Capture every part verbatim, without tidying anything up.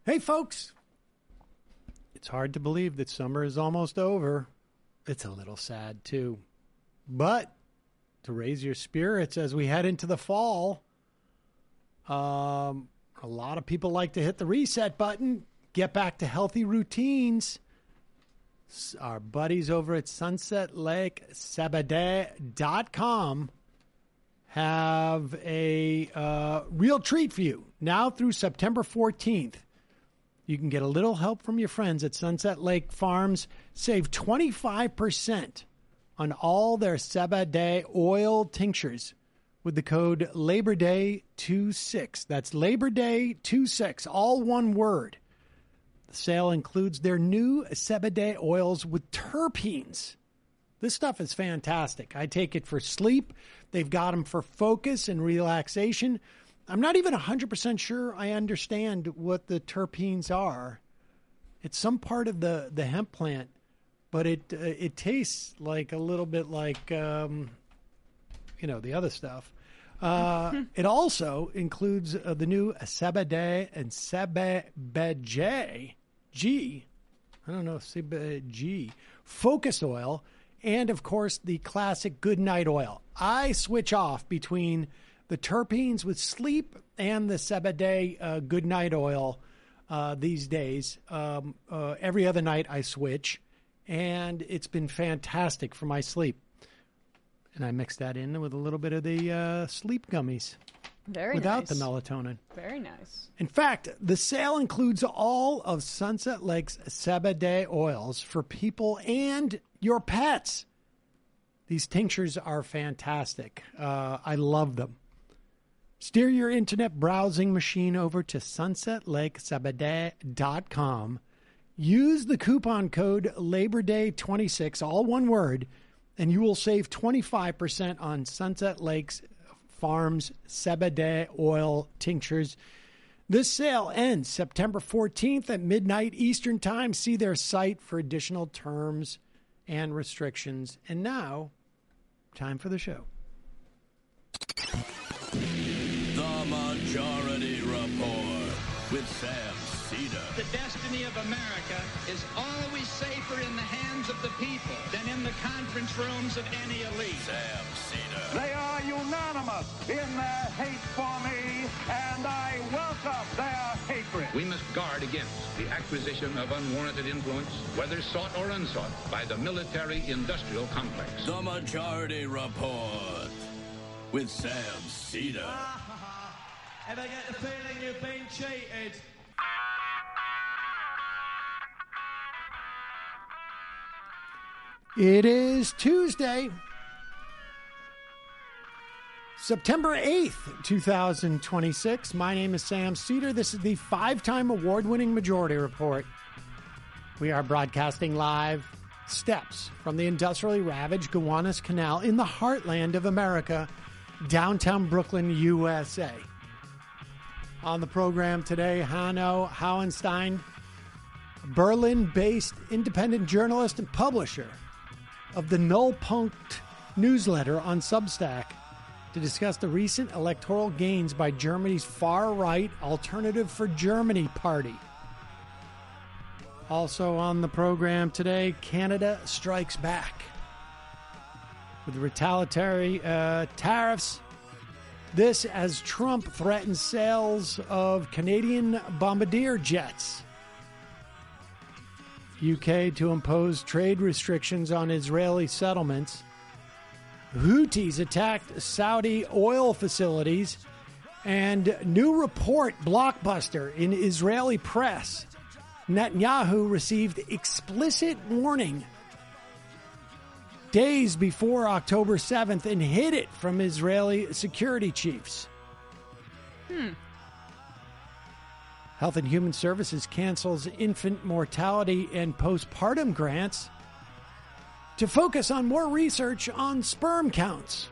Hey, folks. It's hard to believe that summer is almost over. It's a little sad, too. But to raise your spirits as we head into the fall, um, a lot of people like to hit the reset button, get back to healthy routines. Our buddies over at Sunset Lake Sabadell dot com have a uh, real treat for you. Now through September fourteenth, you can get a little help from your friends at Sunset Lake Farms. Save twenty-five percent on all their Sabadell oil tinctures with the code Labor Day twenty-six. That's Labor Day twenty-six, all one word. The sale includes their new Sabadell oils with terpenes. This stuff is fantastic. I take it for sleep. They've got them for focus and relaxation. I'm not even one hundred percent sure I understand what the terpenes are. It's some part of the, the hemp plant, but it uh, it tastes like a little bit like, um, you know, the other stuff. Uh, it also includes uh, the new Sabadell and Sabadell G. I don't know, Sabadell G. Focus oil. And, of course, the classic Goodnight oil. I switch off between the terpenes with sleep and the Sabadell uh, Goodnight oil uh, these days. Um, uh, every other night I switch, and it's been fantastic for my sleep. And I mix that in with a little bit of the uh, sleep gummies. Very without nice. the melatonin. Very nice. In fact, the sale includes all of Sunset Lake's Sabadell oils for people and your pets. These tinctures are fantastic. Uh, I love them. Steer your internet browsing machine over to Sunset Lake Sabadell dot com. Use the coupon code Labor Day twenty-six, all one word, and you will save twenty-five percent on Sunset Lake's Farms Sabadell oil tinctures. This sale ends September fourteenth at midnight Eastern Time. See their site for additional terms and restrictions. And now, time for the show. The Majority Report with Sam Cedar. The destiny of America is always safer in the hands of the people than in the conference rooms of any elite. Sam Cedar. They are unanimous in their hate for me, and I welcome their hatred. We must guard against the acquisition of unwarranted influence, whether sought or unsought, by the military-industrial complex. The Majority Report with Sam Cedar. Ever get the feeling you've been cheated? It is Tuesday, September eighth, twenty twenty-six. My name is Sam Cedar. This is the five-time award-winning Majority Report. We are broadcasting live steps from the industrially ravaged Gowanus Canal in the heartland of America, downtown Brooklyn, U S A. On the program today, Hanno Hauenstein, Berlin-based independent journalist and publisher of the Nullpunkt newsletter on Substack, to discuss the recent electoral gains by Germany's far-right Alternative for Germany party. Also on the program today, Canada strikes back with retaliatory uh, tariffs. This as Trump threatens sales of Canadian bombardier jets. U K to impose trade restrictions on Israeli settlements. Houthis attacked Saudi oil facilities. And new report blockbuster in Israeli press. Netanyahu received explicit warning days before October seventh and hid it from Israeli security chiefs. Hmm. Health and Human Services cancels infant mortality and postpartum grants to focus on more research on sperm counts.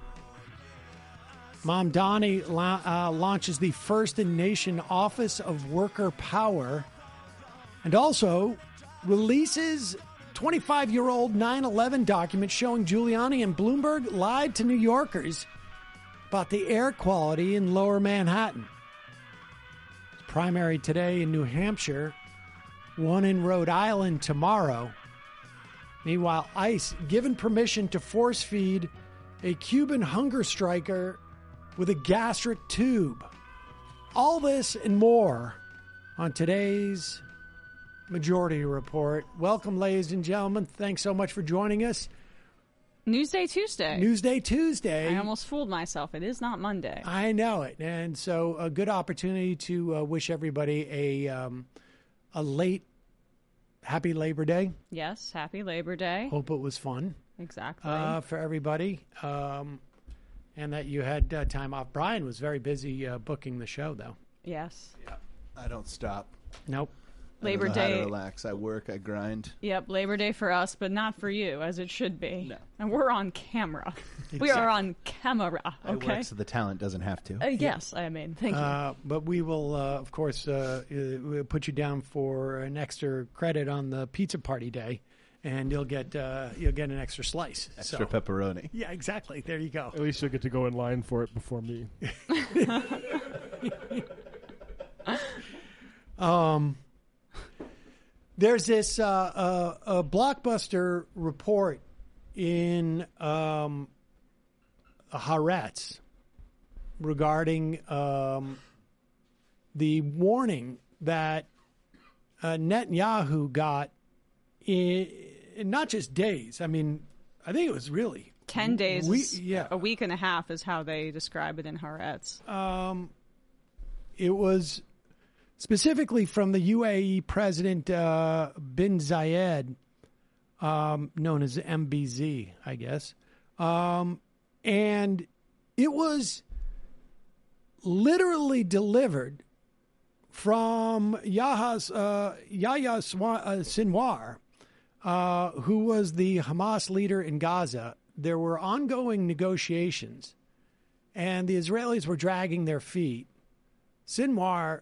Mamdani la- uh, launches the first in nation Office of Worker Power, and also releases twenty-five-year-old nine eleven document showing Giuliani and Bloomberg lied to New Yorkers about the air quality in lower Manhattan. primary today in New Hampshire, one in Rhode Island tomorrow. Meanwhile, ICE given permission to force feed a Cuban hunger striker with a gastric tube. All this and more on today's Majority Report. Welcome, ladies and gentlemen. Thanks so much for joining us. Newsday Tuesday. Newsday Tuesday. I almost fooled myself. It is not Monday. I know it. And so a good opportunity to uh, wish everybody a um, a late happy Labor Day. Yes, happy Labor Day. Hope it was fun. Exactly. Uh, for everybody. Um, and that you had uh, time off. Brian was very busy uh, booking the show, though. Yes. Yeah, I don't stop. Nope. Labor I don't know how Day. to relax. I work. I grind. Yep, Labor Day for us, but not for you, as it should be. No. And we're on camera. We are on camera, I okay? work so the talent doesn't have to. Uh, yes, I mean, thank you. Uh, but we will, uh, of course, uh, uh, we'll put you down for an extra credit on the pizza party day, and you'll get uh, you'll get an extra slice. Extra So- pepperoni. Yeah, exactly. There you go. At least you'll get to go in line for it before me. Um, there's this uh, uh, a Blockbuster report in um, Haaretz regarding um, the warning that uh, Netanyahu got in, in not just days. I mean, I think it was really Ten days, we- is- yeah. a week and a half is how they describe it in Haaretz. Um, it was specifically from the U A E president uh, bin Zayed, um, known as M B Z, I guess, um, and it was literally delivered from Yahya's, uh, Yahya Swa- uh, Sinwar, uh, who was the Hamas leader in Gaza. There were ongoing negotiations, and the Israelis were dragging their feet. Sinwar,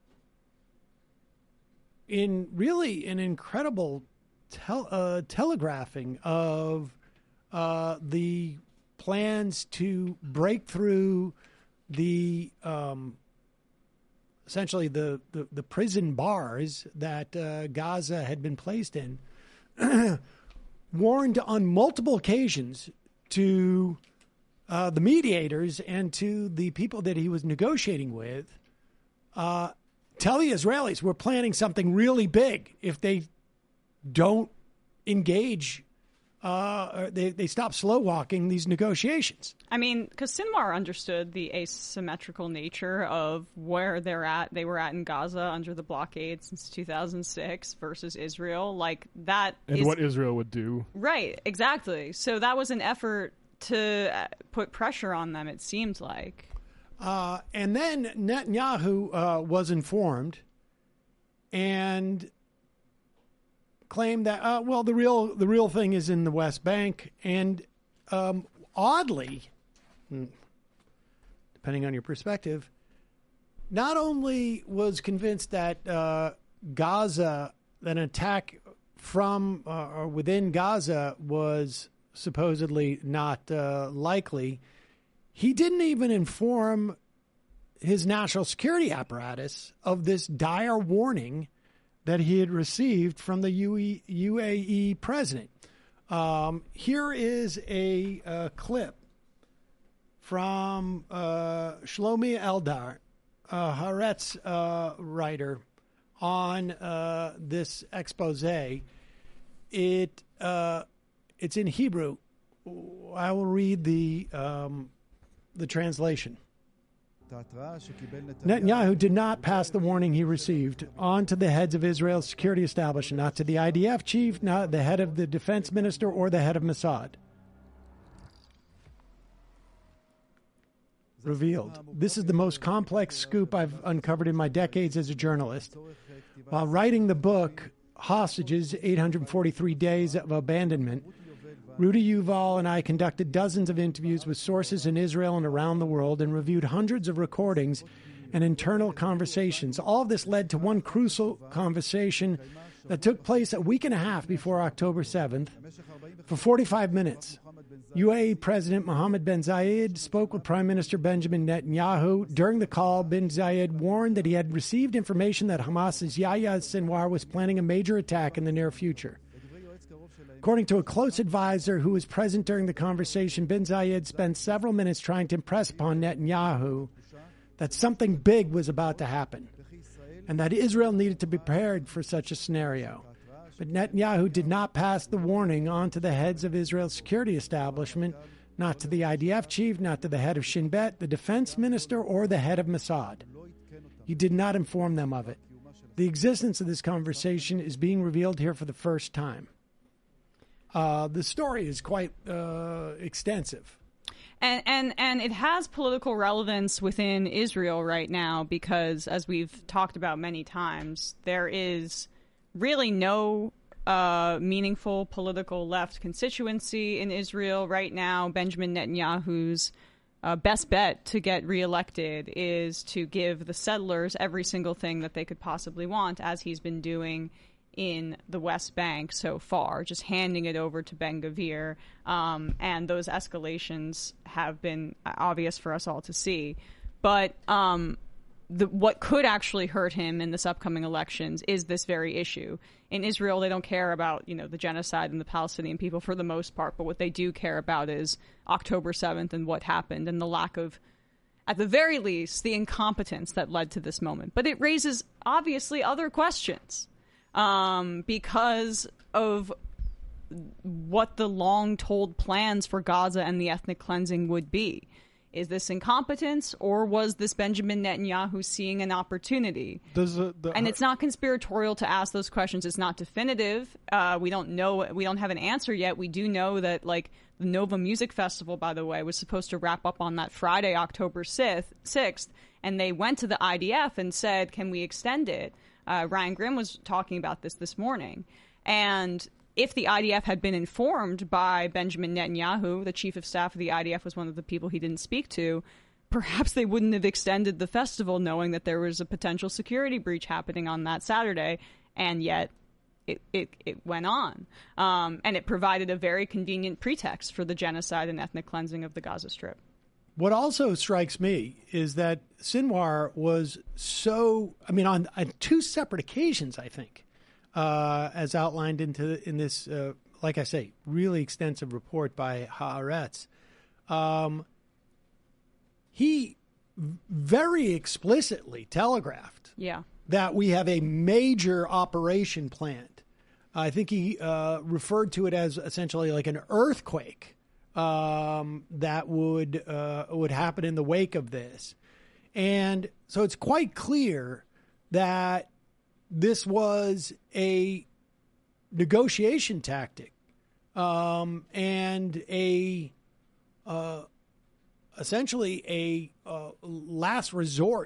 in really an incredible tel- uh, telegraphing of uh, the plans to break through the um, essentially the, the, the prison bars that uh, Gaza had been placed in, warned on multiple occasions to uh, the mediators and to the people that he was negotiating with, uh, tell the Israelis we're planning something really big if they don't engage, uh, or they, they stop slow walking these negotiations. I mean, because Sinwar understood the asymmetrical nature of where they're at. They were at in Gaza under the blockade since two thousand six versus Israel. Like that And is what Israel would do. right, exactly. So that was an effort to uh, put pressure on them. It seemed like. Uh, and then Netanyahu uh, was informed and claimed that, uh, well, the real the real thing is in the West Bank. And um, oddly, depending on your perspective, not only was convinced that uh, Gaza, that an attack from uh, or within Gaza was supposedly not uh, likely, he didn't even inform his national security apparatus of this dire warning that he had received from the U A E president. Um, here is a, uh clip from uh, Shlomi Eldar, a Haaretz uh, writer, on uh, this expose. It uh, it's in Hebrew. I will read the um, the translation. Netanyahu did not pass the warning he received on to the heads of Israel's security establishment, not to the I D F chief, not the head of the defense minister, or the head of Mossad. Revealed. This is the most complex scoop I've uncovered in my decades as a journalist. While writing the book, Hostages, eight hundred forty-three Days of Abandonment, Rudy Yuval and I conducted dozens of interviews with sources in Israel and around the world and reviewed hundreds of recordings and internal conversations. All of this led to one crucial conversation that took place a week and a half before October seventh. For forty-five minutes, U A E President Mohammed bin Zayed spoke with Prime Minister Benjamin Netanyahu. During the call, bin Zayed warned that he had received information that Hamas's Yahya Sinwar was planning a major attack in the near future. According to a close advisor who was present during the conversation, bin Zayed spent several minutes trying to impress upon Netanyahu that something big was about to happen and that Israel needed to be prepared for such a scenario. But Netanyahu did not pass the warning on to the heads of Israel's security establishment, not to the I D F chief, not to the head of Shin Bet, the defense minister, or the head of Mossad. He did not inform them of it. The existence of this conversation is being revealed here for the first time. Uh, the story is quite uh, extensive. And, and and it has political relevance within Israel right now because, as we've talked about many times, there is really no uh, meaningful political left constituency in Israel right now. Benjamin Netanyahu's uh, best bet to get reelected is to give the settlers every single thing that they could possibly want, as he's been doing in the West Bank so far, just handing it over to Ben-Gvir. Um, and those escalations have been obvious for us all to see. But um, the, what could actually hurt him in this upcoming elections is this very issue. In Israel, they don't care about, you know, the genocide and the Palestinian people for the most part, but what they do care about is October seventh and what happened and the lack of, at the very least, the incompetence that led to this moment. But it raises, obviously, other questions. Um, because of what the long-told plans for Gaza and the ethnic cleansing would be. Is this incompetence, or was this Benjamin Netanyahu seeing an opportunity? Does the, the, and it's not conspiratorial to ask those questions. It's not definitive. Uh, we don't know. We don't have an answer yet. We do know that, like, the Nova Music Festival, by the way, was supposed to wrap up on that Friday, October sixth, and they went to the I D F and said, can we extend it? Uh, Ryan Grimm was talking about this this morning. And if the I D F had been informed by Benjamin Netanyahu, the chief of staff of the I D F was one of the people he didn't speak to, perhaps they wouldn't have extended the festival knowing that there was a potential security breach happening on that Saturday. And yet it, it, it went on. Um, and it provided a very convenient pretext for the genocide and ethnic cleansing of the Gaza Strip. What also strikes me is that Sinwar was so, I mean, on, on two separate occasions, I think, uh, as outlined into in this, uh, like I say, really extensive report by Haaretz, um, he very explicitly telegraphed yeah. that we have a major operation planned. I think he uh, referred to it as essentially like an earthquake. Um, that would uh, would happen in the wake of this. And so it's quite clear that this was a negotiation tactic um, and a uh, essentially a uh, last resort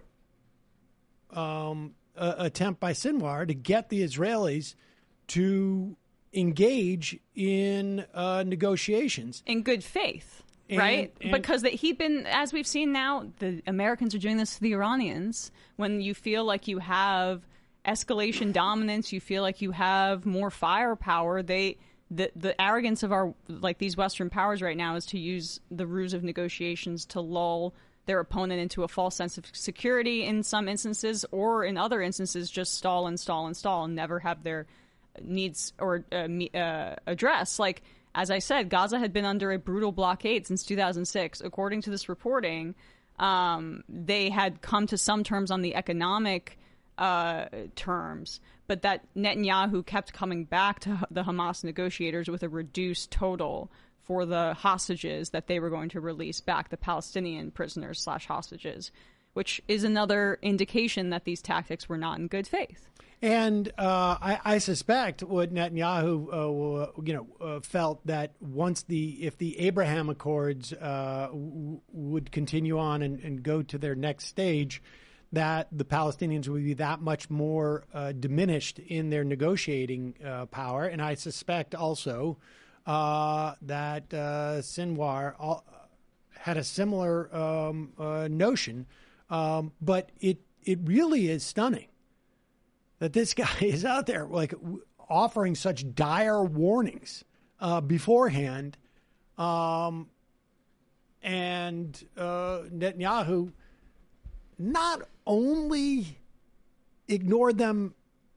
um, uh, attempt by Sinwar to get the Israelis to engage in uh, negotiations in good faith, and, right? And, because that he'd been, as we've seen now, the Americans are doing this to the Iranians. When you feel like you have escalation dominance, you feel like you have more firepower. They, the the arrogance of our like these Western powers right now is to use the ruse of negotiations to lull their opponent into a false sense of security in some instances, or in other instances, just stall and stall and stall and never have their needs or uh, uh, address. Like, as I said, Gaza had been under a brutal blockade since two thousand six. According to this reporting, um, they had come to some terms on the economic uh, terms, but that Netanyahu kept coming back to the Hamas negotiators with a reduced total for the hostages that they were going to release back, the Palestinian prisoners slash hostages, which is another indication that these tactics were not in good faith. And uh, I, I suspect what Netanyahu, uh, you know, uh, felt that once the if the Abraham Accords uh, w- would continue on and, and go to their next stage, that the Palestinians would be that much more uh, diminished in their negotiating uh, power. And I suspect also uh, that uh, Sinwar all, had a similar um, uh, notion, um, but it it really is stunning that this guy is out there like offering such dire warnings uh, beforehand Um, and uh, Netanyahu not only ignored them,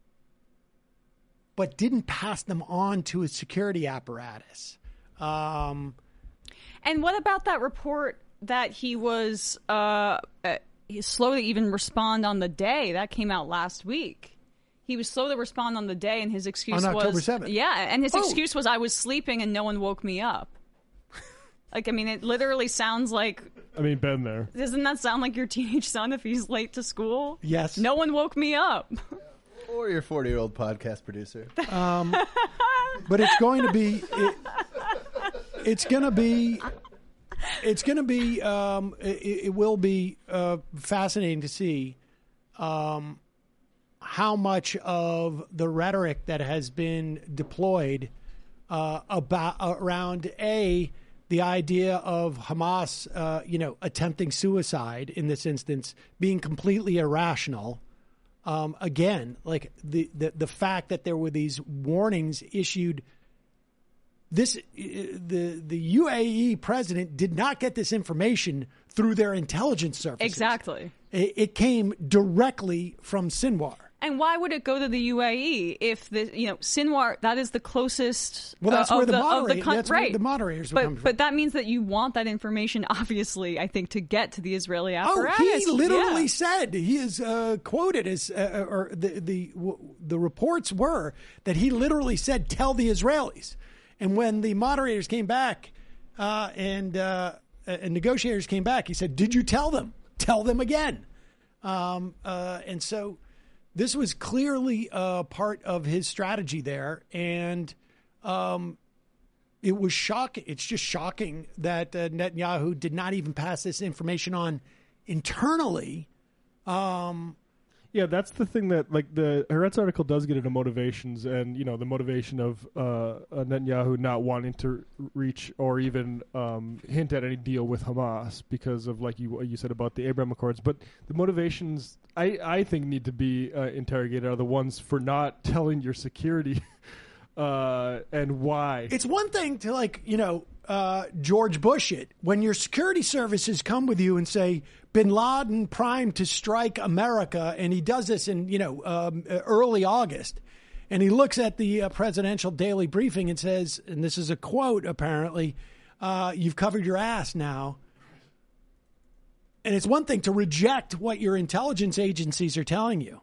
but didn't pass them on to his security apparatus. Um, and what about that report that he was uh, uh, slow to even respond on the day? That came out last week. He was slow to respond on the day, and his excuse on was... October seventh. Yeah, and his oh. excuse was, I was sleeping and no one woke me up. Like, I mean, it literally sounds like... I mean, been there. Doesn't that sound like your teenage son if he's late to school? Yes. No one woke me up. Or your forty-year-old podcast producer. Um, but it's going to be... It, it's going to be... It's going to be... Um, it, it will be uh, fascinating to see um, how much of the rhetoric that has been deployed uh, about around A... the idea of Hamas, uh, you know, attempting suicide in this instance being completely irrational. Um, again, like the, the the fact that there were these warnings issued. This the the U A E president did not get this information through their intelligence services. Exactly. It, it came directly from Sinwar. And why would it go to the U A E if the you know Sinwar, that is the closest? Well, that's uh, where of the, the, moderator, of the con- that's right. where the moderators would but come from. but that means that you want that information, obviously, I think, to get to the Israeli Oh, apparatus. he literally yeah. said, he is uh, quoted as, uh, or the the the reports were that he literally said, "Tell the Israelis." And when the moderators came back uh, and uh, and negotiators came back, he said, "Did you tell them? Tell them again." Um, uh, and so. This was clearly uh, part of his strategy there, and um, it was shocking. It's just shocking that uh, Netanyahu did not even pass this information on internally. Um, yeah, that's the thing that, like, the Haaretz article does get into motivations, and, you know, the motivation of uh, Netanyahu not wanting to reach or even um, hint at any deal with Hamas because of, like you you said about the Abraham Accords. But the motivations I, I think need to be uh, interrogated are the ones for not telling your security uh, and why. It's one thing to, like, you know, uh, George Bush it. When your security services come with you and say, Bin Laden primed to strike America, and he does this in, you know, um, early August, and he looks at the uh, presidential daily briefing and says, and this is a quote apparently, uh, you've covered your ass now. And it's one thing to reject what your intelligence agencies are telling you.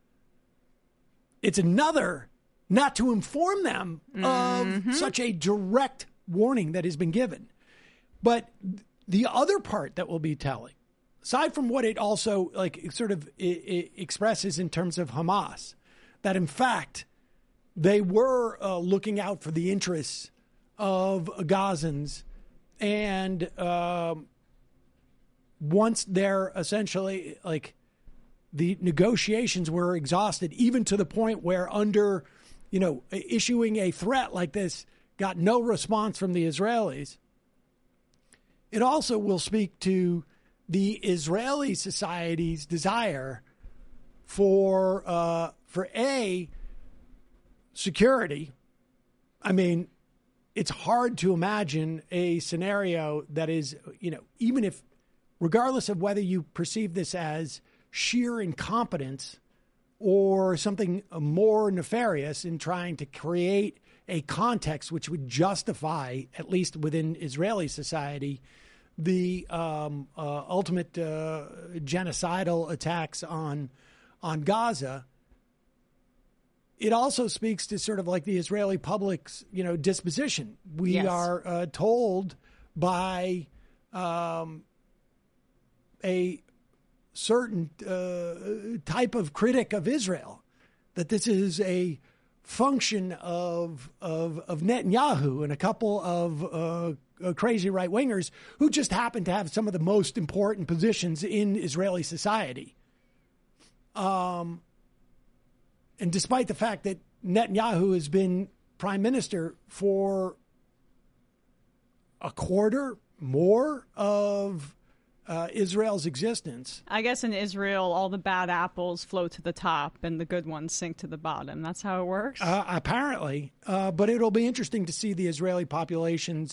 It's another not to inform them mm-hmm. of such a direct warning that has been given. But the other part that will be telling, aside from what it also like sort of it, it expresses in terms of Hamas, that in fact they were uh, looking out for the interests of Gazans, and um, once they're essentially like the negotiations were exhausted, even to the point where under, you know, issuing a threat like this got no response from the Israelis. It also will speak to the Israeli society's desire for, uh, for A, security. I mean, it's hard to imagine a scenario that is, you know, even if, regardless of whether you perceive this as sheer incompetence or something more nefarious in trying to create a context which would justify, at least within Israeli society, the um, uh, ultimate uh, genocidal attacks on on Gaza. It also speaks to sort of like the Israeli public's, you know, disposition. We yes. are uh, told by um, a certain uh, type of critic of Israel that this is a function of of, of Netanyahu and a couple of uh, uh, crazy right wingers who just happen to have some of the most important positions in Israeli society. Um, and despite the fact that Netanyahu has been prime minister for a quarter more of uh, Israel's existence. I guess in Israel, all the bad apples float to the top and the good ones sink to the bottom. That's how it works? Uh, apparently. Uh, but it'll be interesting to see the Israeli population's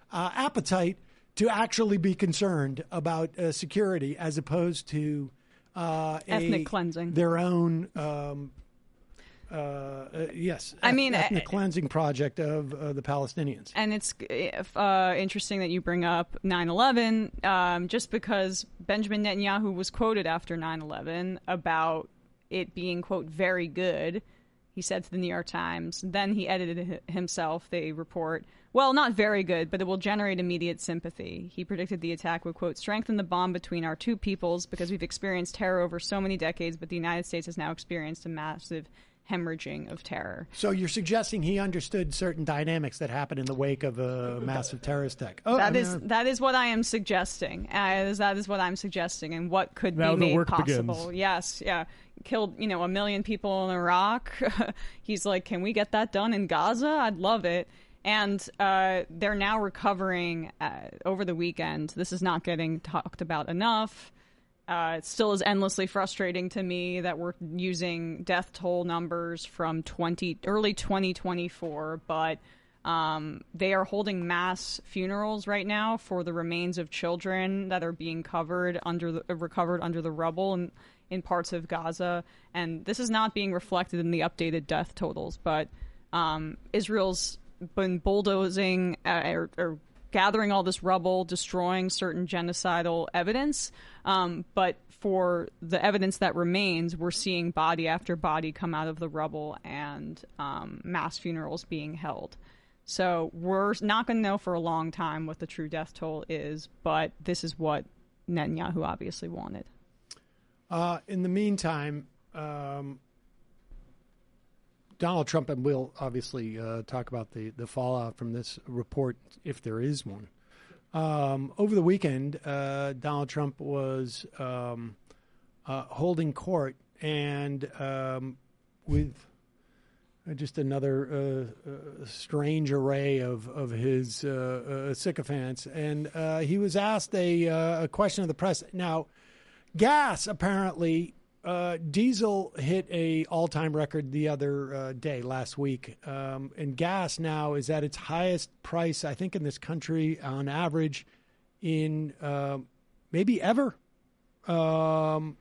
uh, appetite to actually be concerned about uh, security as opposed to uh, ethnic a, cleansing, their own. Um, uh, uh, yes, I mean, ethnic uh, cleansing project of uh, the Palestinians. And it's uh, interesting that you bring up nine eleven, um, just because Benjamin Netanyahu was quoted after nine eleven about it being, quote, very good. He said to the New York Times. Then he edited it himself. They report, well, not very good, but it will generate immediate sympathy. He predicted the attack would, quote, strengthen the bond between our two peoples because we've experienced terror over so many decades, but the United States has now experienced a massive hemorrhaging of terror. So you're suggesting he understood certain dynamics that happened in the wake of a massive terrorist attack? Oh, that I mean, is that is what I am suggesting. Uh, that is what I'm suggesting, and what could now be the made work possible. Begins. Yes, yeah, killed you know a million people in Iraq. He's like, can we get that done in Gaza? I'd love it. And uh, they're now recovering uh, over the weekend. This is not getting talked about enough. Uh, it still is endlessly frustrating to me that we're using death toll numbers from twenty early twenty twenty-four, but um, they are holding mass funerals right now for the remains of children that are being covered under the, uh, recovered under the rubble in, in parts of Gaza, and this is not being reflected in the updated death totals. But um, Israel's been bulldozing uh, or, or gathering all this rubble, destroying certain genocidal evidence. Um, but for the evidence that remains, we're seeing body after body come out of the rubble and um, mass funerals being held. So we're not going to know for a long time what the true death toll is, but this is what Netanyahu obviously wanted. Uh, in the meantime, um, Donald Trump, and we'll obviously uh, talk about the, the fallout from this report, if there is one. Um, over the weekend, uh, Donald Trump was um, uh, holding court, and um, with just another uh, uh, strange array of, of his uh, uh, sycophants. And uh, he was asked a, uh, a question of the press. Now, gas, apparently, uh, diesel hit a all-time record the other uh, day, last week. Um, and gas now is at its highest price, I think, in this country on average in uh, maybe ever. Um,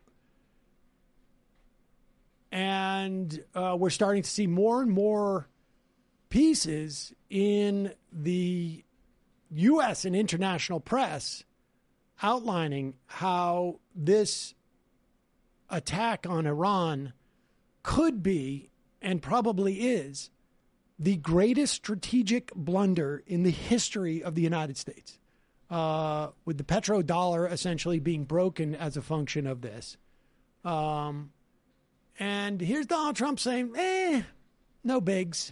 and uh, we're starting to see more and more pieces in the U S and international press outlining how this attack on Iran could be, and probably is, the greatest strategic blunder in the history of the United States, uh, with the petrodollar essentially being broken as a function of this. Um, and here's Donald Trump saying, eh, no bigs.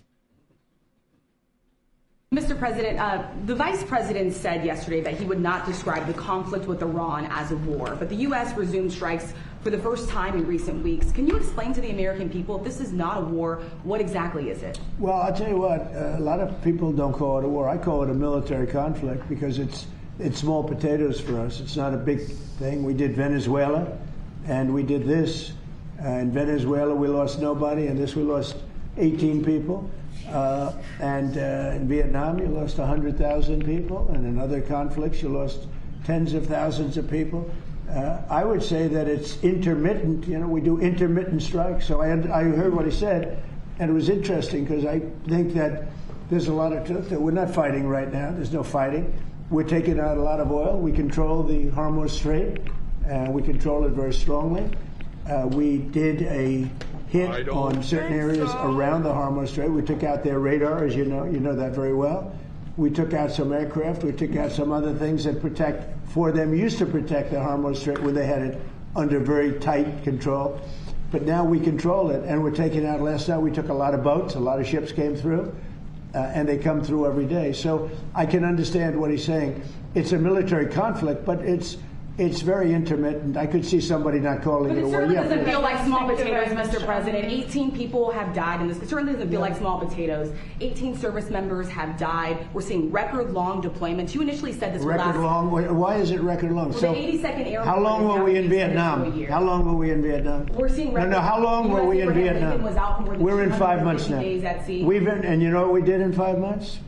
Mister President, uh, the Vice President said yesterday that he would not describe the conflict with Iran as a war, but the U S resumed strikes for the first time in recent weeks. Can you explain to the American people, if this is not a war, what exactly is it? Well, I'll tell you what, uh, a lot of people don't call it a war. I call it a military conflict because it's it's small potatoes for us. It's not a big thing. We did Venezuela, and we did this. Uh, in Venezuela, we lost nobody, and this we lost eighteen people. Uh, and uh, in Vietnam, you lost one hundred thousand people, and in other conflicts, you lost tens of thousands of people. Uh, I would say that it's intermittent. You know, we do intermittent strikes. So I, I heard what he said, and it was interesting because I think that there's a lot of truth that we're not fighting right now. There's no fighting. We're taking out a lot of oil. We control the Hormuz Strait, and we control it very strongly. Uh, we did a hit on certain areas so. around the Hormuz Strait. We took out their radar, as you know. You know that very well. We took out some aircraft. We took out some other things that protect, for them, used to protect the Hormuz Strait when they had it under very tight control. But now we control it, and we're taking out, last night we took a lot of boats, a lot of ships came through, uh, and they come through every day. So I can understand what he's saying. It's a military conflict, but it's It's very intermittent. I could see somebody not calling but it a war. But it certainly yeah, doesn't feel like small potatoes, Mister President. eighteen people have died in this. It certainly doesn't feel yeah. like small potatoes. eighteen service members have died. We're seeing record-long deployments. You initially said this record last... long? Why is it record-long? Well, so the eighty-second Air how long were we in Vietnam? How long were we in Vietnam? We're seeing record... No, no, how long were we in Vietnam? Was out for more than we're in five months now. days at sea. We've been, and you know what we did in five months?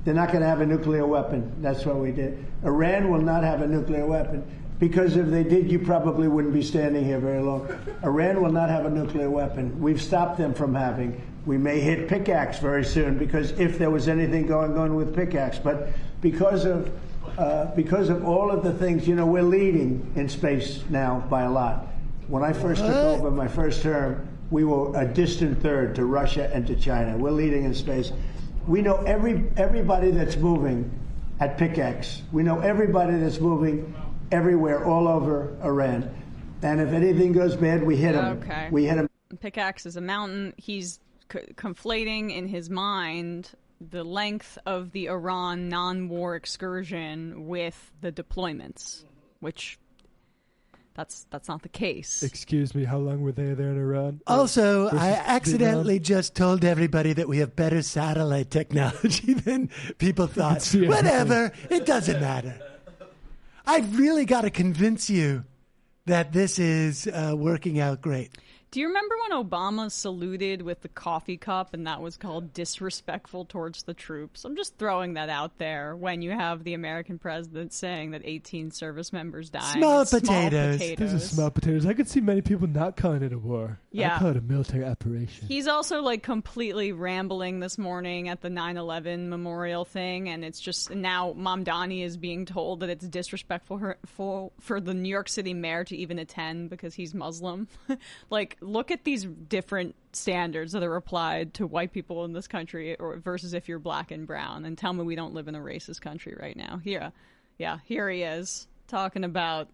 They're not going to have a nuclear weapon. That's what we did. Iran will not have a nuclear weapon. Because if they did, you probably wouldn't be standing here very long. Iran will not have a nuclear weapon. We've stopped them from having. We may hit Pickaxe very soon, because if there was anything going on with Pickaxe. But because of uh, because of all of the things, you know, we're leading in space now by a lot. When I first took over my first term, we were a distant third to Russia and to China. We're leading in space. We know every everybody that's moving at Pickaxe. We know everybody that's moving everywhere, all over Iran. And if anything goes bad, we hit them. Okay. We hit them. Pickaxe is a mountain. He's c- conflating in his mind the length of the Iran non-war excursion with the deployments, which that's that's not the case. Excuse me, how long were they there in Iran? Also, Versus I accidentally Vietnam? just told everybody that we have better satellite technology than people thought. see Whatever, it doesn't matter. I've really got to convince you that this is uh, working out great. Do you remember when Obama saluted with the coffee cup and that was called disrespectful towards the troops? I'm just throwing that out there when you have the American president saying that eighteen service members died. Small Small potatoes. potatoes. This is small potatoes. I could see many people not calling it a war. Yeah. I call it a military operation. He's also like completely rambling this morning at the nine eleven memorial thing, and it's just now Mamdani is being told that it's disrespectful for, for, for the New York City mayor to even attend because he's Muslim. Like, look at these different standards that are applied to white people in this country or versus if you're black and brown, and tell me we don't live in a racist country right now. Here, yeah, here he is talking about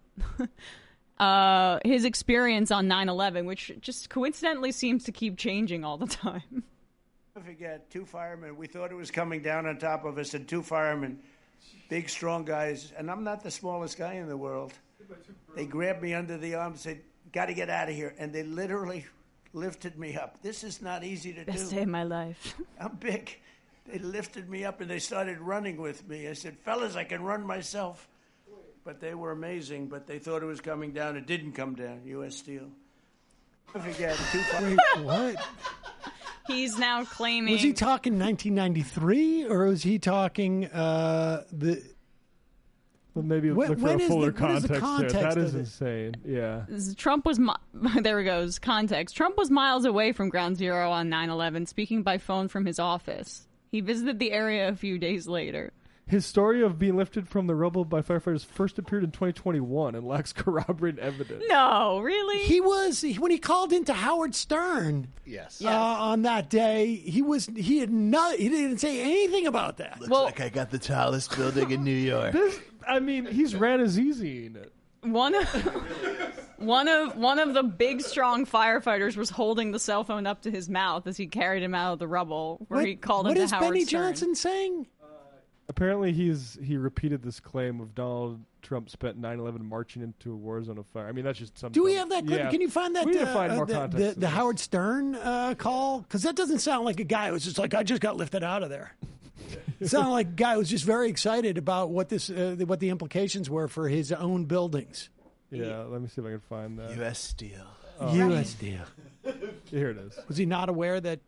uh, his experience on nine eleven, which just coincidentally seems to keep changing all the time. Don't forget, two firemen. We thought it was coming down on top of us, and two firemen, big, strong guys. And I'm not the smallest guy in the world. They grabbed me under the arm and said, "Got to get out of here." And they literally lifted me up. This is not easy to do. Best day of my life. I'm big. They lifted me up and they started running with me. I said, "Fellas, I can run myself." But they were amazing, but they thought it was coming down. It didn't come down. U S Steel. I forget. Two Wait, what? He's now claiming... Was he talking nineteen ninety-three, or was he talking uh, the... Well, maybe When- look for when a is fuller the- what is the context, there. context That is of it? insane. Yeah. Trump was, mi- there it goes, context. Trump was miles away from Ground Zero on nine eleven, speaking by phone from his office. He visited the area a few days later. His story of being lifted from the rubble by firefighters first appeared in twenty twenty-one and lacks corroborating evidence. No, really? He was, he- when he called into Howard Stern Yes. uh, on that day, he was, he had not, he didn't say anything about that. Looks like I got the tallest building in New York. This, I mean, he's Ranazizi in it. One of, one of one of the big, strong firefighters was holding the cell phone up to his mouth as he carried him out of the rubble, where What- he called what him is to Howard Benny Stern. Johnson saying? Apparently, he's he repeated this claim of Donald Trump spent nine eleven marching into a war zone of fire. I mean, that's just some. Do we have that clip? Yeah. Can you find that? We need uh, to find uh, more the, context. The, to the this. Howard Stern uh, call? Because that doesn't sound like a guy who was just like, I just got lifted out of there. It sounded like a guy who was just very excited about what this, uh, what the implications were for his own buildings. Yeah, let me see if I can find that. U S Steel. Oh. U S Steel. Here it is. Was he not aware that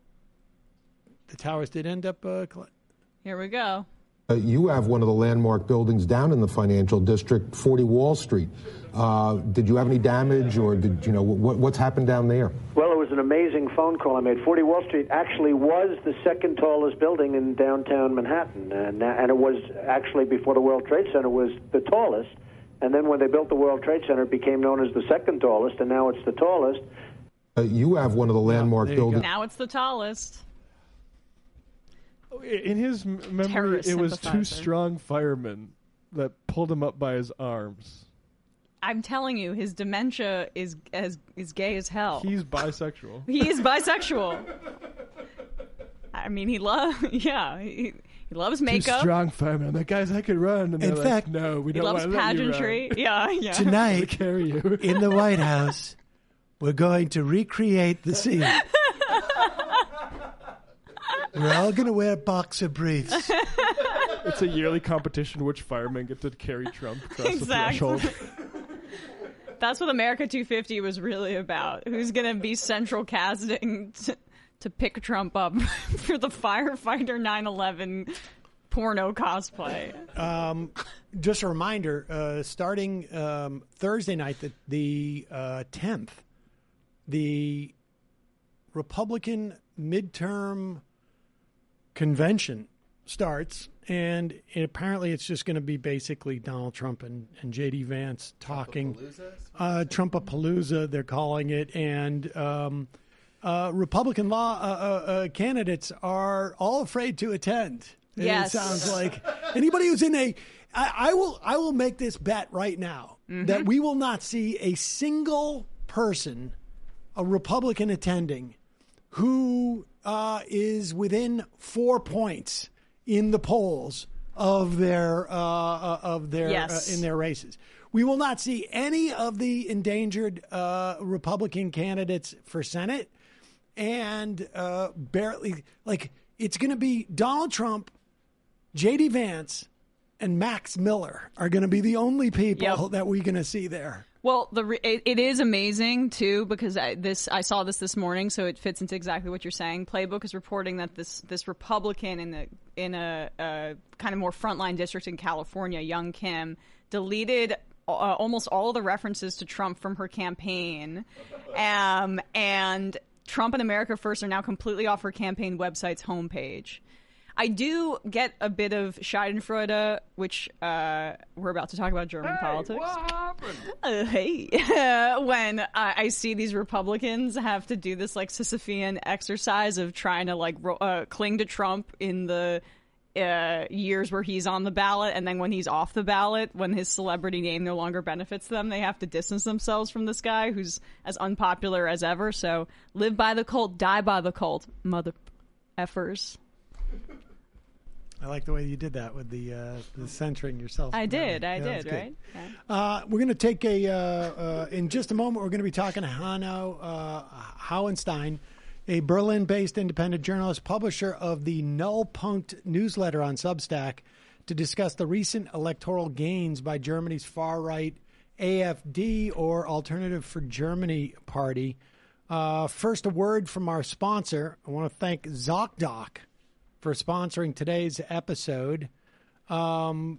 the towers did end up? Uh, coll- Here we go. Uh, you have one of the landmark buildings down in the financial district, forty Wall Street. Uh, did you have any damage, or did you know what, what's happened down there? Well, it was an amazing phone call I made. forty Wall Street actually was the second tallest building in downtown Manhattan, and, and it was actually, before the World Trade Center, was the tallest. And then when they built the World Trade Center, it became known as the second tallest, and now it's the tallest. Uh, you have one of the landmark buildings. Now it's the tallest. In his m- memory, Terrorist it was two sympathizer. strong firemen that pulled him up by his arms. I'm telling you, his dementia is as is gay as hell. He's bisexual. He is bisexual. I mean, he loves, yeah, he, he loves Two makeup. strong firemen. I'm like, guys, I could run. And In they're like, fact, no, we He don't loves want to let you pageantry. run. Yeah, yeah. Tonight, carry you. in the White House, we're going to recreate the scene. We're all going to wear boxer briefs. It's a yearly competition which firemen get to carry Trump across Exactly. the threshold. That's what America two fifty was really about. Who's going to be central casting to, to pick Trump up for the firefighter nine eleven porno cosplay. Um, just a reminder, uh, starting um, Thursday night, the, the uh, tenth, the Republican midterm convention starts, and it, apparently it's just going to be basically Donald Trump and, and J D Vance talking. Uh, Trumpapalooza, they're calling it, and um, uh, Republican law uh, uh, uh, candidates are all afraid to attend. And Yes. It sounds like anybody who's in a, I, I will, I will make this bet right now Mm-hmm. that we will not see a single person, a Republican attending, who uh, is within four points in the polls of their uh, uh, of their Yes. uh, in their races. We will not see any of the endangered uh, Republican candidates for Senate, and uh, barely like it's going to be Donald Trump, J D Vance, and Max Miller are going to be the only people Yep. that we're going to see there. Well, the re- it, it is amazing too because I, this I saw this this morning, so it fits into exactly what you're saying. Playbook is reporting that this this Republican in the in a, a kind of more frontline district in California, Young Kim, deleted uh, almost all of the references to Trump from her campaign, um, and Trump and America First are now completely off her campaign website's homepage. I do get a bit of Schadenfreude, which uh, we're about to talk about German politics. What happened? Uh, hey, when uh, I see these Republicans have to do this like Sisyphean exercise of trying to like ro- uh, cling to Trump in the uh, years where he's on the ballot, and then when he's off the ballot, when his celebrity name no longer benefits them, they have to distance themselves from this guy who's as unpopular as ever. So live by the cult, die by the cult, mother effers. I like the way you did that with the uh, the centering yourself. I did, I Yeah, that was did, good. right? Yeah. Uh, we're going to take a, uh, uh, in just a moment, we're going to be talking to Hanno uh, Hauenstein, a Berlin-based independent journalist, publisher of the Nullpunkt newsletter on Substack, to discuss the recent electoral gains by Germany's far-right A F D, or Alternative for Germany party. Uh, first, a word from our sponsor. I want to thank ZocDoc for sponsoring today's episode. Um,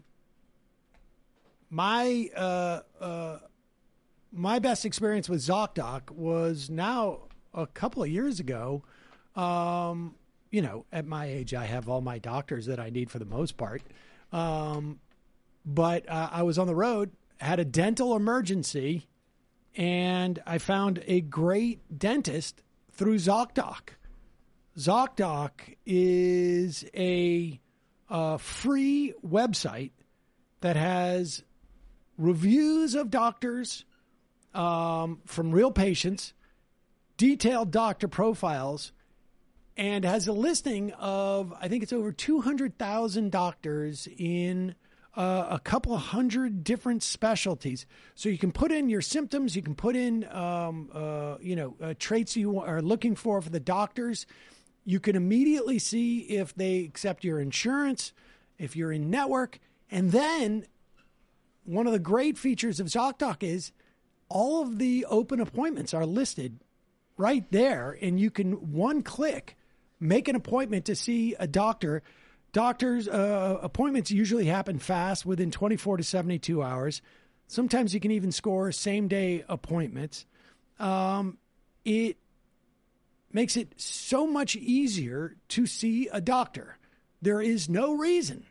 my uh, uh, my best experience with ZocDoc was now a couple of years ago. Um, you know, at my age, I have all my doctors that I need for the most part. Um, but uh, I was on the road, had a dental emergency, and I found a great dentist through ZocDoc. ZocDoc is a uh, free website that has reviews of doctors um, from real patients, detailed doctor profiles, and has a listing of, I think it's over two hundred thousand doctors in uh, a couple of hundred different specialties. So you can put in your symptoms, you can put in, um, uh, you know, uh, traits you are looking for for the doctors. You can immediately see if they accept your insurance, if you're in network. And then one of the great features of ZocDoc is all of the open appointments are listed right there. And you can, one click, make an appointment to see a doctor. Doctors' uh, appointments usually happen fast, within twenty-four to seventy-two hours. Sometimes you can even score same-day appointments. Um, it makes it so much easier to see a doctor. There is no reason,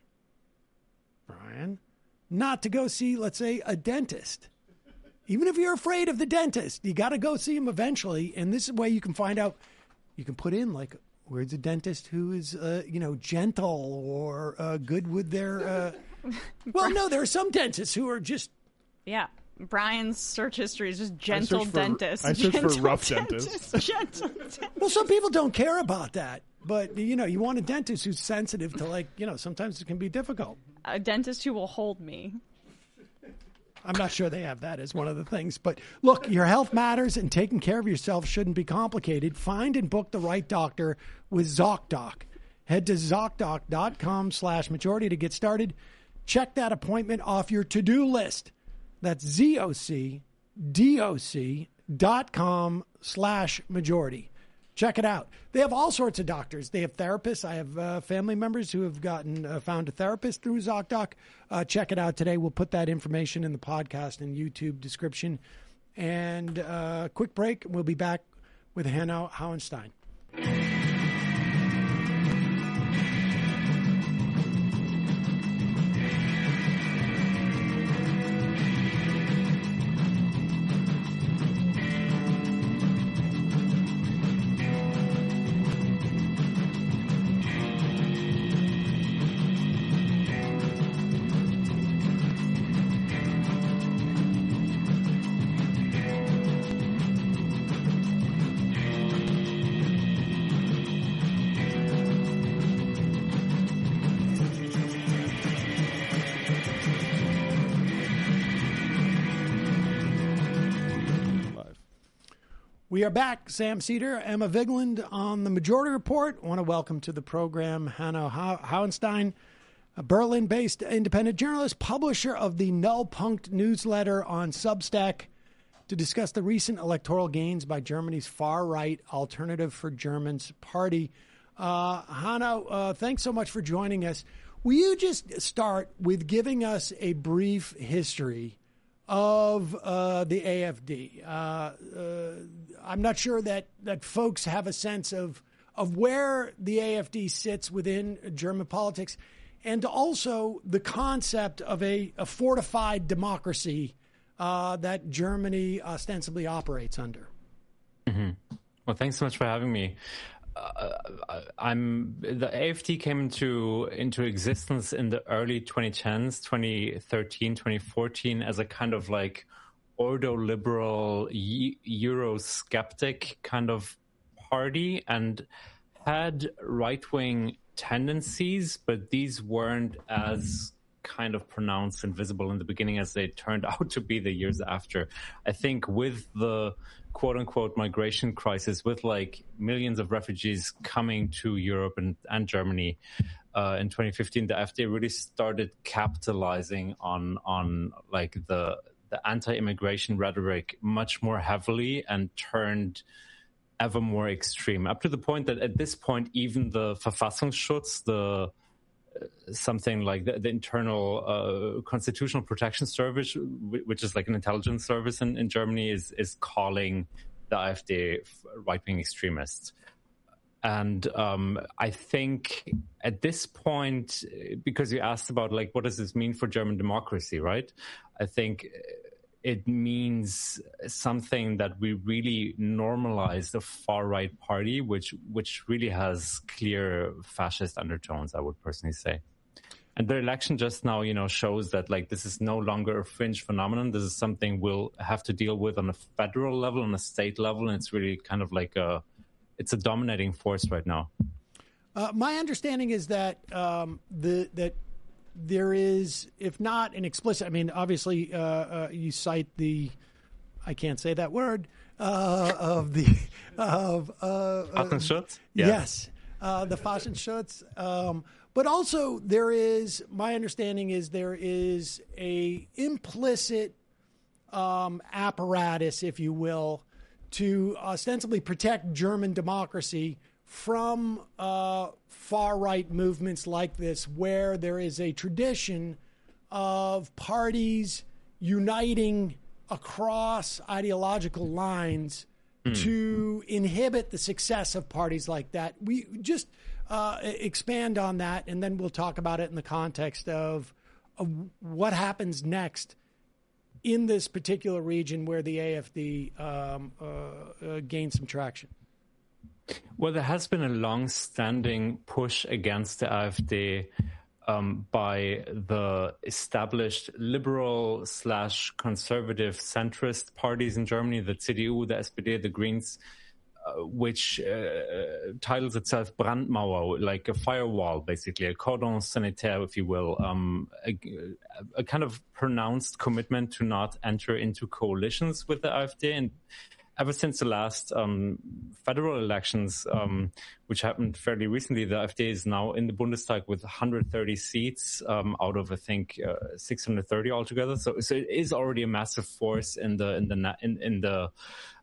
Brian, not to go see, let's say, a dentist. Even if you're afraid of the dentist, you got to go see him eventually. And this is a way you can find out. You can put in, like, where's a dentist who is, uh, you know, gentle or uh, good with their... Uh... Well, no, there are some dentists who are just... Yeah. Brian's search history is just gentle for- dentist. I search for gentle rough dentist. Gentle dentist. Well, some people don't care about that. But, you know, you want a dentist who's sensitive to, like, you know, sometimes it can be difficult. A dentist who will hold me. I'm not sure they have that as one of the things. But look, your health matters, and taking care of yourself shouldn't be complicated. Find and book the right doctor with ZocDoc. Head to ZocDoc.com slash majority to get started. Check that appointment off your to-do list. That's Z-O-C-D-O-C dot com slash majority. Check it out. They have all sorts of doctors. They have therapists. I have uh, family members who have gotten uh, found a therapist through ZocDoc. Uh, check it out today. We'll put that information in the podcast and YouTube description. And uh, quick break. We'll be back with Hannah Hauenstein. We are back. Sam Seder, Emma Vigeland on the Majority Report. I want to welcome to the program Hannah Hauenstein, a Berlin-based independent journalist, publisher of the Nullpunkt newsletter on Substack, to discuss the recent electoral gains by Germany's far-right Alternative for Germans party. Uh, Hannah, uh, thanks so much for joining us. Will you just start with giving us a brief history of uh, the A F D? Uh, uh, I'm not sure that, that folks have a sense of of where the A F D sits within German politics, and also the concept of a, a fortified democracy uh, that Germany ostensibly operates under. Mm-hmm. Well, thanks so much for having me. Uh, I'm the A F D came into into existence in the early twenty tens, twenty thirteen, twenty fourteen, as a kind of like ordo-liberal, Eurosceptic kind of party, and had right-wing tendencies, but these weren't as kind of pronounced and visible in the beginning as they turned out to be the years after. I think with the quote-unquote migration crisis, with like millions of refugees coming to Europe and, and Germany uh, in twenty fifteen, the A F D really started capitalizing on on like the the anti-immigration rhetoric much more heavily and turned ever more extreme, up to the point that at this point, even the Verfassungsschutz, the something like the, the internal uh, constitutional protection service, which is like an intelligence service in, in Germany, is is calling the A F D right-wing extremists. And um, I think at this point, because you asked about like what does this mean for German democracy, right? I think it means something that we really normalize the far-right party, which which really has clear fascist undertones, I would personally say. And the election just now, you know, shows that like this is no longer a fringe phenomenon. This is something we'll have to deal with on a federal level, on a state level, and it's really kind of like a, it's a dominating force right now. Uh, my understanding is that um, the that. There is, if not an explicit, I mean, obviously, uh, uh, you cite the, I can't say that word, uh, of the, of, uh, Verfassungsschutz? Yeah. Yes, uh, the Verfassungsschutz. Um, but also there is, my understanding is there is a implicit um, apparatus, if you will, to ostensibly protect German democracy from uh, far-right movements like this, where there is a tradition of parties uniting across ideological lines mm. to inhibit the success of parties like that. We just uh, expand on that, and then we'll talk about it in the context of, of what happens next in this particular region where the A F D um, uh, uh, gained some traction. Well, there has been a long-standing push against the A F D um, by the established liberal slash conservative centrist parties in Germany, the C D U, the S P D, the Greens, uh, which uh, titles itself Brandmauer, like a firewall, basically, a cordon sanitaire, if you will, um, a, a kind of pronounced commitment to not enter into coalitions with the A F D. And ever since the last um, federal elections, um, which happened fairly recently, the A F D is now in the Bundestag with one hundred thirty seats um, out of, I think, uh, six hundred thirty altogether. So, so it is already a massive force in the in the in, in the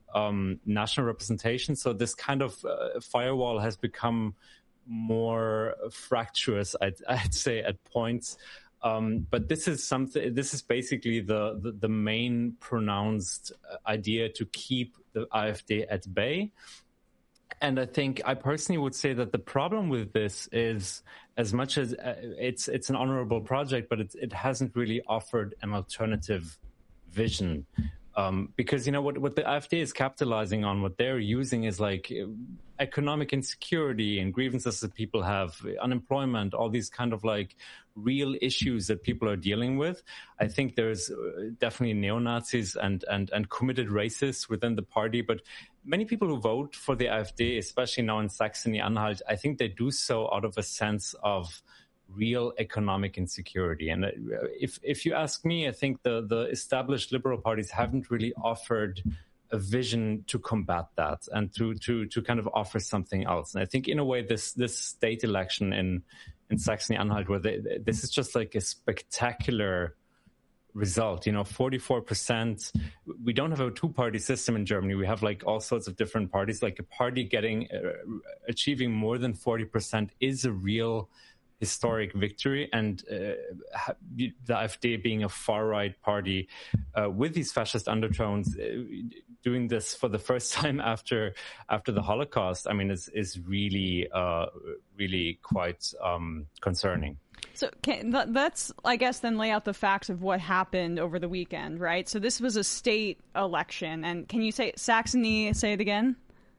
um, national representation. So this kind of uh, firewall has become more fractious, I'd, I'd say, at points. Um, but this is something. This is basically the, the the main pronounced idea to keep the AfD at bay. And I think I personally would say that the problem with this is, as much as uh, it's it's an honorable project, but it it hasn't really offered an alternative vision. Um, because, you know, what, what the AfD is capitalizing on, what they're using is like economic insecurity and grievances that people have, unemployment, all these kind of like real issues that people are dealing with. I think there's definitely neo-Nazis and, and, and committed racists within the party, but many people who vote for the AfD, especially now in Saxony-Anhalt, I think they do so out of a sense of real economic insecurity. And if if you ask me, I think the, the established liberal parties haven't really offered a vision to combat that and to, to, to kind of offer something else. And I think in a way this this state election in, in Saxony-Anhalt, where they, this is just like a spectacular result, you know, forty-four percent. We don't have a two-party system in Germany. We have like all sorts of different parties. Like a party getting, uh, achieving more than forty percent is a real historic victory, and uh, the AfD being a far-right party uh, with these fascist undertones, uh, doing this for the first time after after the Holocaust, I mean, is is really uh, really quite um, concerning. So can, let's, I guess, then lay out the facts of what happened over the weekend, right? So this was a state election, and can you say Saxony? Say it again.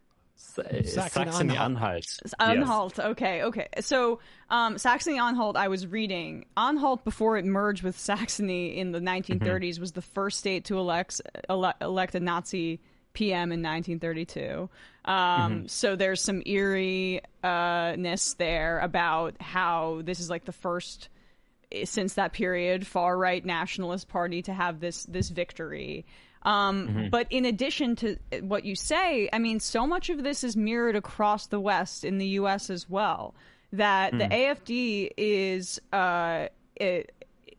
Saxony-Anhalt. Anhalt. Yes. Okay, okay. So um, Saxony-Anhalt, I was reading. Anhalt, before it merged with Saxony in the nineteen thirties, mm-hmm. was the first state to elect, ele- elect a Nazi P M in nineteen thirty-two. Um, mm-hmm. So there's some eeriness there about how this is like the first, since that period, far-right nationalist party to have this this victory. Um, mm-hmm. But in addition to what you say, I mean, so much of this is mirrored across the West in the U S as well, that mm. the AfD is, uh, it,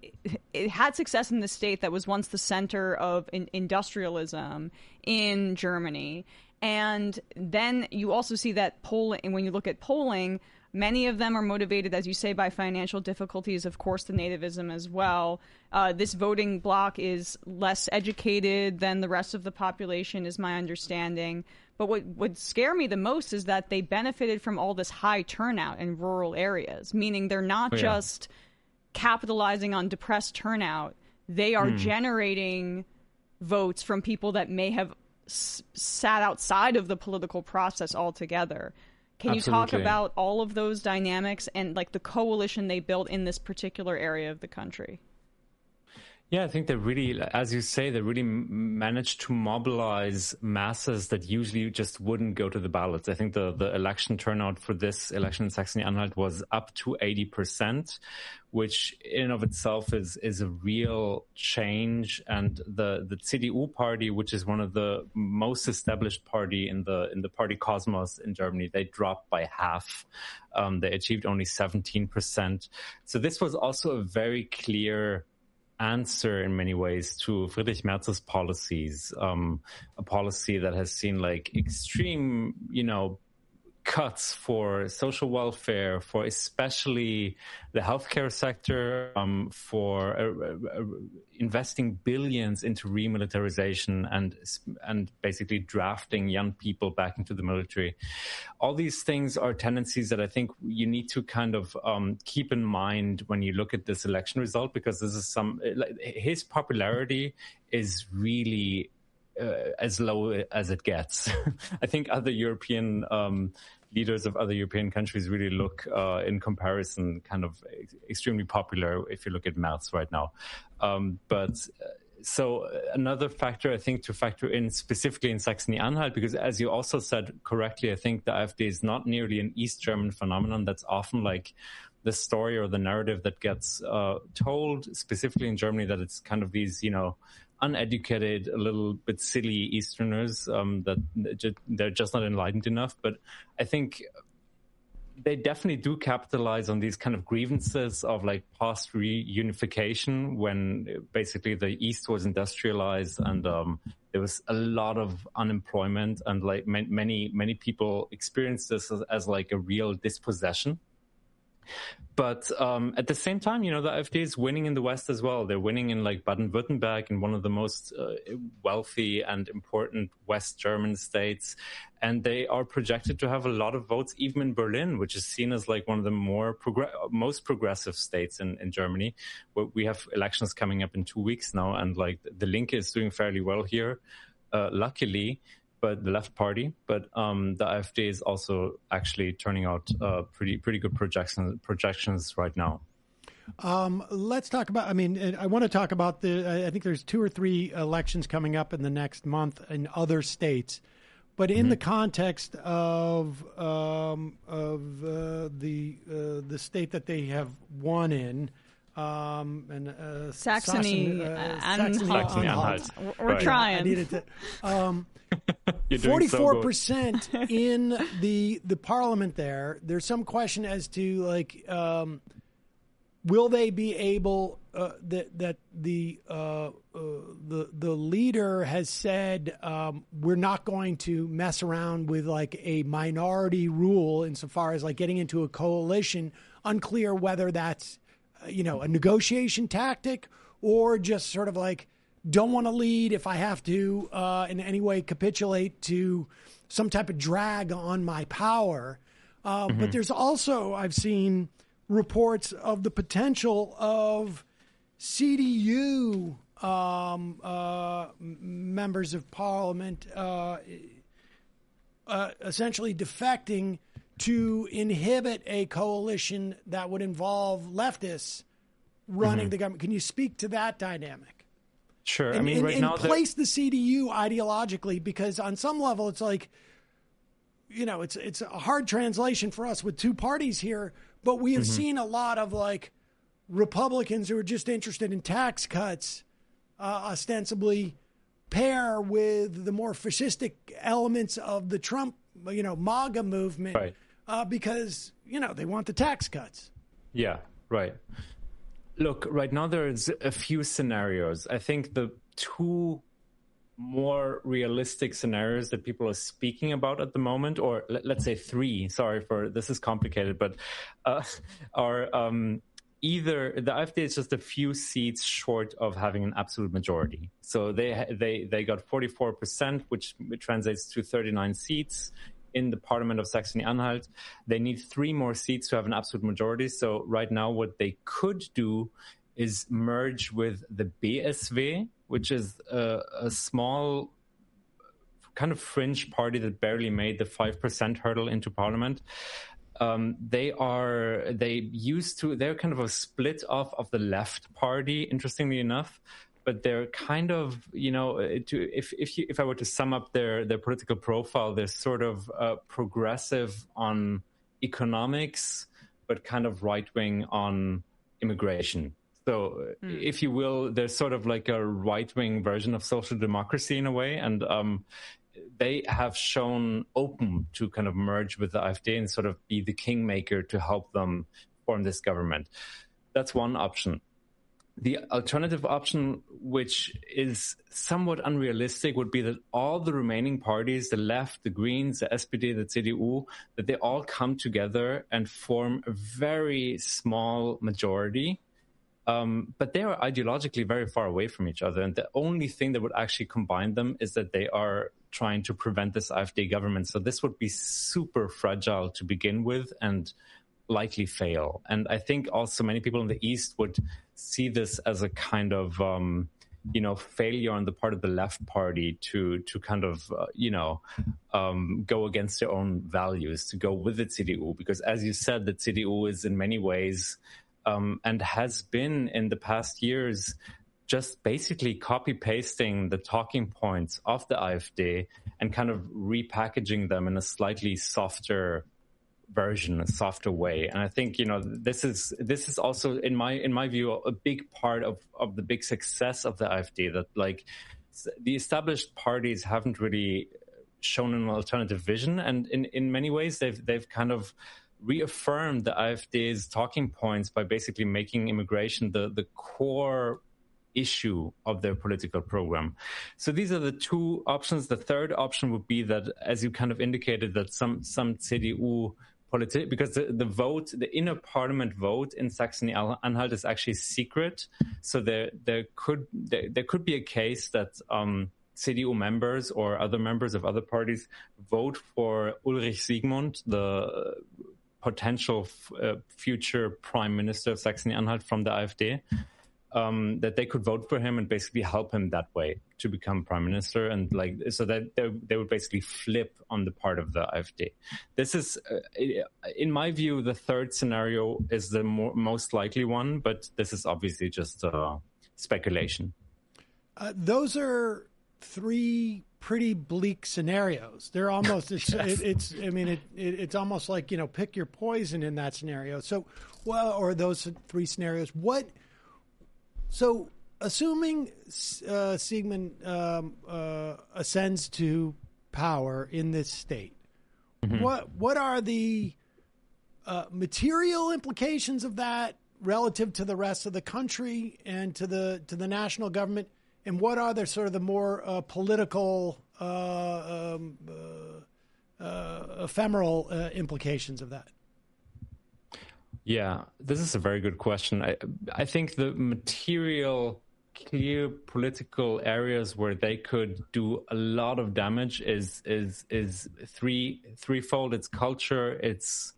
it had success in the state that was once the center of in- industrialism in Germany. And then you also see that polling, and when you look at polling, many of them are motivated, as you say, by financial difficulties, of course, the nativism as well. Uh, this voting bloc is less educated than the rest of the population, is my understanding. But what would scare me the most is that they benefited from all this high turnout in rural areas, meaning they're not oh, yeah. just capitalizing on depressed turnout. They are mm. generating votes from people that may have s- sat outside of the political process altogether. Can Absolutely. you talk about all of those dynamics and like the coalition they built in this particular area of the country? Yeah, I think they really, as you say, they really managed to mobilize masses that usually just wouldn't go to the ballots. I think the, the election turnout for this election in Saxony-Anhalt was up to eighty percent, which in and of itself is, is a real change. And the, the C D U party, which is one of the most established party in the, in the party cosmos in Germany, they dropped by half. Um, they achieved only seventeen percent. So this was also a very clear answer in many ways to Friedrich Merz's policies, um, a policy that has seen like extreme, you know, cuts for social welfare, for especially the healthcare sector, um, for uh, uh, investing billions into remilitarization and and basically drafting young people back into the military. All these things are tendencies that I think you need to kind of um, keep in mind when you look at this election result, because this is some like, his popularity is really Uh, as low as it gets. I think other European um, leaders of other European countries really look, uh, in comparison, kind of ex- extremely popular if you look at Merz right now. Um, but uh, so another factor, I think, to factor in specifically in Saxony-Anhalt, because as you also said correctly, I think the AfD is not nearly an East German phenomenon. That's often like the story or the narrative that gets uh, told, specifically in Germany, that it's kind of these, you know, uneducated, a little bit silly Easterners um, that they're just not enlightened enough. But I think they definitely do capitalize on these kind of grievances of like past reunification when basically the East was industrialized and um, there was a lot of unemployment, and like many many people experienced this as, as like a real dispossession. But um, at the same time, you know, the AfD is winning in the West as well. They're winning in like Baden-Württemberg, in one of the most uh, wealthy and important West German states. And they are projected to have a lot of votes, even in Berlin, which is seen as like one of the more progr- most progressive states in, in Germany. We have elections coming up in two weeks now, and like the Linke is doing fairly well here, uh, luckily. But the left party, but um, the AfD is also actually turning out uh, pretty pretty good projections projections right now. Um, let's talk about. I mean, I want to talk about the. I think there's two or three elections coming up in the next month in other states, but in mm-hmm. the context of um, of uh, the uh, the state that they have won in. Um, and uh, Saxony, uh, Saxony-Anhalt. We're right. trying. I needed to. Um, Forty-four percent so in the the parliament there. There's some question as to like, um, will they be able uh, that that the uh, uh, the the leader has said um, we're not going to mess around with like a minority rule insofar as like getting into a coalition. Unclear whether that's you know, a negotiation tactic or just sort of like don't want to lead if I have to uh, in any way capitulate to some type of drag on my power. Uh, mm-hmm. But there's also, I've seen reports of the potential of C D U um, uh, members of parliament uh, uh, essentially defecting to inhibit a coalition that would involve leftists running mm-hmm. the government. Can you speak to that dynamic? Sure. And, I mean, and, right and now, place the C D U ideologically, because on some level, it's like, you know, it's it's a hard translation for us with two parties here, but we have mm-hmm. seen a lot of like Republicans who are just interested in tax cuts, uh, ostensibly pair with the more fascistic elements of the Trump, you know, MAGA movement, right. uh, because, you know, they want the tax cuts. Yeah, right. Look, right now there's a few scenarios. I think the two more realistic scenarios that people are speaking about at the moment, or let, let's say three, sorry for this is complicated, but uh, are um, either the AfD is just a few seats short of having an absolute majority. So they they they got forty-four percent, which translates to thirty-nine seats in the Parliament of Saxony-Anhalt. They need three more seats to have an absolute majority. So right now what they could do is merge with the B S V, which is a, a small kind of fringe party that barely made the five percent hurdle into parliament. Um, they are, they used to, they're kind of a split off of the left party, interestingly enough, but they're kind of, you know, to, if if you, if I were to sum up their, their political profile, they're sort of uh, progressive on economics, but kind of right-wing on immigration. So, mm. if you will, they're sort of like a right-wing version of social democracy in a way, and um, they have shown open to kind of merge with the AfD and sort of be the kingmaker to help them form this government. That's one option. The alternative option, which is somewhat unrealistic, would be that all the remaining parties, the left, the Greens, the S P D, the C D U, that they all come together and form a very small majority. Um, but they are ideologically very far away from each other. And the only thing that would actually combine them is that they are trying to prevent this AfD government. So this would be super fragile to begin with and likely fail. And I think also many people in the East would see this as a kind of, um, you know, failure on the part of the left party to to kind of, uh, you know, um, go against their own values, to go with the C D U. Because as you said, the C D U is in many ways um, and has been in the past years just basically copy-pasting the talking points of the AfD and kind of repackaging them in a slightly softer version, a softer way. And I think, you know, this is this is also, in my in my view, a big part of, of the big success of the AfD, that like the established parties haven't really shown an alternative vision. And in, in many ways, they've they've kind of reaffirmed the AfD's talking points by basically making immigration the, the core issue of their political program. So these are the two options. The third option would be that, as you kind of indicated, that some some C D U politi- because the, the vote, the inner parliament vote in Saxony-Anhalt is actually secret. So there there could there, there could be a case that um, C D U members or other members of other parties vote for Ulrich Siegmund, the potential f- uh, future prime minister of Saxony-Anhalt from the AfD, um, that they could vote for him and basically help him that way to become prime minister. And like, so that they, they would basically flip on the part of the AfD. This is, uh, in my view, the third scenario is the more, most likely one, but this is obviously just uh, speculation. Uh, those are three pretty bleak scenarios. They're almost, it's, Yes. it, it's, I mean, it, it, it's almost like, you know, pick your poison in that scenario. So, well, or those three scenarios, what, so assuming uh, Siegmund um, uh, ascends to power in this state, mm-hmm. what, what are the uh, material implications of that relative to the rest of the country and to the, to the national government? And what are the sort of the more uh, political, uh, um, uh, uh, ephemeral uh, implications of that? Yeah, this is a very good question. I, I think the material, clear political areas where they could do a lot of damage is is is three threefold. It's culture, it's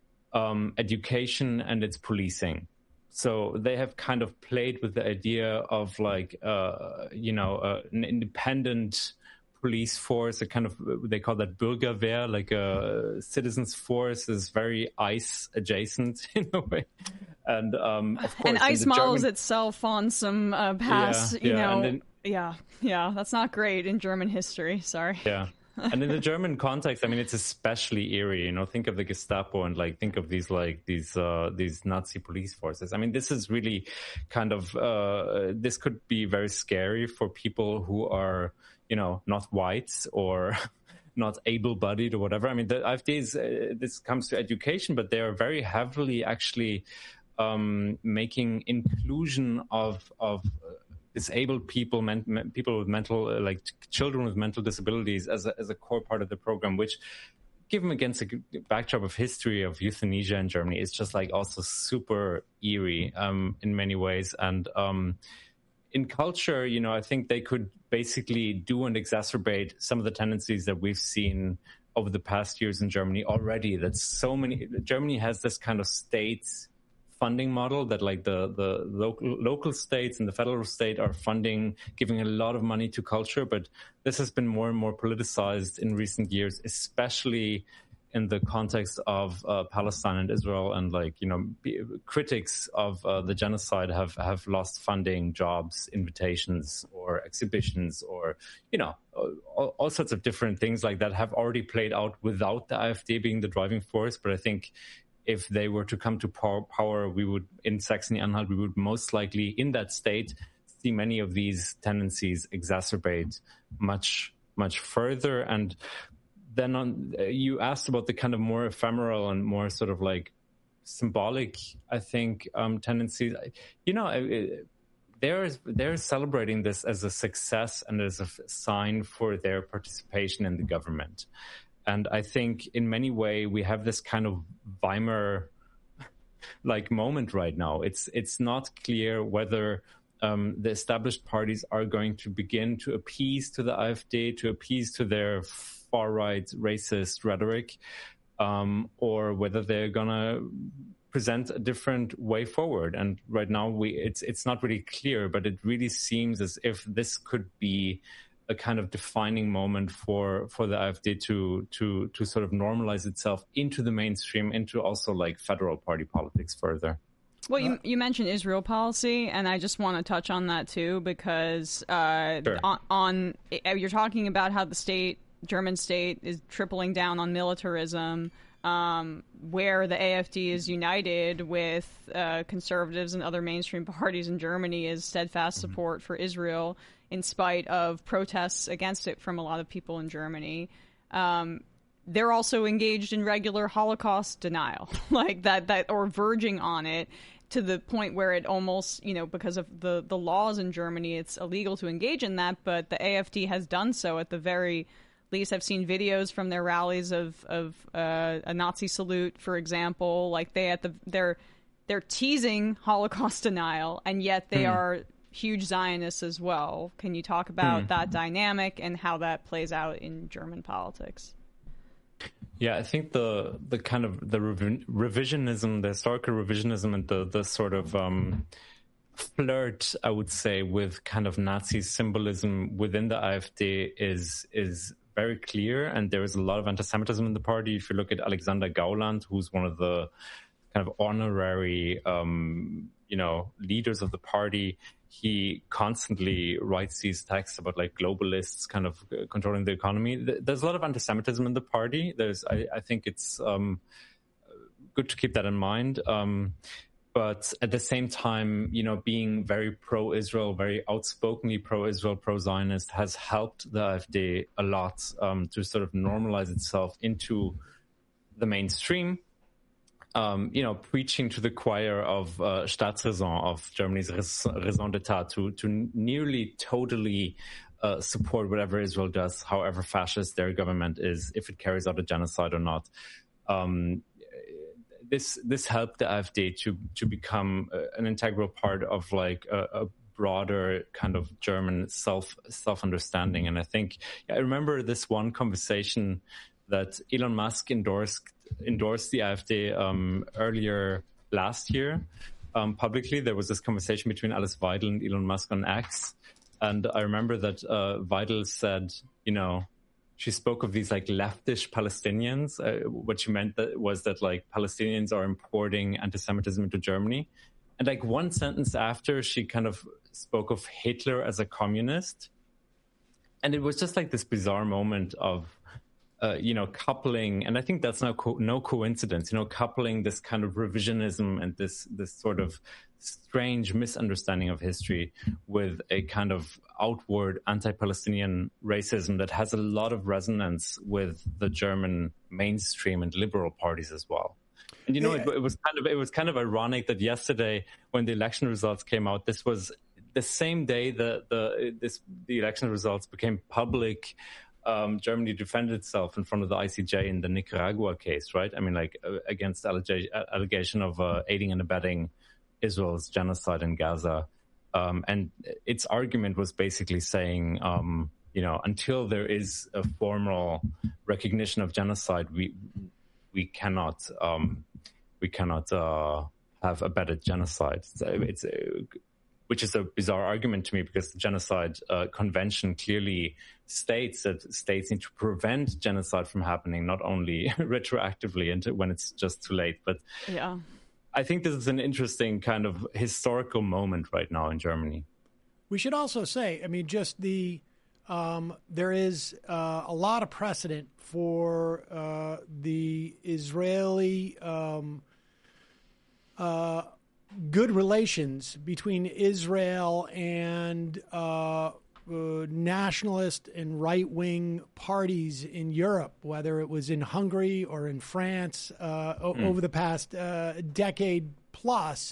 um, education, and it's policing. So they have kind of played with the idea of like, uh, you know, uh, an independent police force, a kind of, they call that Bürgerwehr, like a citizens force is very ICE adjacent in a way. And um, of course, and ICE models German... itself on some uh, past, yeah, you yeah, know, then... yeah, yeah, that's not great in German history. Sorry. Yeah. And in the German context, I mean, it's especially eerie. You know, think of the Gestapo and like think of these like these uh, these Nazi police forces. I mean, this is really kind of uh, this could be very scary for people who are, you know, not white or not able-bodied or whatever. I mean, the AfD is uh, this comes to education, but they are very heavily actually um, making inclusion of of. Uh, disabled people, men, men, people with mental, uh, like children with mental disabilities as a, as a core part of the program, which given against a backdrop of history of euthanasia in Germany, is just like also super eerie um, in many ways. And um, in culture, you know, I think they could basically do and exacerbate some of the tendencies that we've seen over the past years in Germany already. That so many, Germany has this kind of states funding model that like the, the local, local states and the federal state are funding, giving a lot of money to culture. But this has been more and more politicized in recent years, especially in the context of uh, Palestine and Israel. And like, you know, be, critics of uh, the genocide have, have lost funding, jobs, invitations or exhibitions or, you know, all, all sorts of different things like that have already played out without the AfD being the driving force. But I think if they were to come to power, we would, in Saxony-Anhalt, we would most likely, in that state, see many of these tendencies exacerbate much, much further. And then on, you asked about the kind of more ephemeral and more sort of like symbolic, I think, um, tendencies. You know, it, they're, they're celebrating this as a success and as a sign for their participation in the government. And I think in many ways we have this kind of Weimar like moment right now. It's it's not clear whether um, the established parties are going to begin to appease to the AfD, to appease to their far-right racist rhetoric, um, or whether they're going to present a different way forward. And right now we it's it's not really clear, but it really seems as if this could be a kind of defining moment for, for the AfD to, to, to sort of normalize itself into the mainstream, into also like federal party politics further. Well, you, you mentioned Israel policy, and I just want to touch on that too, because uh, Sure. on, on you're talking about how the state, German state, is tripling down on militarism, um, where the AfD is united with uh, conservatives and other mainstream parties in Germany is steadfast mm-hmm. support for Israel, in spite of protests against it from a lot of people in Germany. Um, they're also engaged in regular Holocaust denial, like that, that, or verging on it. to the point where it almost, you know, because of the, the laws in Germany, it's illegal to engage in that, but the A F D has done so at the very least. I've seen videos from their rallies of, of uh, a Nazi salute, for example. Like, they at the they're they're teasing Holocaust denial, and yet they mm. are huge Zionists as well. Can you talk about mm. that dynamic and how that plays out in German politics? Yeah, I think the the kind of the revi- revisionism, the historical revisionism, and the the sort of um, flirt, I would say, with kind of Nazi symbolism within the AfD is is very clear, and there is a lot of anti-Semitism in the party. If you look at Alexander Gauland, who's one of the kind of honorary, um, you know, leaders of the party, he constantly writes these texts about like globalists kind of controlling the economy. There's a lot of anti-Semitism in the party. There's, I, I think it's um, good to keep that in mind. Um, but at the same time, you know, being very pro-Israel, very outspokenly pro-Israel, pro-Zionist has helped the AfD a lot um, to sort of normalize itself into the mainstream. Um, you know, preaching to the choir of uh, Staatsräson, of Germany's raison d'etat, to, to nearly totally uh, support whatever Israel does, however fascist their government is, if it carries out a genocide or not. Um, this this helped the AfD to to become uh, an integral part of like a, a broader kind of German self self understanding. And I think yeah, I remember this one conversation that Elon Musk endorsed endorsed the AfD um, earlier last year um, publicly. There was this conversation between Alice Weidel and Elon Musk on X, and I remember that uh, Weidel said, you know, she spoke of these like leftish Palestinians. Uh, what she meant that was that like Palestinians are importing anti-Semitism into Germany, and like one sentence after, she kind of spoke of Hitler as a communist, and it was just like this bizarre moment of. Uh, you know, coupling, and I think that's no co- no coincidence. You know, coupling this kind of revisionism and this this sort of strange misunderstanding of history with a kind of outward anti-Palestinian racism that has a lot of resonance with the German mainstream and liberal parties as well. And you know, yeah. it, it was kind of it was kind of ironic that yesterday, when the election results came out, this was the same day that the this the election results became public. Um, Germany defended itself in front of the I C J in the Nicaragua case, right? I mean, like uh, against alleg- allegation of uh, aiding and abetting Israel's genocide in Gaza. Um, and its argument was basically saying, um, you know, until there is a formal recognition of genocide, we we cannot um, we cannot uh, have abetted genocide. So it's uh, which is a bizarre argument to me, because the Genocide uh, Convention clearly states that states need to prevent genocide from happening, not only retroactively and when it's just too late. But yeah, I think this is an interesting kind of historical moment right now in Germany. We should also say, I mean, just the um, there is uh, a lot of precedent for uh, the Israeli um, uh, good relations between Israel and uh, uh, nationalist and right-wing parties in Europe, whether it was in Hungary or in France uh, mm. over the past uh, decade plus.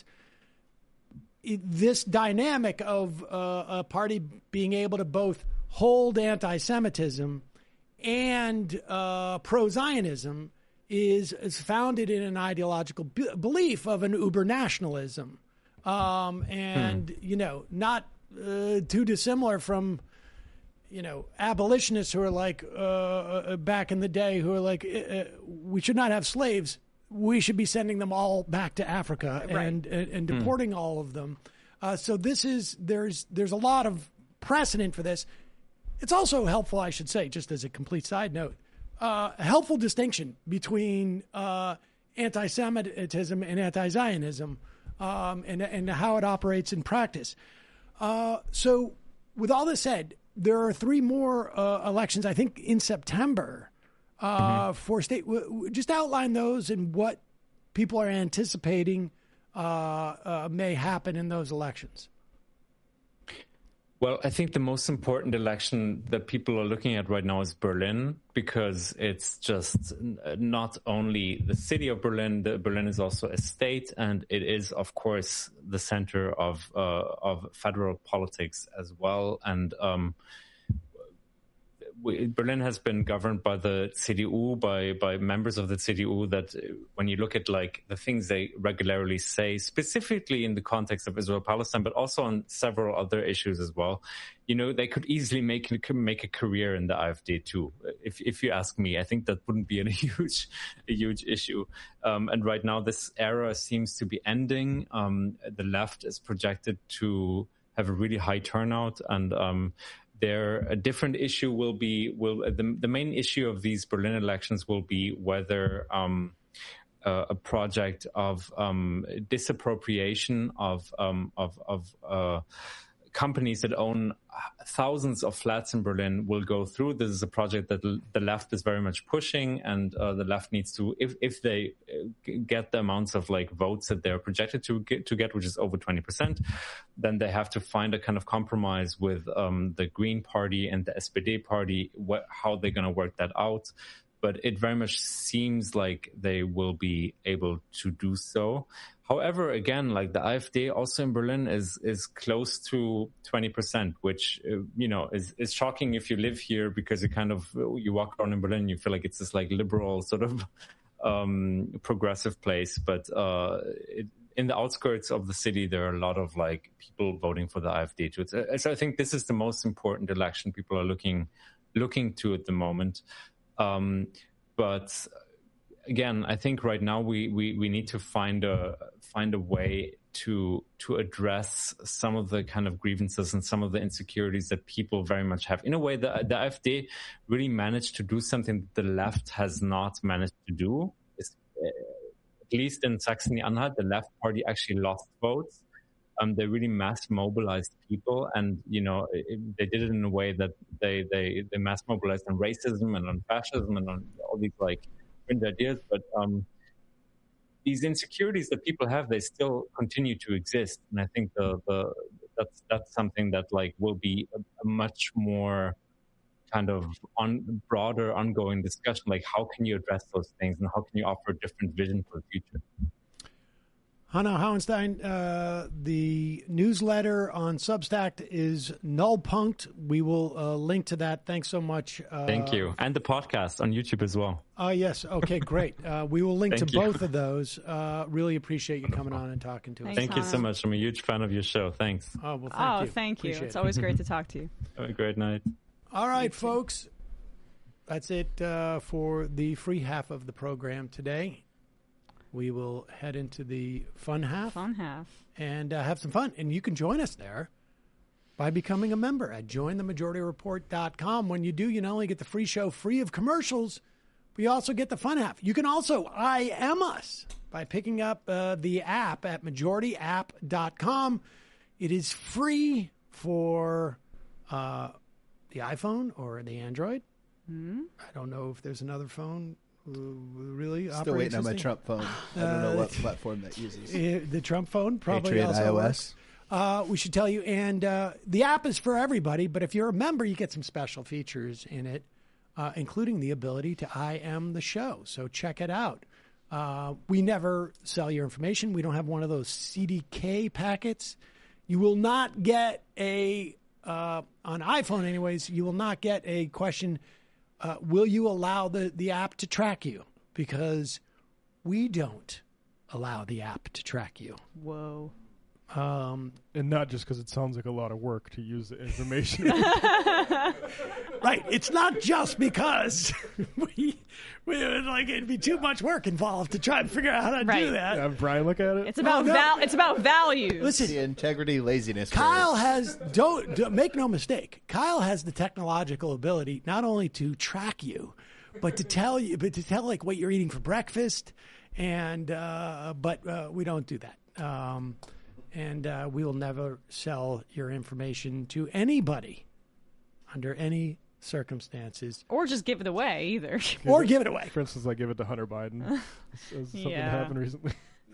It, this dynamic of uh, a party being able to both hold anti-Semitism and uh, pro-Zionism is, is founded in an ideological b- belief of an uber-nationalism. Um, and, hmm. you know, not uh, too dissimilar from, you know, abolitionists who are like, uh, back in the day, who are like, uh, we should not have slaves. We should be sending them all back to Africa right. and, and, and deporting hmm. all of them. Uh, so this is, there's, there's a lot of precedent for this. It's also helpful, I should say, just as a complete side note, Uh, a helpful distinction between uh, anti-Semitism and anti-Zionism um, and, and how it operates in practice. Uh, so with all this said, there are three more uh, elections, I think, in September uh, mm-hmm. for state. W- w- just outline those and what people are anticipating uh, uh, may happen in those elections. Well, I think the most important election that people are looking at right now is Berlin, because it's just not only the city of Berlin, the, Berlin is also a state, and it is, of course, the center of uh, of federal politics as well. And um, we, Berlin has been governed by the C D U, by by members of the C D U. That when you look at like the things they regularly say, specifically in the context of Israel-Palestine, but also on several other issues as well, you know, they could easily make make a career in the AfD too. If if you ask me, I think that wouldn't be a huge a huge issue. Um, and right now, this era seems to be ending. Um, the left is projected to have a really high turnout, and um, there a different issue will be will the the main issue of these Berlin elections will be whether um, uh, a project of um, disappropriation of um, of of uh, companies that own thousands of flats in Berlin will go through. This is a project that l- the left is very much pushing, and uh, the left needs to, if if they get the amounts of like votes that they're projected to get, to get, which is over twenty percent, then they have to find a kind of compromise with um, the Green Party and the S P D party, what, how they're going to work that out. But it very much seems like they will be able to do so. However, again, like the AfD also in Berlin is is close to twenty percent, which, uh, you know, is, is shocking if you live here, because you kind of, you walk around in Berlin and you feel like it's this like liberal sort of um, progressive place. But uh, it, in the outskirts of the city, there are a lot of like people voting for the AfD too. It's, uh, so I think this is the most important election people are looking looking to at the moment. Um, but again, I think right now we, we, we need to find a find a way to to address some of the kind of grievances and some of the insecurities that people very much have. In a way, the, the AfD really managed to do something that the left has not managed to do. It's, uh, at least in Saxony-Anhalt, the left party actually lost votes. Um, they really mass mobilized people, and you know it, they did it in a way that they, they, they mass mobilized on racism and on fascism and on all these like fringe ideas. But um, these insecurities that people have, they still continue to exist, and I think the, the that's that's something that like will be a, a much more kind of on broader ongoing discussion. Like, how can you address those things, and how can you offer a different vision for the future? Hanno Hauenstein, uh, the newsletter on Substack is Nullpunkt. We will uh, link to that. Thanks so much. Uh, Thank you. And the podcast on YouTube as well. Oh, uh, yes. Okay, great. Uh, we will link to you. both of those. Uh, really appreciate you coming on and talking to Thanks, us. Thank Hanno. you so much. I'm a huge fan of your show. Thanks. Oh, well, thank oh, you. thank you. Appreciate it's it. always great to talk to you. Have a great night. All right, folks. That's it uh, for the free half of the program today. We will head into the fun half. Fun half. And uh, have some fun. And you can join us there by becoming a member at join the majority report dot com. When you do, you not only get the free show free of commercials, but you also get the fun half. You can also I M us by picking up uh, the app at majority app dot com. It is free for uh, the iPhone or the Android. Mm-hmm. I don't know if there's another phone. Really? Still waiting on my Trump phone. I don't know uh, what platform that uses. Uh, the Trump phone probably Patriot also iOS. Works. Uh, we should tell you, and uh, the app is for everybody. But if you're a member, you get some special features in it, uh, including the ability to I M the show. So check it out. Uh, we never sell your information. We don't have one of those C D K packets. You will not get a uh, on iPhone, anyways. You will not get a question. Uh, will you allow the, the app to track you? Because we don't allow the app to track you. Whoa. Um, and not just because it sounds like a lot of work to use the information. Right. It's not just because we, we would like it'd be too much work involved to try and figure out how to right. do that. Have Brian look at it. It's about oh, no. val- It's about values. Listen, the integrity, laziness. Kyle has don't, don't make no mistake. Kyle has the technological ability not only to track you, but to tell you, but to tell like what you're eating for breakfast, and uh, but uh, we don't do that. Um, And uh, we will never sell your information to anybody under any circumstances. Or just give it away, either. Or give it away. For instance, like give it to Hunter Biden. As something Yeah. happened recently.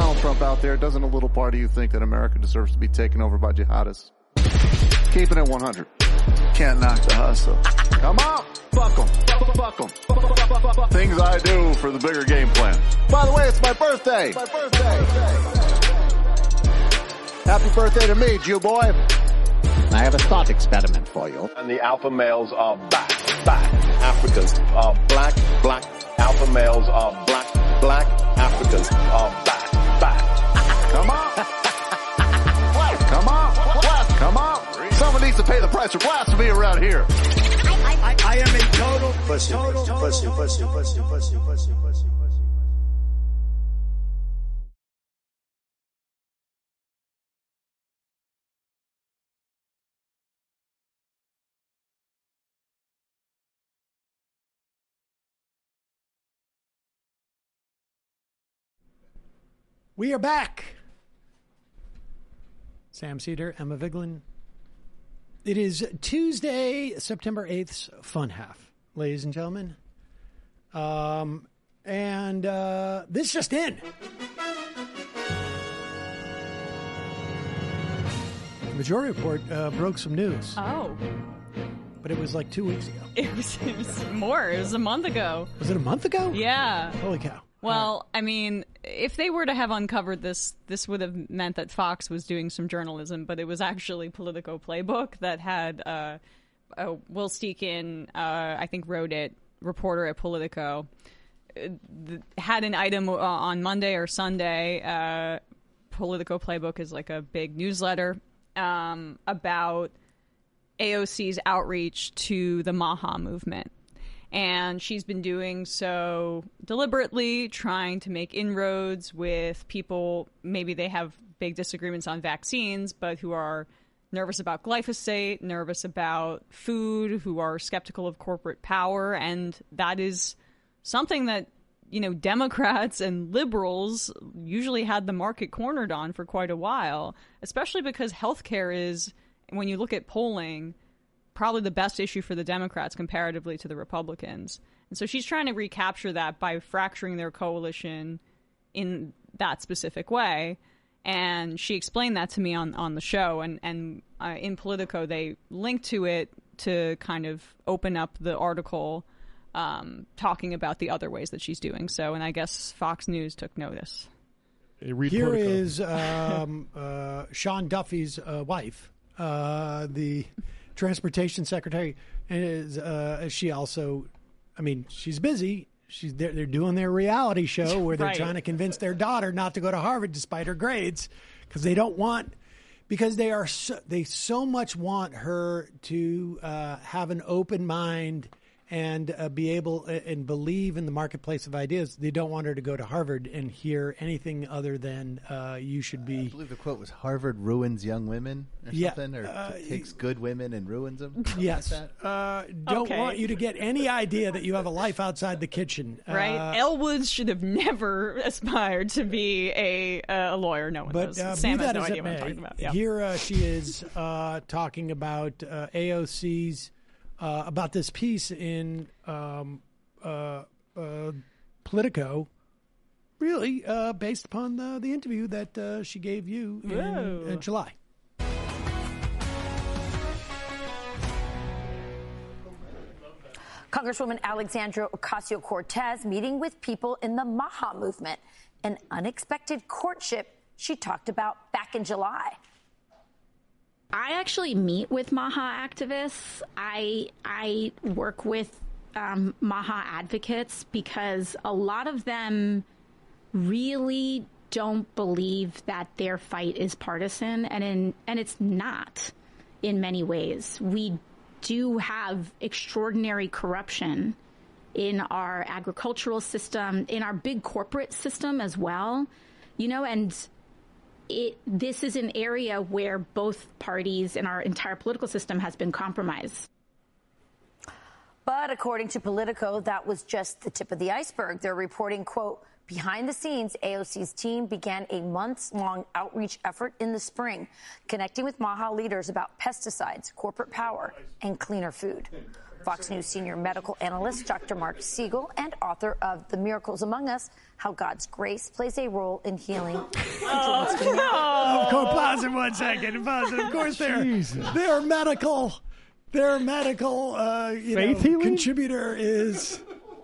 Donald Trump out there, doesn't a little part of you think that America deserves to be taken over by jihadists? Keeping it one hundred. Can't knock the hustle. Come on, fuck them, fuck them. Things I do for the bigger game plan. By the way, it's my birthday. My birthday. Happy birthday to me, Jew boy. I have a thought experiment for you. And the alpha males are back, back. Africans are black, black. Alpha males are black, black. Africans are back, back. Come on. Come on. Come on. Someone needs to pay the price for blasphemy around here. I, I, I am a total, pussy, total, pussy, pussy, pussy, pussy, pussy, pussy. We are back. Sam Cedar, Emma Vigeland. It is Tuesday, September eighth's Fun Half, ladies and gentlemen. Um, and uh, this just in. The Majority Report uh, broke some news. Oh. But it was like two weeks ago. It was, it was more. It was a month ago. Was it a month ago? Yeah. Holy cow. Well, I mean, if they were to have uncovered this, this would have meant that Fox was doing some journalism, but it was actually Politico Playbook that had uh, uh, Will Steakin, uh, I think wrote it, reporter at Politico, uh, th- had an item uh, on Monday or Sunday. Uh, Politico Playbook is like a big newsletter um, about A O C's outreach to the Maha movement. And she's been doing so deliberately, trying to make inroads with people. Maybe they have big disagreements on vaccines, but who are nervous about glyphosate, nervous about food, who are skeptical of corporate power. And that is something that, you know, Democrats and liberals usually had the market cornered on for quite a while, especially because healthcare is, when you look at polling, probably the best issue for the Democrats comparatively to the Republicans. And so she's trying to recapture that by fracturing their coalition in that specific way. And she explained that to me on, on the show. And, and uh, in Politico, they linked to it to kind of open up the article um, talking about the other ways that she's doing so. And I guess Fox News took notice. Here Politico. is um, uh, Sean Duffy's uh, wife, uh, the Transportation Secretary, is uh, she also? I mean, she's busy. She's they're, they're doing their reality show where they're right. trying to convince their daughter not to go to Harvard despite her grades, because they don't want because they are so, they so much want her to uh, have an open mind and uh, be able uh, and believe in the marketplace of ideas. They don't want her to go to Harvard and hear anything other than uh, you should be. I believe the quote was Harvard ruins young women or yeah, something, or uh, takes good women and ruins them. Yes. Like uh, don't okay. want you to get any idea that you have a life outside the kitchen. Right. Uh, Elle Woods should have never aspired to be a, a lawyer. No one but, knows. Uh, Sam be has that no as idea it what I'm may, talking about. Yeah. Here uh, she is uh, talking about uh, A O C's Uh, about this piece in um, uh, uh, Politico, really uh, based upon the, the interview that uh, she gave you in uh, July. Congresswoman Alexandra Ocasio-Cortez meeting with people in the Maha movement, an unexpected courtship she talked about back in July. I actually meet with Maha activists. I I work with um, Maha advocates because a lot of them really don't believe that their fight is partisan, and in and it's not in many ways. We do have extraordinary corruption in our agricultural system, in our big corporate system as well, you know, and It, this is an area where both parties and our entire political system has been compromised. But according to Politico, that was just the tip of the iceberg. They're reporting, quote, behind the scenes, A O C's team began a months-long outreach effort in the spring, connecting with Maha leaders about pesticides, corporate power, and cleaner food. Fox News senior medical analyst Doctor Mark Siegel and author of The Miracles Among Us, How God's Grace Plays a Role in Healing. Oh, no. Of course, pause it one second. Pause it. Of course, they're, they're medical. Their medical uh, you Faith know, healing? contributor is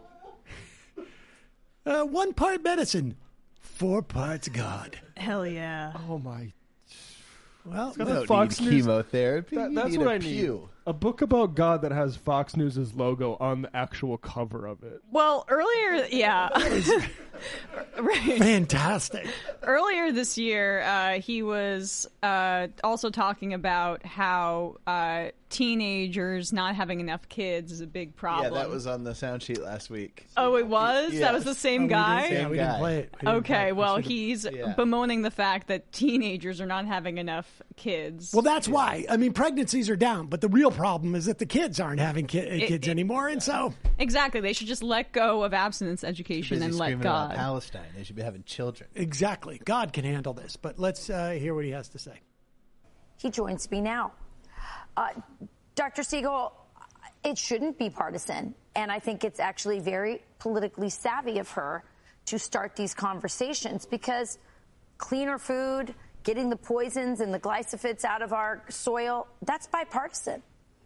uh, one part medicine, four parts God. Hell yeah. Oh, my. Well, You don't Fox need News- chemotherapy. That- You that's need what a I need. pew. A book about God that has Fox News' logo on the actual cover of it. Well, earlier, yeah. Right. Fantastic. Earlier this year, uh, he was uh, also talking about how uh, teenagers not having enough kids is a big problem. Yeah, that was on the sound sheet last week. Oh, it was? Yes. That was the same Oh, we guy? didn't- yeah, we didn't guy. play it. We didn't play Okay, it. We well, should've- he's Yeah. bemoaning the fact that teenagers are not having enough kids. Well, that's why. I mean, pregnancies are down, but the real problem is that the kids aren't having ki- It- kids it- anymore, and so Exactly. They should just let go of abstinence education Busy and let screaming God. about Palestine. They should be having children. exactly, God can handle this. But let's uh, hear what he has to say. He joins me now. Uh, Doctor Siegel, it shouldn't be partisan, and I think it's actually very politically savvy of her to start these conversations because cleaner food, getting the poisons and the glyphosates out of our soil, that's bipartisan.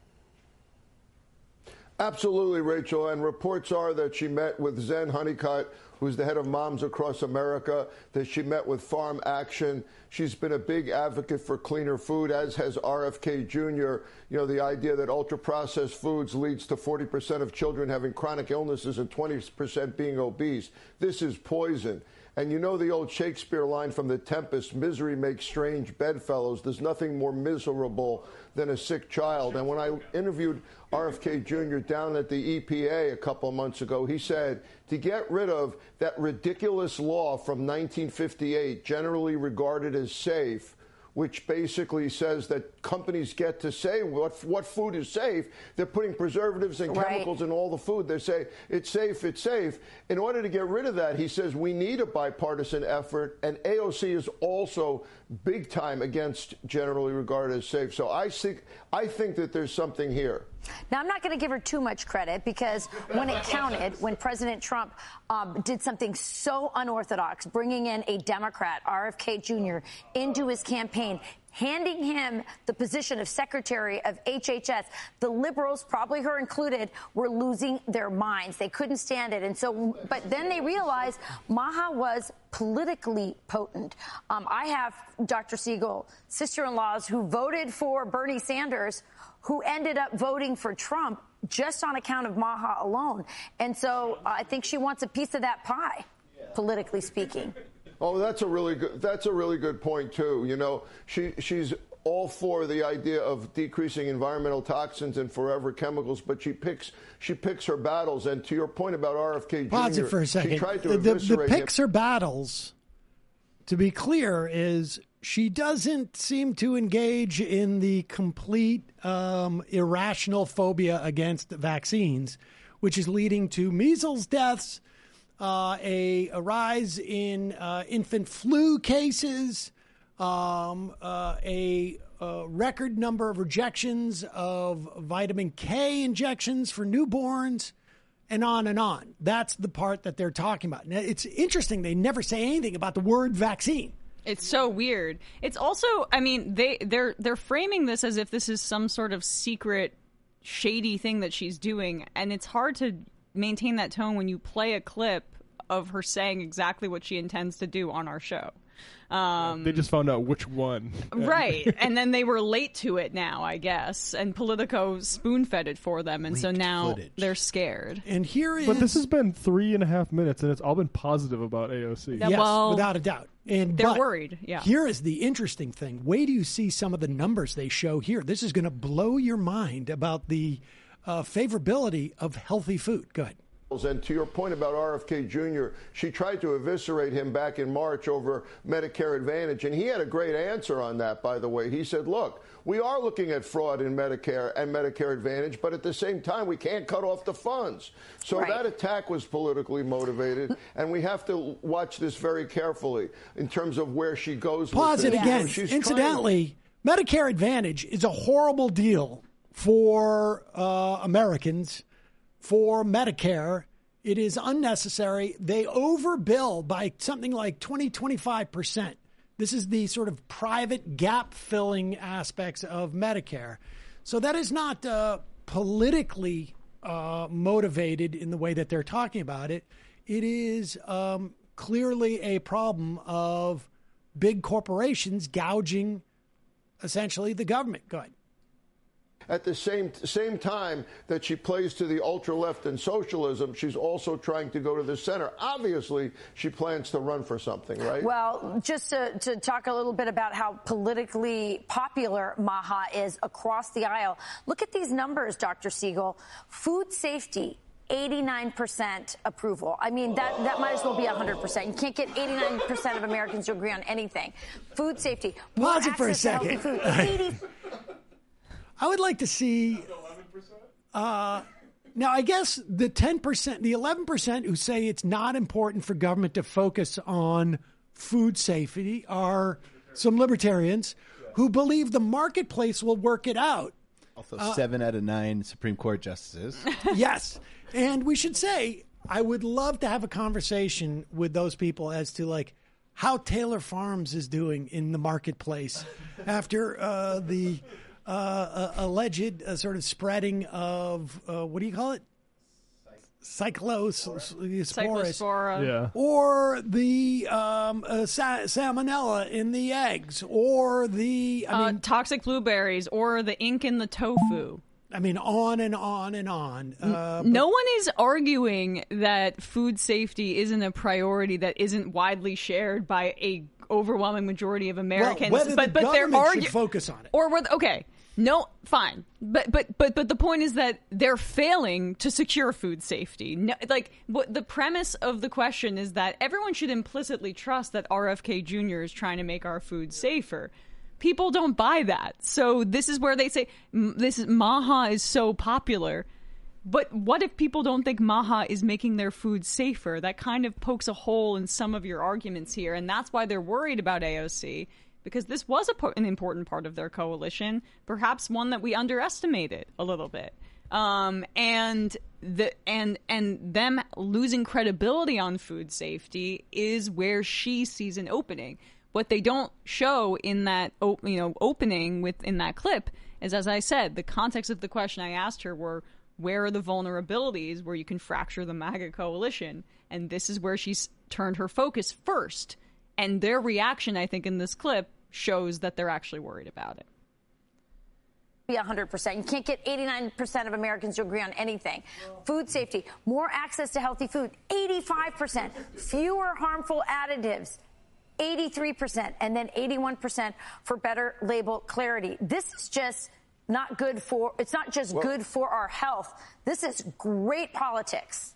Absolutely, Rachel. And reports are that she met with Zen Honeycutt, who's the head of Moms Across America, that she met with Farm Action. She's been a big advocate for cleaner food, as has R F K Junior You know, the idea that ultra-processed foods leads to forty percent of children having chronic illnesses and twenty percent being obese. This is poison. And you know the old Shakespeare line from The Tempest, misery makes strange bedfellows. There's nothing more miserable than a sick child. And when I interviewed R F K Junior down at the E P A a couple of months ago, he said to get rid of that ridiculous law from nineteen fifty-eight, generally regarded as safe, which basically says that companies get to say what what food is safe. They're putting preservatives and Right. chemicals in all the food. They say it's safe, it's safe. In order to get rid of that, he says we need a bipartisan effort, and A O C is also big time against generally regarded as safe. So I think I think that there's something here. Now, I'm not going to give her too much credit because when it counted, when President Trump um, did something so unorthodox, bringing in a Democrat, R F K Junior, into his campaign, handing him the position of Secretary of H H S, the liberals, probably her included, were losing their minds. They couldn't stand it. And so, but then they realized Maha was politically potent. Um, I have, Doctor Siegel, sister-in-laws who voted for Bernie Sanders, who ended up voting for Trump just on account of Maha alone. And so uh, I think she wants a piece of that pie, politically speaking. Oh, that's a really good. That's a really good point too. You know, she she's all for the idea of decreasing environmental toxins and forever chemicals, but she picks she picks her battles. And to your point about R F K Junior, Pause it for a second. She tried to the, the, the eviscerate him. picks her battles, to be clear, is she doesn't seem to engage in the complete um, irrational phobia against vaccines, which is leading to measles deaths, uh, a, a rise in uh, infant flu cases, um, uh, a, a record number of rejections of vitamin K injections for newborns, and on and on. That's the part that they're talking about. Now, it's interesting. They never say anything about the word vaccine. It's so weird. It's also, I mean, they they're they're framing this as if this is some sort of secret, shady thing that she's doing, and it's hard to maintain that tone when you play a clip of her saying exactly what she intends to do on our show. Um, They just found out which one. Right, and then they were late to it now, I guess, and Politico spoon-fed it for them, and so now footage. they're scared. And here is... But this has been three and a half minutes, and it's all been positive about A O C. Yeah, yes, well, without a doubt. And they're but worried, yeah. Here is the interesting thing. Wait till you see some of the numbers they show here. This is going to blow your mind about the uh, favorability of healthy food. Go ahead. And to your point about R F K Junior, she tried to eviscerate him back in March over Medicare Advantage, and he had a great answer on that, by the way. He said, look, we are looking at fraud in Medicare and Medicare Advantage, but at the same time, we can't cut off the funds. So Right. that attack was politically motivated, and we have to watch this very carefully in terms of where she goes Pause with it this. again. She's Incidentally, Medicare Advantage is a horrible deal for uh, Americans for Medicare. It is unnecessary. They overbill by something like twenty, twenty-five percent. This is the sort of private gap-filling aspects of Medicare. So that is not uh, politically uh, motivated in the way that they're talking about it. It is um, clearly a problem of big corporations gouging, essentially, the government. Go ahead. At the same same time that she plays to the ultra-left and socialism, she's also trying to go to the center. Obviously, she plans to run for something, right? Well, just to, to talk a little bit about how politically popular Maha is across the aisle. Look at these numbers, Doctor Siegel. Food safety, eighty-nine percent approval. I mean, that, that might as well be one hundred percent. You can't get eighty-nine percent of Americans to agree on anything. Food safety. Pause it for a second. Food, eighty I would like to see. Uh, now, I guess the ten percent, the eleven percent who say it's not important for government to focus on food safety are some libertarians who believe the marketplace will work it out. Also, Uh, seven out of nine Supreme Court justices. Yes. And we should say, I would love to have a conversation with those people as to, like, how Taylor Farms is doing in the marketplace after uh, the uh, uh, alleged uh, sort of spreading of, uh, what do you call it? Cyclosporus. Cyclospora. Yeah. Or the um, uh, sa- salmonella in the eggs, or the I uh, mean, toxic blueberries, or the ink in the tofu. I mean, on and on and on. Uh, no one is arguing that food safety isn't a priority that isn't widely shared by a overwhelming majority of Americans. Well, whether but the but they're government argu- should focus on it. Or whether, okay, no, fine, but but but but the point is that they're failing to secure food safety. No, like what the premise of the question is that everyone should implicitly trust that R F K Junior is trying to make our food safer. People don't buy that. So this is where they say m- this is Maha is so popular. But what if people don't think Maha is making their food safer? That kind of pokes a hole in some of your arguments here, and that's why they're worried about A O C, because this was a po- an important part of their coalition, perhaps one that we underestimated a little bit. Um, and the and and them losing credibility on food safety is where she sees an opening. What they don't show in that op- you know opening within that clip is, as I said, the context of the question I asked her were, where are the vulnerabilities where you can fracture the MAGA coalition? And this is where she's turned her focus first. And their reaction, I think, in this clip shows that they're actually worried about it. Be one hundred percent. You can't get eighty-nine percent of Americans to agree on anything. Food safety, more access to healthy food, eighty-five percent. Fewer harmful additives, eighty-three percent. And then eighty-one percent for better label clarity. This is just not good for, it's not just well, good for our health. This is great politics.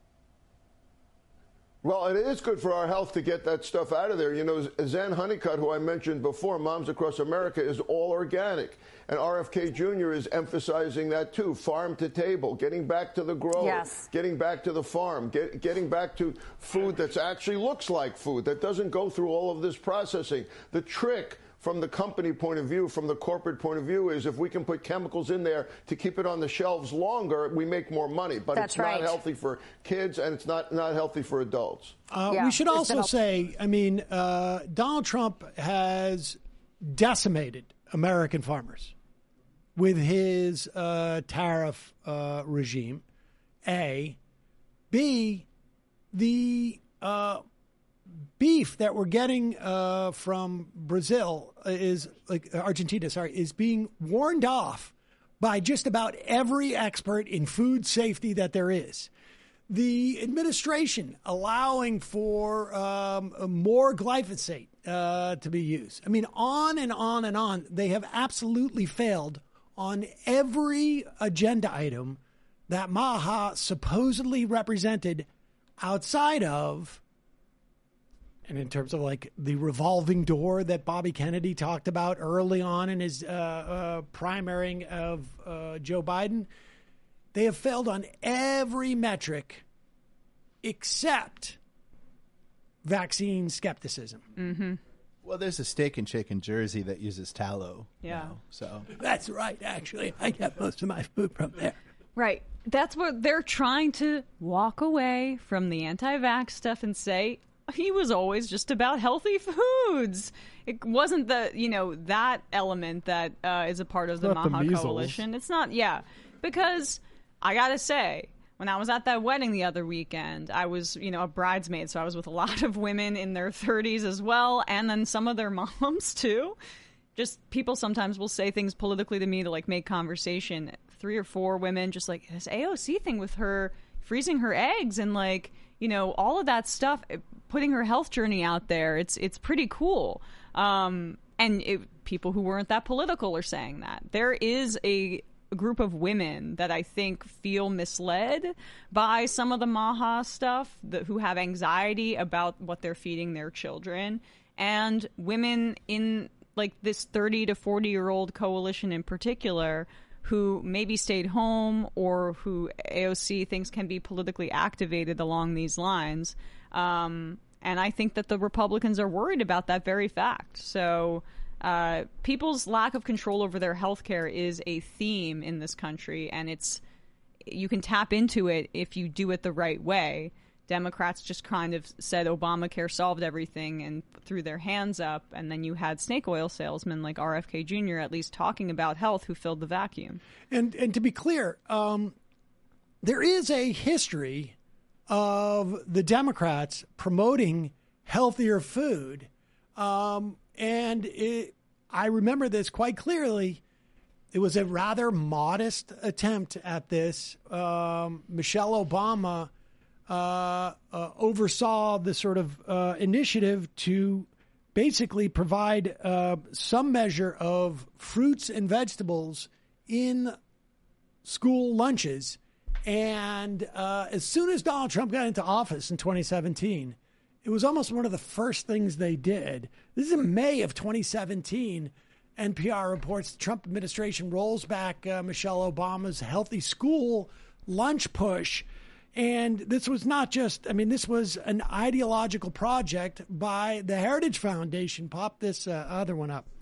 Well, it is good for our health to get that stuff out of there. You know, Zen Honeycutt, who I mentioned before, Moms Across America, is all organic. And R F K Junior is emphasizing that, too. Farm to table, getting back to the grower, yes. getting back to the farm, get, getting back to food that actually looks like food, that doesn't go through all of this processing. The trick from the company point of view, from the corporate point of view, is if we can put chemicals in there to keep it on the shelves longer, we make more money. But That's it's not right. healthy for kids, and it's not, not healthy for adults. Uh, Yeah, we should it's also been a- say, I mean, uh, Donald Trump has decimated American farmers with his uh, tariff uh, regime. A. B. The uh, beef that we're getting uh, from Brazil is, like Argentina, sorry, is being warned off by just about every expert in food safety that there is. The administration allowing for um, more glyphosate uh, to be used. I mean, on and on and on. They have absolutely failed on every agenda item that Maha supposedly represented outside of, and in terms of like the revolving door that Bobby Kennedy talked about early on in his uh, uh, primarying of uh, Joe Biden, they have failed on every metric except vaccine skepticism. Mm-hmm. Well, there's a Steak and Shake in Jersey that uses tallow. Yeah. Now, so That's right, actually. I get most of my food from there. Right. That's what they're trying to walk away from the anti-vax stuff and say he was always just about healthy foods. It wasn't the, you know, that element that uh, is a part of It's the not the Maha measles. Coalition. It's not, yeah. Because I got to say, when I was at that wedding the other weekend, I was, you know, a bridesmaid, so I was with a lot of women in their thirties as well, and then some of their moms, too. Just people sometimes will say things politically to me to, like, make conversation. Three or four women just, like, this A O C thing with her freezing her eggs and, like, you know, all of that stuff, putting her health journey out there. It's it's pretty cool. Um, and it, people who weren't that political are saying that. There is a group of women that I think feel misled by some of the Maha stuff, that, who have anxiety about what they're feeding their children, and women in like this thirty to forty year old coalition in particular who maybe stayed home or who A O C thinks can be politically activated along these lines. Um, and I think that the Republicans are worried about that very fact. So uh, people's lack of control over their health care is a theme in this country, and it's you can tap into it if you do it the right way. Democrats just kind of said Obamacare solved everything and threw their hands up, and then you had snake oil salesmen like R F K Junior at least talking about health who filled the vacuum. And and to be clear, um, there is a history of the Democrats promoting healthier food, um, and it, I remember this quite clearly. It was a rather modest attempt at this. Um, Michelle Obama Uh, uh, oversaw the sort of uh, initiative to basically provide uh, some measure of fruits and vegetables in school lunches. And uh, as soon as Donald Trump got into office in twenty seventeen, it was almost one of the first things they did. This is in May of twenty seventeen. N P R reports the Trump administration rolls back uh, Michelle Obama's healthy school lunch push. And this was not just, I mean, this was an ideological project by the Heritage Foundation. Pop this uh, other one up.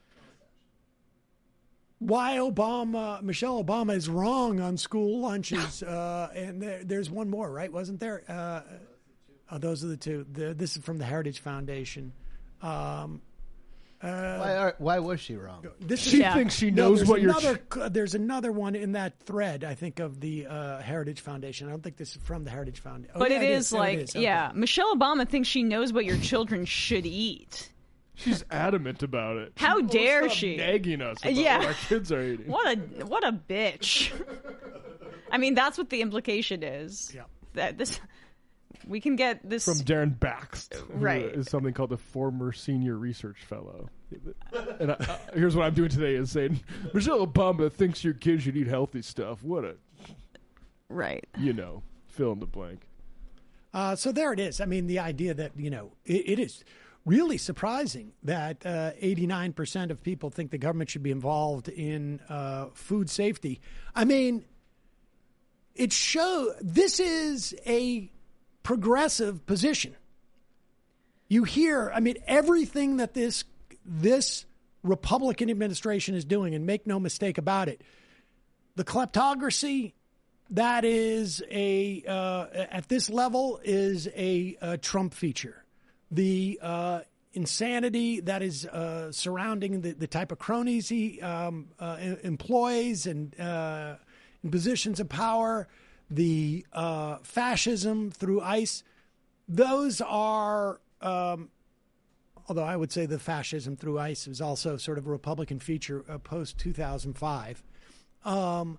Why Obama, Michelle Obama is wrong on school lunches. Uh, and there, there's one more, right? Wasn't there? Uh, oh, those are the two. The, this is from the Heritage Foundation. Um, uh, why, are, why was she wrong? This she is, yeah. thinks she no, knows there's what another, you're. There's another one in that thread, I think, of the uh, Heritage Foundation. I don't think this is from the Heritage Foundation. Oh, but yeah, it, it is, is like, it is. Okay. yeah, Michelle Obama thinks she knows what your children should eat. She's adamant about it. How she dare stop she? Nagging us about yeah. what our kids are eating. What a what a bitch. I mean, that's what the implication is. Yeah. That this we can get this from Darren Baxt, right? Who is something called the former senior research fellow. And I, uh, here's what I'm doing today: is saying Michelle Obama thinks your kids should eat healthy stuff. What a right, you know, fill in the blank. Uh, so there it is. I mean, the idea that you know it, it is really surprising that uh, eighty-nine percent of people think the government should be involved in uh, food safety. I mean, it show this is a progressive position. You hear, I mean, everything that this this Republican administration is doing, and make no mistake about it, the kleptocracy that is a uh, at this level is a, a Trump feature. The uh, insanity that is uh, surrounding the, the type of cronies he um, uh, employs and uh, in positions of power, the uh, fascism through ICE, those are, um, although I would say the fascism through ICE was also sort of a Republican feature uh, post two thousand five. Um,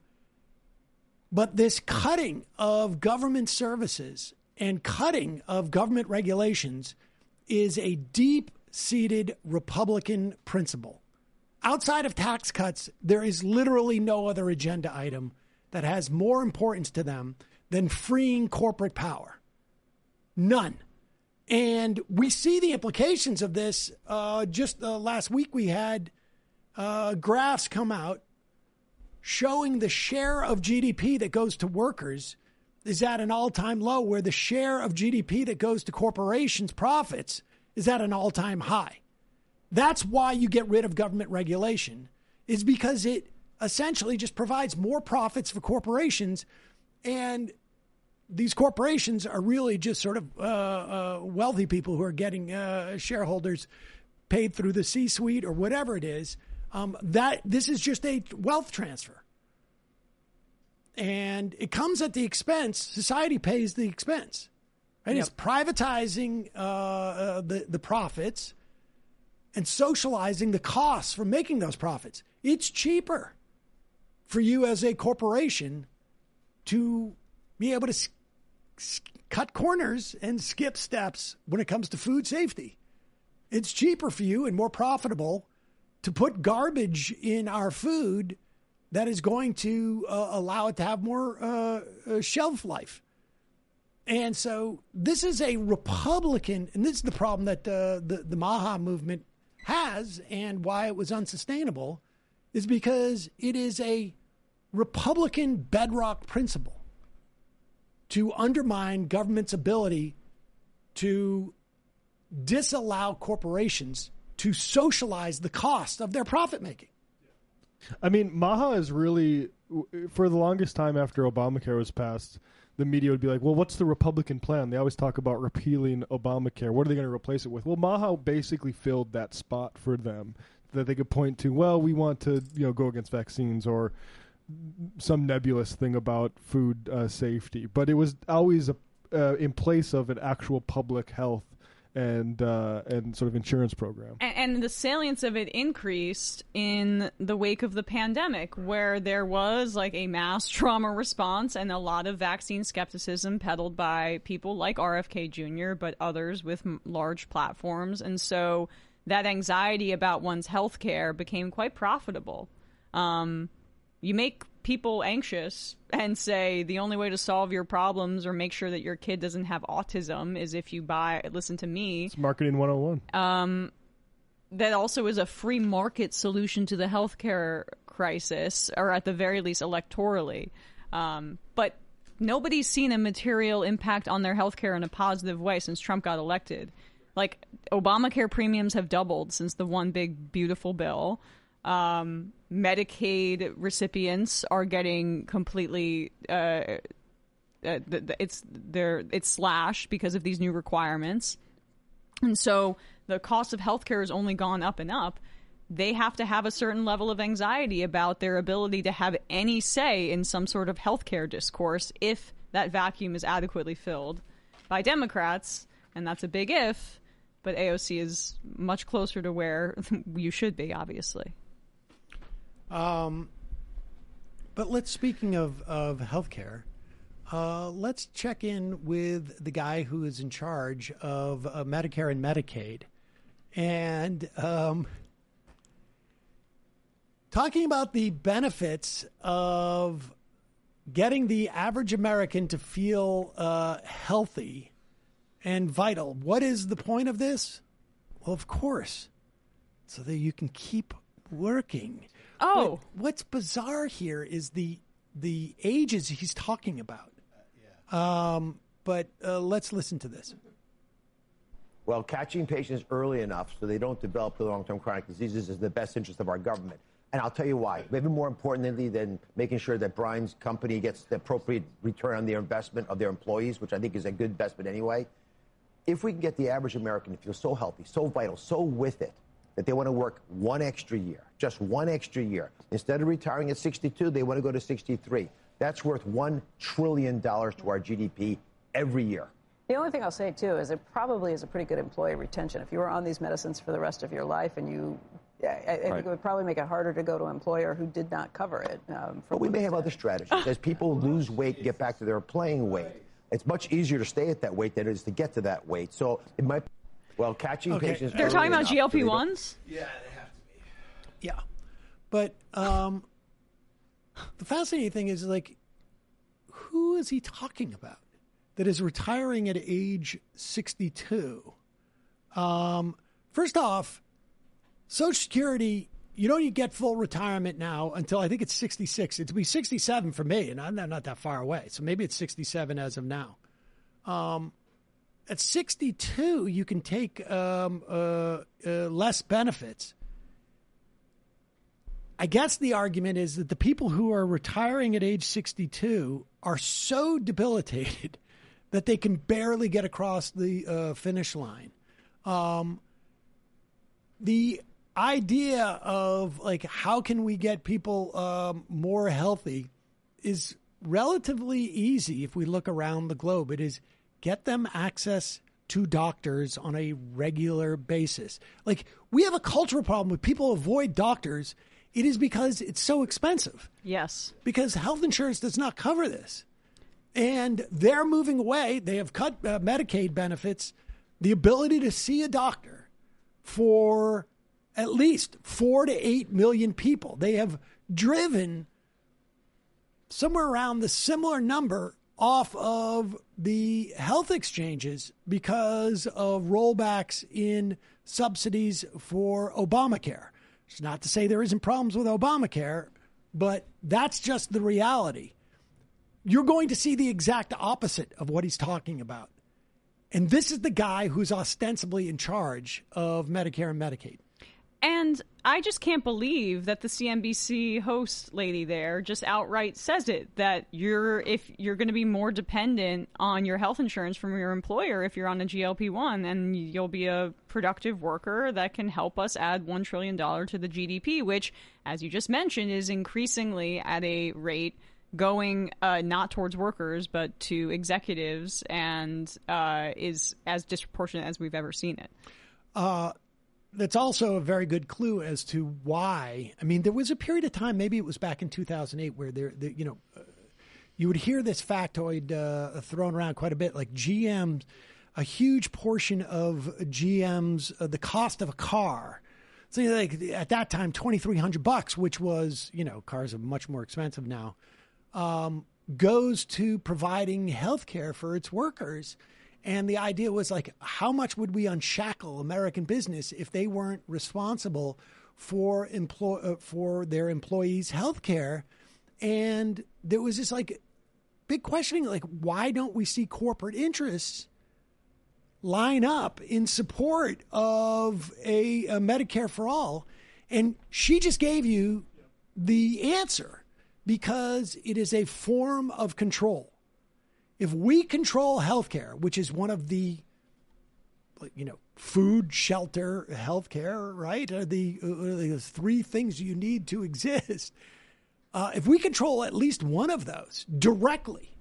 but this cutting of government services and cutting of government regulations is a deep-seated Republican principle. Outside of tax cuts, there is literally no other agenda item that has more importance to them than freeing corporate power. None. And we see the implications of this. Uh, just uh, last week we had uh, graphs come out showing the share of G D P that goes to workers is at an all-time low, where the share of G D P that goes to corporations' profits is at an all-time high. That's why you get rid of government regulation, is because it essentially just provides more profits for corporations. And these corporations are really just sort of uh, uh, wealthy people who are getting uh, shareholders paid through the C-suite or whatever it is. Um, that this is just a wealth transfer. And it comes at the expense. Society pays the expense. Right? Yep. It's privatizing uh, uh, the, the profits and socializing the costs for making those profits. It's cheaper for you as a corporation to be able to s- s- cut corners and skip steps when it comes to food safety. It's cheaper for you and more profitable to put garbage in our food that is going to uh, allow it to have more uh, uh, shelf life. And so this is a Republican, and this is the problem that uh, the, the Maha movement has and why it was unsustainable, is because it is a Republican bedrock principle to undermine government's ability to disallow corporations to socialize the cost of their profit making. I mean, Maha is really, for the longest time after Obamacare was passed, the media would be like, well, what's the Republican plan? They always talk about repealing Obamacare. What are they going to replace it with? Well, Maha basically filled that spot for them that they could point to. Well, we want to, you know, go against vaccines or some nebulous thing about food uh, safety. But it was always a, uh, in place of an actual public health and uh, and sort of insurance program. And, and the salience of it increased in the wake of the pandemic, where there was like a mass trauma response and a lot of vaccine skepticism peddled by people like R F K Junior, but others with m- large platforms. And so that anxiety about one's health care became quite profitable. Um, you make people anxious and say the only way to solve your problems or make sure that your kid doesn't have autism is if you buy, listen to me. It's marketing one oh one. Um, that also is a free market solution to the healthcare crisis, or at the very least electorally. Um, but nobody's seen a material impact on their healthcare in a positive way since Trump got elected. Like, Obamacare premiums have doubled since the one big beautiful bill. Um, Medicaid recipients are getting completely uh, uh, it's they're it's slashed because of these new requirements, and so the cost of healthcare has only gone up and up. They have to have a certain level of anxiety about their ability to have any say in some sort of healthcare discourse if that vacuum is adequately filled by Democrats, and that's a big if. But A O C is much closer to where you should be, obviously. Um, but let's, speaking of, of healthcare, uh, let's check in with the guy who is in charge of uh, Medicare and Medicaid. And um, talking about the benefits of getting the average American to feel uh, healthy and vital. What is the point of this? Well, of course, so that you can keep working. Oh, but what's bizarre here is the the ages he's talking about. Uh, yeah. Um, but uh, let's listen to this. Well, catching patients early enough so they don't develop the long-term chronic diseases is the best interest of our government. And I'll tell you why. Maybe more importantly than making sure that Brian's company gets the appropriate return on their investment of their employees, which I think is a good investment anyway. If we can get the average American to feel so healthy, so vital, so with it, that they want to work one extra year, just one extra year. Instead of retiring at sixty-two, they want to go to sixty-three. That's worth one trillion dollars to our G D P every year. The only thing I'll say, too, is it probably is a pretty good employee retention. If you were on these medicines for the rest of your life and you, I, I right. think it would probably make it harder to go to an employer who did not cover it. Um, but we may have other strategies. As people lose weight and get back to their playing weight, it's much easier to stay at that weight than it is to get to that weight. So it might... Well, catching okay. patients. They're talking about G L P ones? Yeah, they have to be. Yeah. But um, the fascinating thing is, like, who is he talking about that is retiring at age sixty-two? Um, first off, Social Security, you don't get full retirement now until I think it's sixty-six. It'll be sixty-seven for me, and I'm not, not that far away. So maybe it's sixty-seven as of now. Um at sixty-two, you can take um, uh, uh, less benefits. I guess the argument is that the people who are retiring at age sixty-two are so debilitated that they can barely get across the uh, finish line. Um, the idea of like how can we get people um, more healthy is relatively easy if we look around the globe. It is get them access to doctors on a regular basis. Like, we have a cultural problem with people avoid doctors. It is because it's so expensive. Yes. Because health insurance does not cover this. And they're moving away. They have cut uh, Medicaid benefits, the ability to see a doctor for at least four to eight million people. They have driven somewhere around the similar number off of the health exchanges because of rollbacks in subsidies for Obamacare. It's not to say there isn't problems with Obamacare, but that's just the reality. You're going to see the exact opposite of what he's talking about. And this is the guy who's ostensibly in charge of Medicare and Medicaid. And I just can't believe that the C N B C host lady there just outright says it, that you're if you're going to be more dependent on your health insurance from your employer if you're on a G L P one, and you'll be a productive worker that can help us add one trillion dollars to the G D P, which, as you just mentioned, is increasingly at a rate going uh, not towards workers but to executives, and uh, is as disproportionate as we've ever seen it. Uh That's also a very good clue as to why. I mean, there was a period of time, maybe it was back in two thousand eight, where there, there you know, uh, you would hear this factoid uh, thrown around quite a bit, like G M, a huge portion of G M's, uh, the cost of a car. So like at that time, twenty-three hundred bucks, which was, you know, cars are much more expensive now, um, goes to providing health care for its workers. And the idea was like, how much would we unshackle American business if they weren't responsible for employ uh, for their employees' health care? And there was this like big questioning, like, why don't we see corporate interests line up in support of a, a Medicare for all? And she just gave you the answer, because it is a form of control. If we control healthcare, which is one of the, you know, food, shelter, healthcare, right, are the, uh, the three things you need to exist. Uh, if we control at least one of those directly,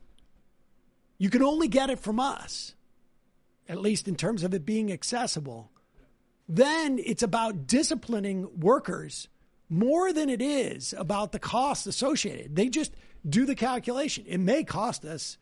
you can only get it from us, at least in terms of it being accessible. Then it's about disciplining workers more than it is about the costs associated. They just do the calculation. It may cost us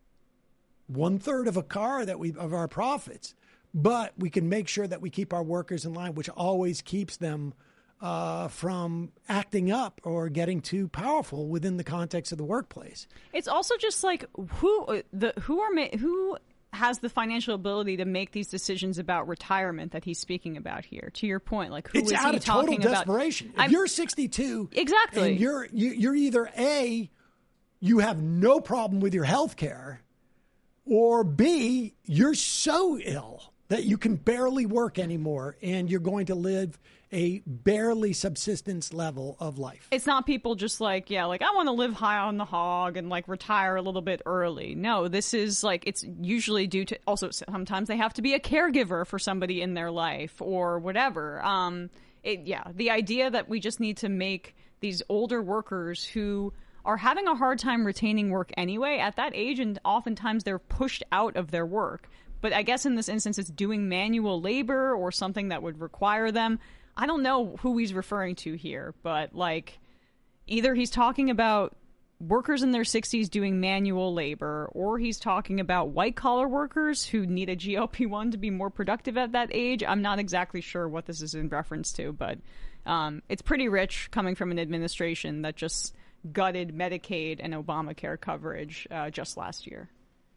one third of a car that we of our profits, but we can make sure that we keep our workers in line, which always keeps them uh, from acting up or getting too powerful within the context of the workplace. It's also just like who the who are ma- who has the financial ability to make these decisions about retirement that he's speaking about here. To your point, like who it's is out he of total talking desperation. about? If I'm, you're sixty-two, exactly, and you're you, you're either A, you have no problem with your health care, or B, you're so ill that you can barely work anymore and you're going to live a barely subsistence level of life. It's not people just like, yeah, like I want to live high on the hog and like retire a little bit early. No, this is like, it's usually due to, also sometimes they have to be a caregiver for somebody in their life or whatever. Um, it, yeah, the idea that we just need to make these older workers who are having a hard time retaining work anyway at that age, and oftentimes they're pushed out of their work. But I guess in this instance, it's doing manual labor or something that would require them. I don't know who he's referring to here, but like either he's talking about workers in their sixties doing manual labor, or he's talking about white-collar workers who need a G L P one to be more productive at that age. I'm not exactly sure what this is in reference to, but um, it's pretty rich coming from an administration that just gutted Medicaid and Obamacare coverage uh, just last year.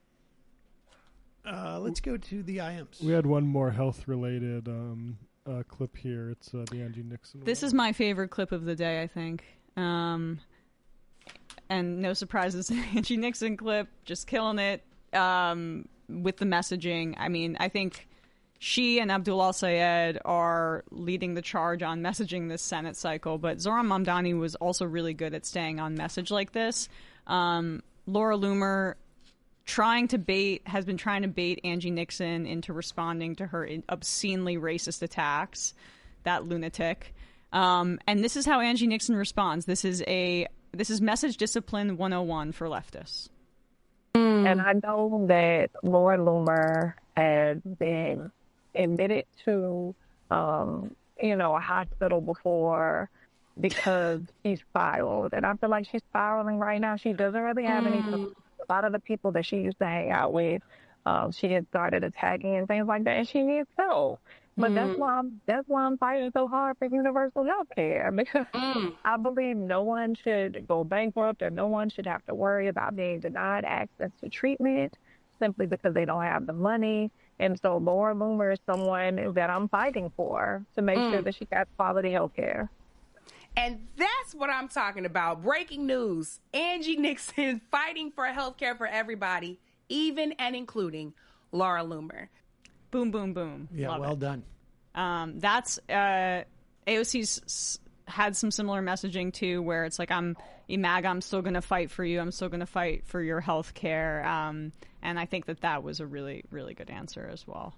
Uh, let's go to the I Ms. We had one more health-related um, uh, clip here. It's uh, the Angie Nixon. This one. is my favorite clip of the day, I think. Um, and no surprises, Angie Nixon clip, just killing it. Um, with the messaging. I mean, I think she and Abdullah Sayed are leading the charge on messaging this Senate cycle, but Zohran Mamdani was also really good at staying on message like this. Um, Laura Loomer trying to bait has been trying to bait Angie Nixon into responding to her obscenely racist attacks. That lunatic. Um, and this is how Angie Nixon responds. This is a this is message discipline one oh one for leftists. And I know that Laura Loomer had been admitted to, um, you know, a hospital before because she spiraled. And I feel like she's spiraling right now. She doesn't really have mm. any. A lot of the people that she used to hang out with, um, she had started attacking and things like that, and she needs help. But mm. that's why I'm that's why I'm fighting so hard for universal health care, because mm. I believe no one should go bankrupt or no one should have to worry about being denied access to treatment simply because they don't have the money. And so Laura Loomer is someone that I'm fighting for to make mm. sure that she got quality health care. And that's what I'm talking about. Breaking news. Angie Nixon fighting for health care for everybody, even and including Laura Loomer. Boom, boom, boom. Yeah, Love well it. done. Um, that's uh, A O C's s- had some similar messaging too, where it's like, I'm E MAGA, I'm still going to fight for you. I'm still going to fight for your health care. Um, and I think that that was a really, really good answer as well.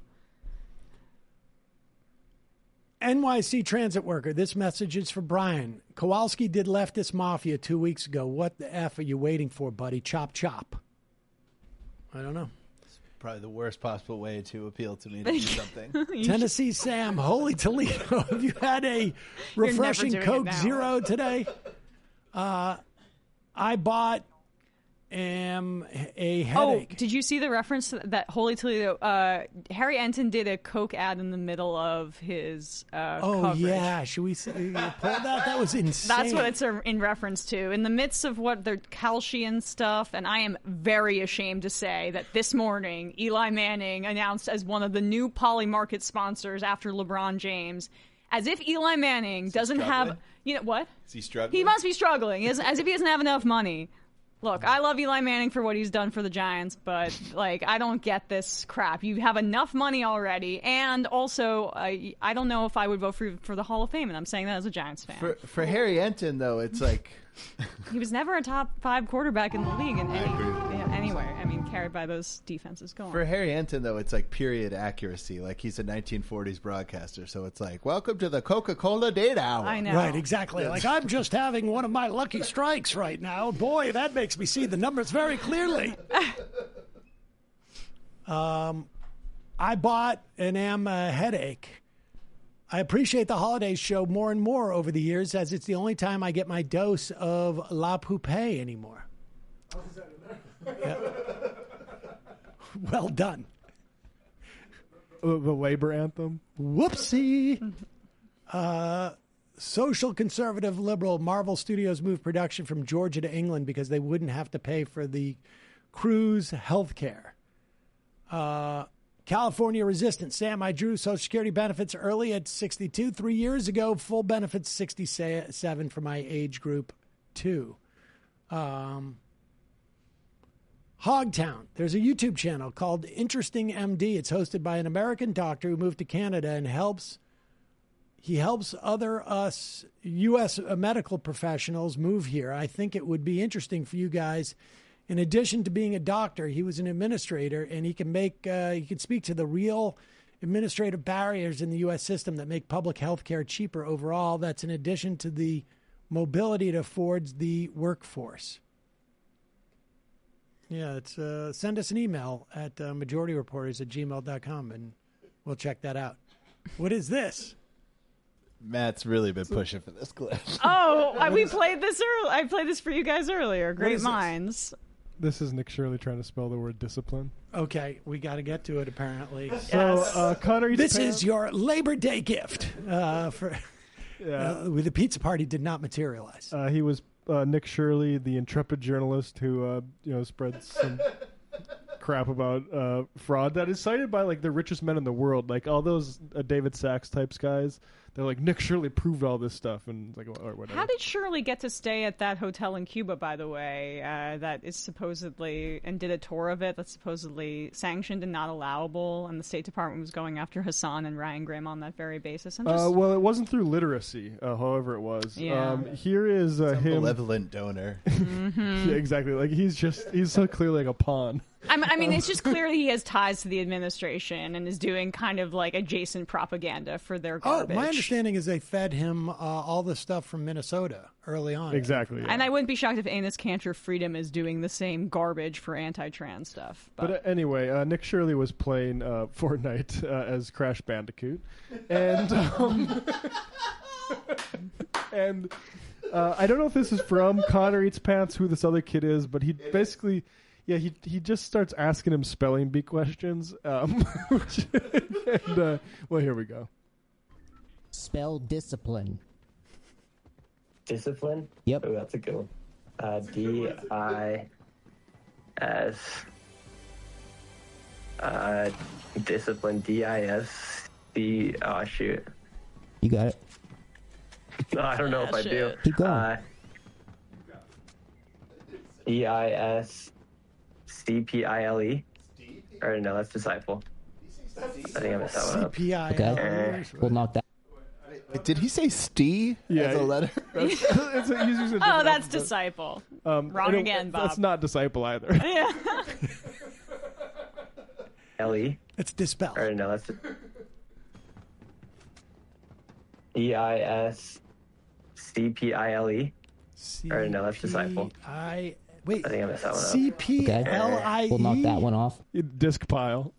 N Y C transit worker. This message is for Brian. Kowalski did leftist mafia two weeks ago. What the F are you waiting for, buddy? Chop, chop. I don't know. Probably the worst possible way to appeal to me to do something. Tennessee Sam, Holy Toledo. Have you had a refreshing Coke Zero today? Uh, I bought um, a headache. Oh, did you see the reference to that Holy Toledo? Uh, Harry Enton did a Coke ad in the middle of his uh, Oh, coverage. yeah. Should we see, pull that? That was insane. That's what it's a, in reference to. In the midst of what the Kalshian stuff, and I am very ashamed to say that this morning, Eli Manning announced as one of the new Poly Market sponsors after LeBron James, as if Eli Manning doesn't have, you know, what? Is he struggling? He must be struggling, as, as if he doesn't have enough money. Look, I love Eli Manning for what he's done for the Giants, but, like, I don't get this crap. You have enough money already, and also, I I don't know if I would vote for for the Hall of Fame, and I'm saying that as a Giants fan. For, for Harry Enton, though, it's like... He was never a top five quarterback in the league in any, yeah, anywhere. I mean, carried by those defenses. Go on. For Harry Enton, though, it's like period accuracy. Like, he's a nineteen forties broadcaster, so it's like, welcome to the Coca-Cola Date Hour. I know. Right, exactly. Like, I'm just having one of my lucky strikes right now. Boy, that makes me see the numbers very clearly. um, I bought an am a headache. I appreciate the holidays show more and more over the years, as it's the only time I get my dose of La Poupée anymore. Yeah. Well done. The, the labor anthem. Whoopsie. Uh, social conservative liberal Marvel Studios moved production from Georgia to England because they wouldn't have to pay for the crew's health care. Uh, California resistant. Sam, I drew Social Security benefits early at sixty-two. Three years ago, full benefits sixty-seven for my age group, too. Um, Hogtown. There's a YouTube channel called Interesting M D. It's hosted by an American doctor who moved to Canada and helps. He helps other us U S medical professionals move here. I think it would be interesting for you guys. In addition to being a doctor, he was an administrator, and he can make uh, he can speak to the real administrative barriers in the U S system that make public health care cheaper overall. That's in addition to the mobility it affords the workforce. Yeah, it's uh, send us an email at uh, majority reporters at gmail dot com, and we'll check that out. What is this? Matt's really been pushing for this clip. Oh, I- we played this earlier. I played this for you guys earlier. Great minds. This is Nick Shirley trying to spell the word discipline. Okay, we got to get to it, apparently. So, uh, Connor, this Japan- is your Labor Day gift. Uh, for Yeah. uh, the pizza party did not materialize. Uh, he was uh, Nick Shirley, the intrepid journalist who uh, you know spread some crap about uh, fraud that is cited by like the richest men in the world, like all those uh, David Sachs types guys. they're like, Nick Shirley proved all this stuff, and it's like, or whatever. How did Shirley get to stay at that hotel in Cuba, by the way, uh, that is supposedly, and did a tour of it that's supposedly sanctioned and not allowable, and the State Department was going after Hassan and Ryan Grimm on that very basis? I'm just... Uh, well, it wasn't through literacy, uh, however it was. Yeah. Um, here is uh, Some him. malevolent donor. Mm-hmm. Yeah, exactly. Like he's just he's so clearly like a pawn. I'm, I mean, it's just clear he has ties to the administration and is doing kind of like adjacent propaganda for their garbage. Oh, my understanding is they fed him uh, all the stuff from Minnesota early on. Exactly. Yeah. And I wouldn't be shocked if Enes Kanter Freedom is doing the same garbage for anti-trans stuff. But, But uh, anyway, uh, Nick Shirley was playing uh, Fortnite uh, as Crash Bandicoot, and um, and uh, I don't know if this is from Connor Eats Pants, who this other kid is, but he basically. Yeah, he he just starts asking him spelling bee questions. Um, which, and, uh, well, here we go. Spell discipline. Discipline? Yep. Oh, that's a good one. Uh, D I S. Uh, discipline. D I S C. Oh, shoot. You got it. No, I don't know if I do. Keep going. Uh, D I S C P I L E. Or no, that's disciple. I think I missed that one up. C P I L E. Okay. We'll knock that. Wait, did he say "st" Yeah, as a letter? That's, it's a, he's using a oh, different that's alphabet. disciple. Um, Wrong and it- again, Bob. That's not disciple either. Yeah. L E. It's dispel. Or no, that's D I S C P I L E. Or no, that's disciple. I wait. I think I missed that one up. C P L I E. We'll knock that one off. Disc pile.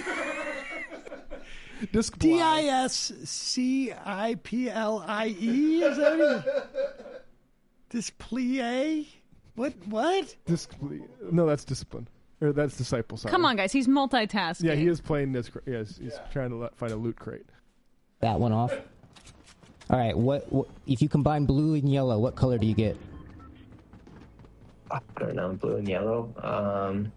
Disc D I S C I P L I E. Is that what it is? Displie? What? What? Disc. No, that's discipline. Or that's disciple. Sorry. Come on, guys. He's multitasking. Yeah, he is playing this. cra- Yes, he's trying to let, find a loot crate. That one off. All right. What, what if you combine blue and yellow? What color do you get? I don't know, blue and yellow. Um,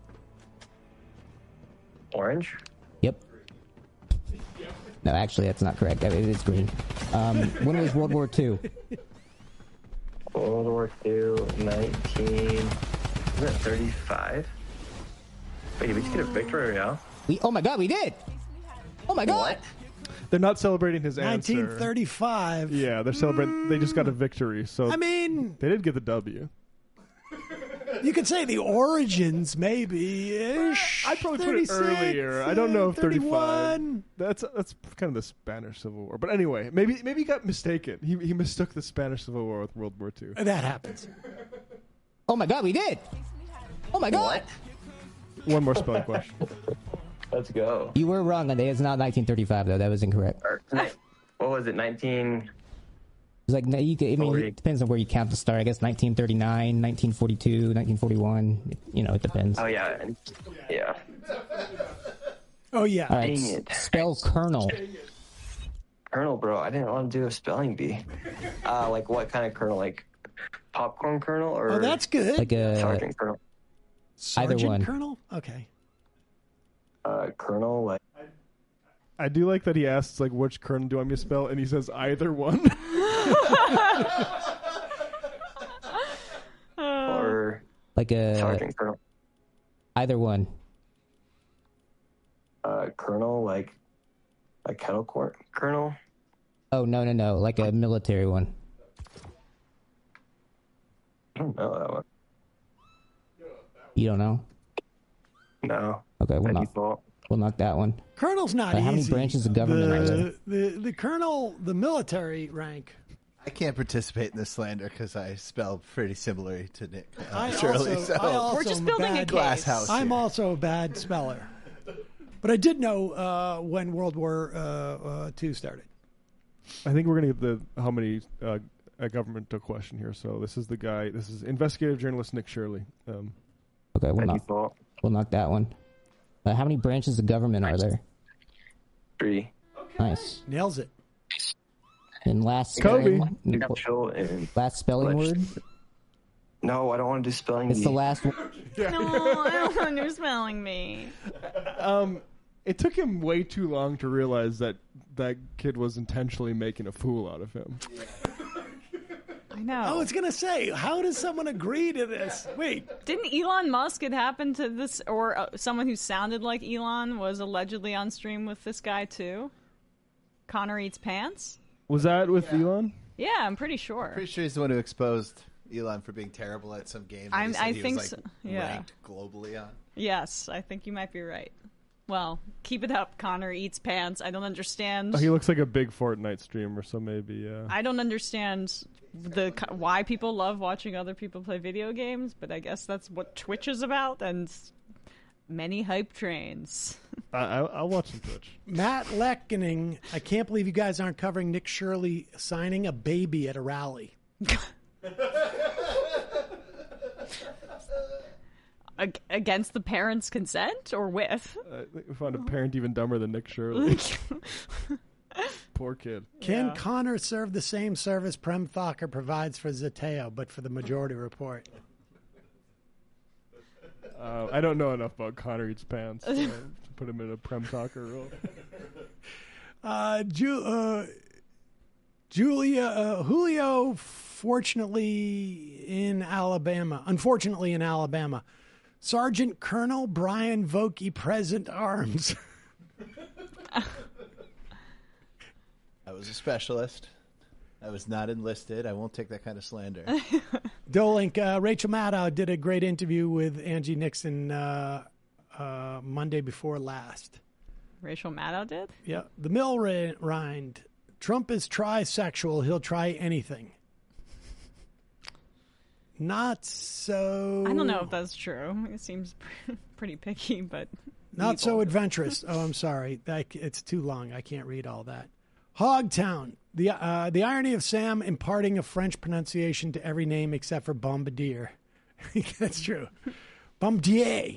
orange? Yep. No, actually, that's not correct. It is green. Um, when was World War Two? World War Two, nineteen. Isn't it thirty-five? Wait, did we just get a victory now? We. Oh my God, we did. Oh my God. They're not celebrating his answer. nineteen thirty-five. Yeah, they're celebrating. They just got a victory, so I mean, they did get the W. you could say the origins, maybe ish. I'd probably put it earlier. I don't know if thirty-five. That's that's kind of the Spanish Civil War. But anyway, maybe maybe he got mistaken. He he mistook the Spanish Civil War with World War Two. That happens. Oh my God, we did. Oh my God. One more spelling question. Let's go. You were wrong on that. It's not nineteen thirty-five though. That was incorrect. Or, what was it? nineteen. It's like no, you. Could, I mean, it depends on where you count the star. I guess nineteen thirty-nine, nineteen forty-two, nineteen forty-one. You know, it depends. Oh yeah, and- yeah. Oh yeah. All right. Dang it. Spell kernel. Kernel, bro. I didn't want to do a spelling bee. Uh, like what kind of kernel? Like popcorn kernel or? Oh, that's good. Like a sergeant kernel. Sergeant either one. Colonel? Okay. Uh, kernel like. I do like that he asks like which kernel do I want me to spell, and he says either one. Or like a sergeant kernel. either one. Uh, kernel like a kettle corn kernel. Oh no no no! Like a military one. I don't know that one. You don't know? No. Okay, we'll By knock, default. we'll knock that one. Colonel's not Uh, how many easy. branches of government the, are there? The, the colonel, the military rank. I can't participate in this slander because I spell pretty similarly to Nick uh, I Shirley. also, so I also We're just am building a bad, case. glass house. I'm here. also a bad speller. But I did know uh, when World War uh, uh, Two started. I think we're gonna get the how many uh, a government question here. So this is the guy. This is investigative journalist Nick Shirley. Um, Okay, we'll By knock, default. we'll knock that one. Uh, how many branches of government are there? Three. Nice. Nails it. And last Kobe. spelling, Judicial and last spelling word. no, I don't want to do spelling It's bee. the last one. No, I don't want to do spelling bee. um, It took him way too long to realize that that kid was intentionally making a fool out of him. I know. I was going to say, how does someone agree to this? Wait. Didn't Elon Musk, it happened to this, or uh, someone who sounded like Elon was allegedly on stream with this guy too? Connor Eats Pants? Was that with yeah. Elon? Yeah, I'm pretty sure. Pretty sure he's the one who exposed Elon for being terrible at some game that I'm, he said I he think was, like, so. Yeah. ranked globally on. Yes, I think you might be right. Well, keep it up, Connor Eats Pants. I don't understand. Oh, he looks like a big Fortnite streamer, so maybe, yeah. I don't understand the why people love watching other people play video games, but I guess that's what Twitch is about, and many hype trains. I, I, I'll watch some Twitch. Matt Leckening, I can't believe you guys aren't covering Nick Shirley signing a baby at a rally. Against the parents' consent or with? Uh, we found a parent even dumber than Nick Shirley. Poor kid. Can Yeah. Connor serve the same service Prem Thakur provides for Zateo, but for the Majority Report? Uh, I don't know enough about Connor Eats Pants uh, to put him in a Prem Talker role. Uh, Ju- uh, Julia uh, Julio, fortunately in Alabama, unfortunately in Alabama. Sergeant Colonel Brian Vokey, present arms. I was a specialist. I was not enlisted. I won't take that kind of slander. Dolink, uh, Rachel Maddow did a great interview with Angie Nixon uh, uh, Monday before last. Rachel Maddow did? Yeah. The mill rind. Trump is trisexual. He'll try anything. Not so... I don't know if that's true. It seems pretty picky, but... Not so evil. adventurous. Oh, I'm sorry. That, it's too long. I can't read all that. Hogtown. The uh, the irony of Sam imparting a French pronunciation to every name except for Bombardier. That's true. Bombardier.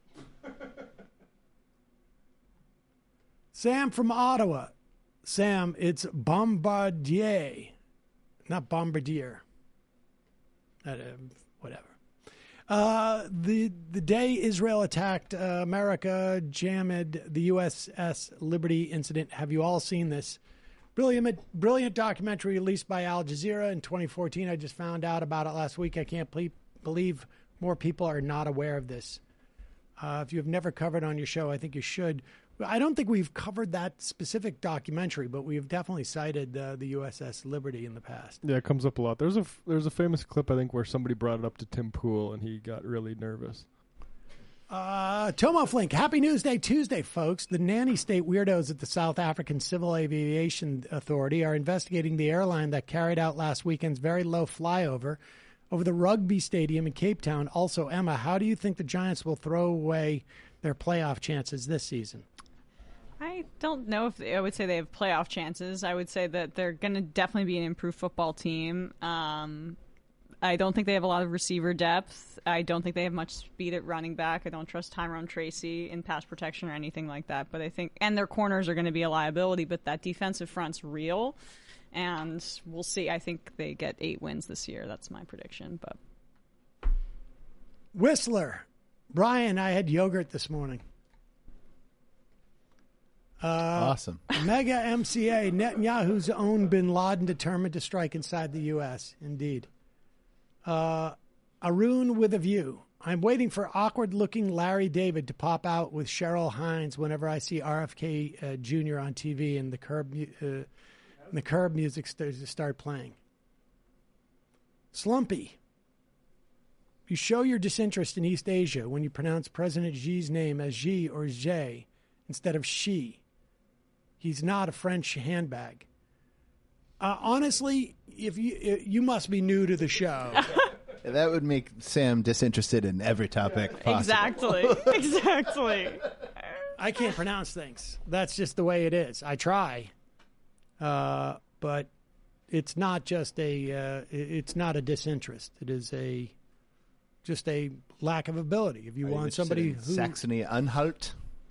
Sam from Ottawa. Sam, it's Bombardier, not Bombardier. Uh, whatever. Uh, the the day Israel attacked uh, America, jammed the U S S Liberty incident. Have you all seen this? Brilliant, brilliant documentary released by Al Jazeera in twenty fourteen. I just found out about it last week. I can't ple- believe more people are not aware of this. Uh, if you have never covered on your show, I think you should. I don't think we've covered that specific documentary, but we've definitely cited uh, the U S S Liberty in the past. Yeah, it comes up a lot. There's a there's a famous clip I think where somebody brought it up to Tim Pool and he got really nervous. Uh, Tomo Flink, happy Newsday Tuesday, folks. The nanny state weirdos at the South African Civil Aviation Authority are investigating the airline that carried out last weekend's very low flyover over the rugby stadium in Cape Town. Also, Emma, how do you think the Giants will throw away their playoff chances this season? I don't know if they, I would say they have playoff chances. I would say that they're going to definitely be an improved football team. Um, I don't think they have a lot of receiver depth. I don't think they have much speed at running back. I don't trust Tyrone Tracy in pass protection or anything like that. But I think, and their corners are going to be a liability, but that defensive front's real. And we'll see. I think they get eight wins this year. That's my prediction. But Whistler. Brian, I had yogurt this morning. Uh, awesome. Mega M C A, Netanyahu's own bin Laden determined to strike inside the U S. Indeed. Uh, Arun with a view. I'm waiting for awkward-looking Larry David to pop out with Cheryl Hines whenever I see R F K uh, Junior on T V and the curb, uh, and the curb music starts to start playing. Slumpy. You show your disinterest in East Asia when you pronounce President Xi's name as Xi or Zhe instead of she. He's not a French handbag. Uh, honestly, if you you must be new to the show. That would make Sam disinterested in every topic possible. Exactly. Exactly. I can't pronounce things. That's just the way it is. I try, uh, but it's not just a. Uh, it's not a disinterest. It is a just a lack of ability. If you Are want you somebody interested who in Saxony Anhalt.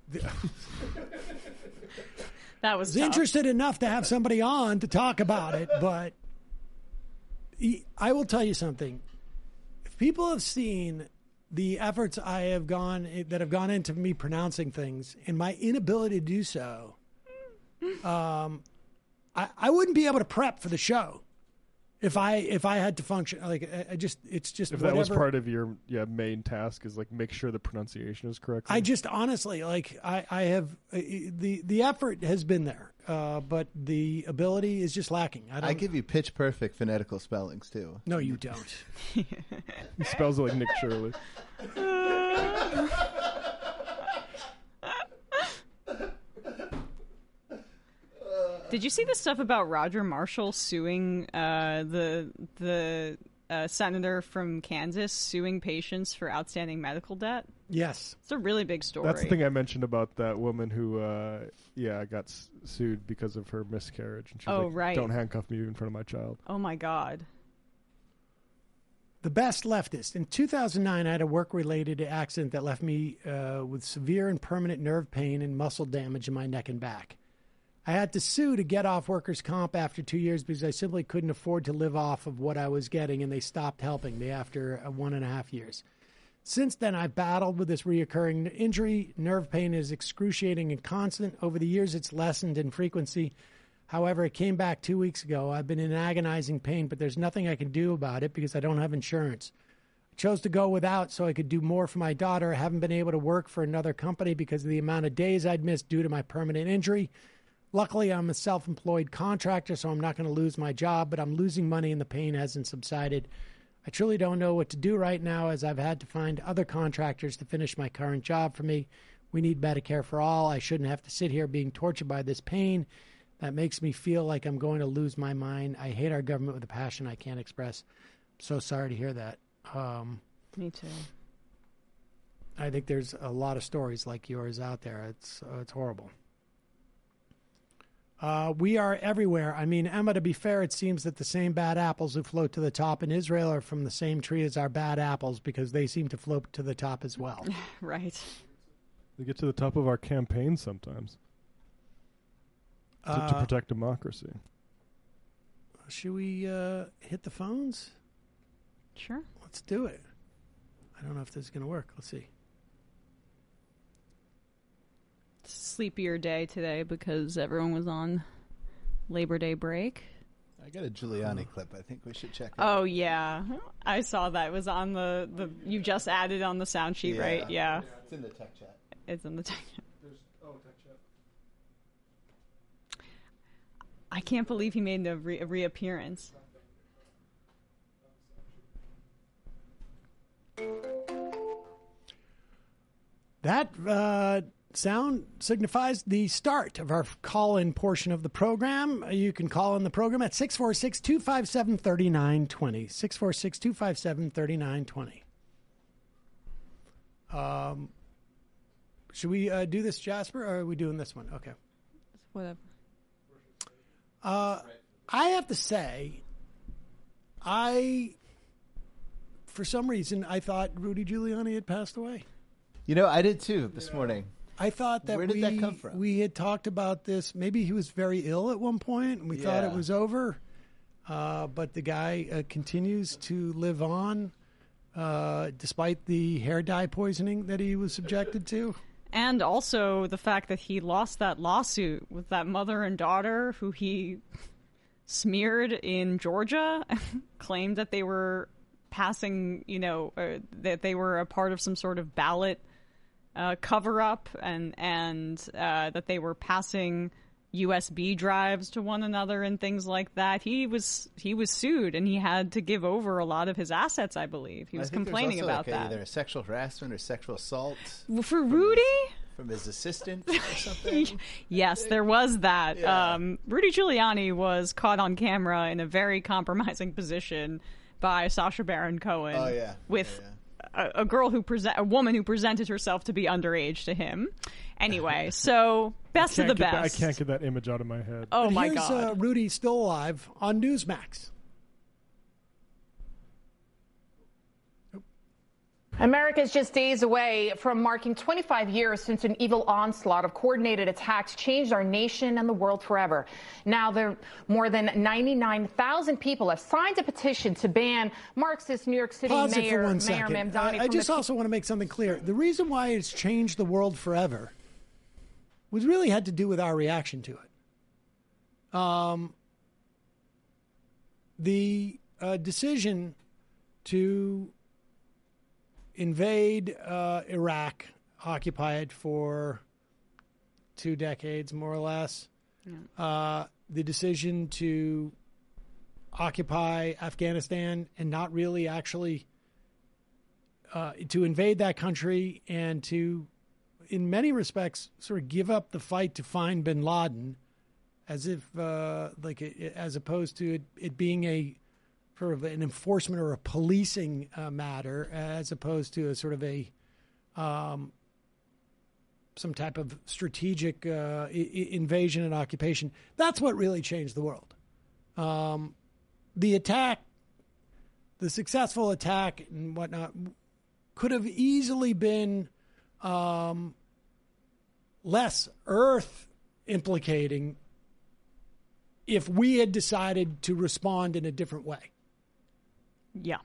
That was is tough. interested enough to have somebody on to talk about it, but he, I will tell you something. If people have seen the efforts I have gone that have gone into me pronouncing things and my inability to do so, um, I, I wouldn't be able to prep for the show if I if I had to function. Like I, I just, it's just If whatever. that was part of your yeah main task is like make sure the pronunciation is correct. I just honestly like I I have uh, the the effort has been there, uh, but the ability is just lacking. I don't. I give you pitch perfect phonetical spellings too. No, you don't. He spells it like Nick Shirley. Did you see the stuff about Roger Marshall suing uh, the the uh, senator from Kansas suing patients for outstanding medical debt? Yes, it's a really big story. That's the thing I mentioned about that woman who, uh, yeah, got s- sued because of her miscarriage, and she's Oh, like, right. "Don't handcuff me in front of my child." Oh my God. The best leftist. In two thousand nine, I had a work-related accident that left me uh, with severe and permanent nerve pain and muscle damage in my neck and back. I had to sue to get off workers' comp after two years because I simply couldn't afford to live off of what I was getting, and they stopped helping me after uh, one and a half years. Since then, I've battled with this reoccurring injury. Nerve pain is excruciating and constant. Over the years, it's lessened in frequency. However, it came back two weeks ago. I've been in agonizing pain, but there's nothing I can do about it because I don't have insurance. I chose to go without so I could do more for my daughter. I haven't been able to work for another company because of the amount of days I'd missed due to my permanent injury. Luckily, I'm a self-employed contractor, so I'm not going to lose my job, but I'm losing money and the pain hasn't subsided. I truly don't know what to do right now as I've had to find other contractors to finish my current job for me. We need Medicare for all. I shouldn't have to sit here being tortured by this pain. That makes me feel like I'm going to lose my mind. I hate our government with a passion I can't express. I'm so sorry to hear that. Um, Me too. I think there's a lot of stories like yours out there. It's uh, it's horrible. Uh, we are everywhere. I mean, Emma, to be fair, it seems that the same bad apples who float to the top in Israel are from the same tree as our bad apples because they seem to float to the top as well. Right. They get to the top of our campaign sometimes to, to Uh, protect democracy. Should we uh, hit the phones? Sure. Let's do it. I don't know if this is going to work. Let's see. Sleepier day today because everyone was on Labor Day break. I got a Giuliani clip. I think we should check it. Oh yeah, I saw that. It was on the, the you just added on the sound sheet, Yeah. right? Yeah. It's in the tech chat. It's in the tech chat. Oh, tech chat. I can't believe he made a, re- a reappearance. That uh, sound signifies the start of our call-in portion of the program. You can call in the program at six four six, two five seven, three nine two zero. six four six, two five seven, three nine two zero. Um, should we uh, do this, Jasper, or are we doing this one? Okay. Whatever. Uh, I have to say, I, for some reason, I thought Rudy Giuliani had passed away. You know, I did too this morning. I thought that Where did we, that come from? we had talked about this. Maybe he was very ill at one point, and we thought it Yeah. was over. Uh, but the guy uh, continues to live on, uh, despite the hair dye poisoning that he was subjected to. And also the fact that he lost that lawsuit with that mother and daughter who he smeared in Georgia, claimed that they were passing, you know, uh, that they were a part of some sort of ballot uh, cover-up, and and uh, that they were passing U S B drives to one another and things like that. He was he was sued, and he had to give over a lot of his assets, I believe. He was I think complaining there's also about like a, that. either sexual harassment or sexual assault Well, for Rudy? from his assistant or something. Yes, there was that. Yeah. Um, Rudy Giuliani was caught on camera in a very compromising position by Sacha Baron Cohen. Oh, yeah. With Yeah, A, a girl who present, a woman who presented herself to be underage to him. Anyway, so best I of the can't get best. That, I can't get that image out of my head. Oh But my here's, God. Uh, Rudy still alive on Newsmax. America is just days away from marking twenty-five years since an evil onslaught of coordinated attacks changed our nation and the world forever. Now, there more than ninety-nine thousand people have signed a petition to ban Marxist New York City Pause it Mayor, for one Mayor second. Mamdani. Uh, I from just the- also want to make something clear. The reason why it's changed the world forever was really had to do with our reaction to it. Um, the uh, decision to invade uh, Iraq, occupy it for two decades, more or less. Yeah. Uh, the decision to occupy Afghanistan and not really actually uh, to invade that country and to, in many respects, sort of give up the fight to find bin Laden, as if uh, like it, as opposed to it, it being a sort of an enforcement or a policing uh, matter, as opposed to a sort of a um, some type of strategic uh, I- invasion and occupation. That's what really changed the world. Um, the attack, the successful attack and whatnot, could have easily been um, less earth implicating if we had decided to respond in a different way. Yeah.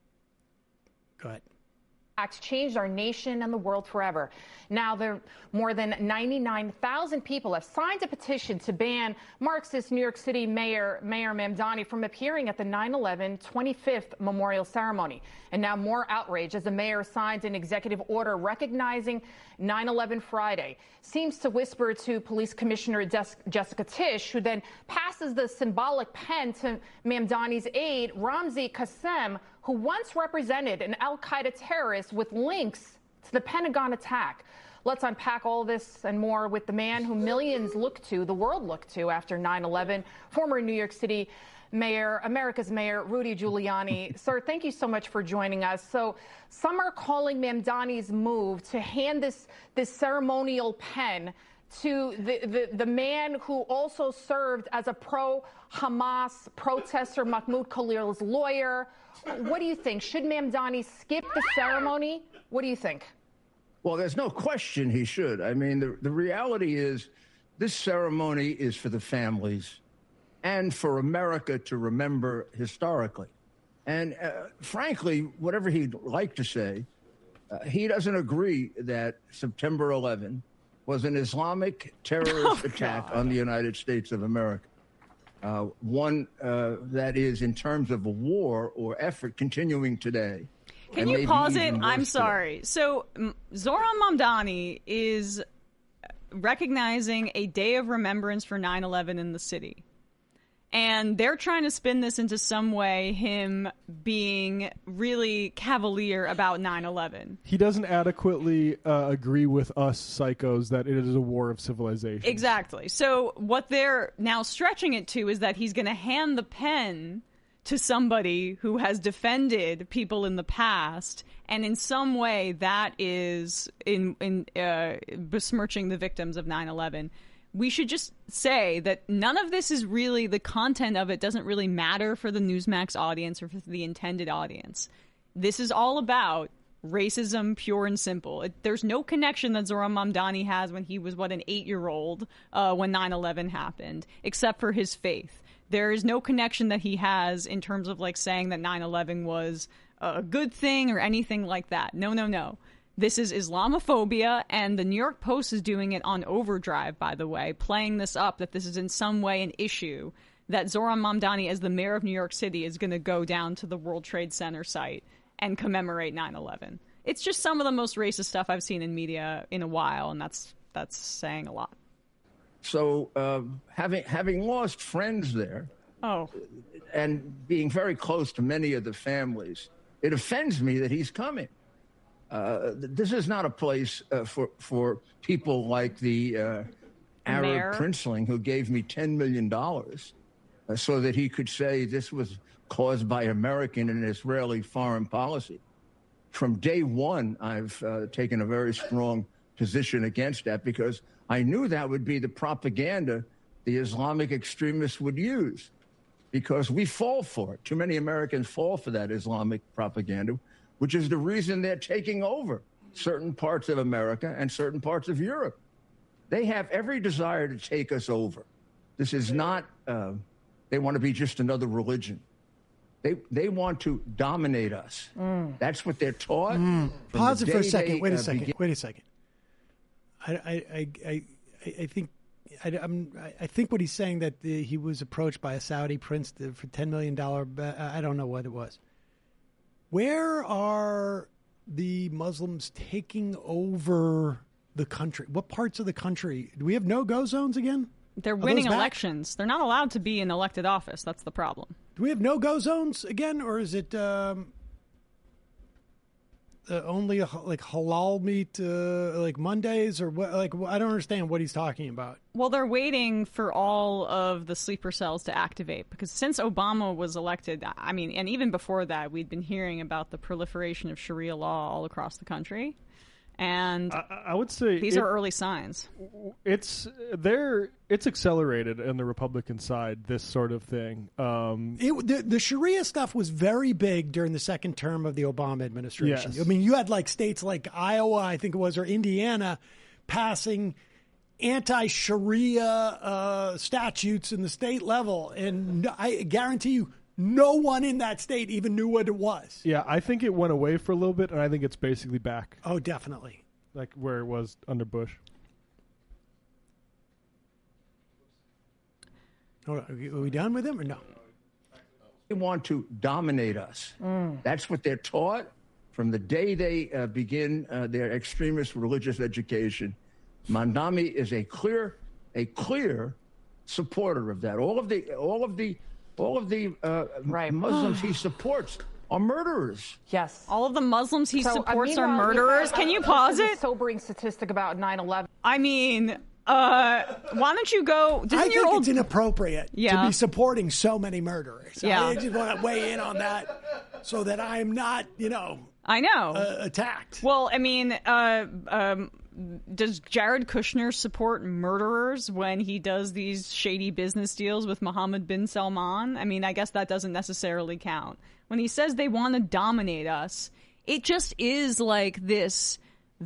Go ahead. Acts changed our nation and the world forever. Now, there more than ninety-nine thousand people have signed a petition to ban Marxist New York City Mayor Mayor Mamdani from appearing at the nine eleven twenty-fifth memorial ceremony. And now more outrage as the mayor signed an executive order recognizing nine eleven Friday. Seems to whisper to Police Commissioner Des- Jessica Tisch, who then passes the symbolic pen to Mamdani's aide, Ramzi Qassem, who once represented an al-Qaeda terrorist with links to the Pentagon attack. Let's unpack all this and more with the man who millions look to, the world looked to after nine eleven, former New York City Mayor, America's Mayor, Rudy Giuliani. Sir, thank you so much for joining us. So some are calling Mamdani's move to hand this, this ceremonial pen to the, the, the man who also served as a pro-Hamas protester, Mahmoud Khalil's lawyer. What do you think? Should Mamdani skip the ceremony? What do you think? Well, there's no question he should. I mean, the, the reality is this ceremony is for the families and for America to remember historically. And uh, frankly, whatever he'd like to say, uh, he doesn't agree that September eleventh was an Islamic terrorist oh, attack on the United States of America. Uh, one uh, that is, in terms of a war or effort, continuing today. Can you pause it? I'm sorry. Today. So um, Zohran Mamdani is recognizing a day of remembrance for nine eleven in the city. And they're trying to spin this into some way, him being really cavalier about nine eleven. He doesn't adequately uh, agree with us psychos that it is a war of civilization. Exactly. So what they're now stretching it to is that he's going to hand the pen to somebody who has defended people in the past, and in some way that is in, in uh, besmirching the victims of nine eleven. We should just say that none of this is really, the content of it doesn't really matter for the Newsmax audience or for the intended audience. This is all about racism, pure and simple. It, there's no connection that Zohran Mamdani has when he was, what, an eight-year-old uh, when nine eleven happened, except for his faith. There is no connection that he has in terms of, like, saying that nine eleven was a good thing or anything like that. No, no, no. This is Islamophobia, and the New York Post is doing it on overdrive, by the way, playing this up, that this is in some way an issue, that Zohran Mamdani, as the mayor of New York City, is going to go down to the World Trade Center site and commemorate nine eleven. It's just some of the most racist stuff I've seen in media in a while, and that's that's saying a lot. So uh, having having lost friends there, oh, and being very close to many of the families, it offends me that he's coming. Uh, this is not a place uh, for for people like the uh, Arab Mayor. princeling who gave me ten million dollars uh, so that he could say this was caused by American and Israeli foreign policy. From day one, I've uh, taken a very strong position against that because I knew that would be the propaganda the Islamic extremists would use, because we fall for it. Too many Americans fall for that Islamic propaganda. which is the reason they're taking over certain parts of America and certain parts of Europe. They have every desire to take us over. This is not, uh, they want to be just another religion. They they want to dominate us. Mm. That's what they're taught. Mm. Pause it for a second. They, Wait a uh, second. begin- Wait a second. I I I I, I think I, I'm, I think what he's saying that the, he was approached by a Saudi prince to, for ten million dollars. I don't know what it was. Where are the Muslims taking over the country? What parts of the country? Do we have no-go zones again? They're Are winning those back? elections. They're not allowed to be in elected office. That's the problem. Do we have no-go zones again, or is it um, uh, only a, like halal meat, uh, like Mondays, or what? Like I don't understand what he's talking about. Well, they're waiting for all of the sleeper cells to activate because since Obama was elected, I mean, and even before that, we'd been hearing about the proliferation of Sharia law all across the country. And I, I would say these it, are early signs. It's there. It's accelerated on the Republican side. This sort of thing. Um, It, the, the Sharia stuff was very big during the second term of the Obama administration. Yes. I mean, you had like states like Iowa, I think it was, or Indiana, passing anti-Sharia uh, statutes in the state level, and I guarantee you, no one in that state even knew what it was. yeah, I think it went away for a little bit, and I think it's basically back. Oh, definitely. Like where it was under Bush. Are we done with him or no? They want to dominate us. Mm. That's what they're taught from the day they uh, begin uh, their extremist religious education. Mandami is a clear, a clear supporter of that. All of the, all of the, all of the uh, Muslims he supports are murderers. Yes. All of the Muslims he So, uh, supports are meanwhile, murderers. you Can you have- pause this is it? a sobering statistic about nine eleven. I mean, uh, why don't you go? I Doesn't think your old it's inappropriate Yeah. to be supporting so many murderers. Yeah. I just want to weigh in on that so that I'm not, you know, I know uh, attacked. Well, I mean, uh, um, does Jared Kushner support murderers when he does these shady business deals with Mohammed bin Salman? I mean, I guess that doesn't necessarily count. When he says they want to dominate us, it just is like this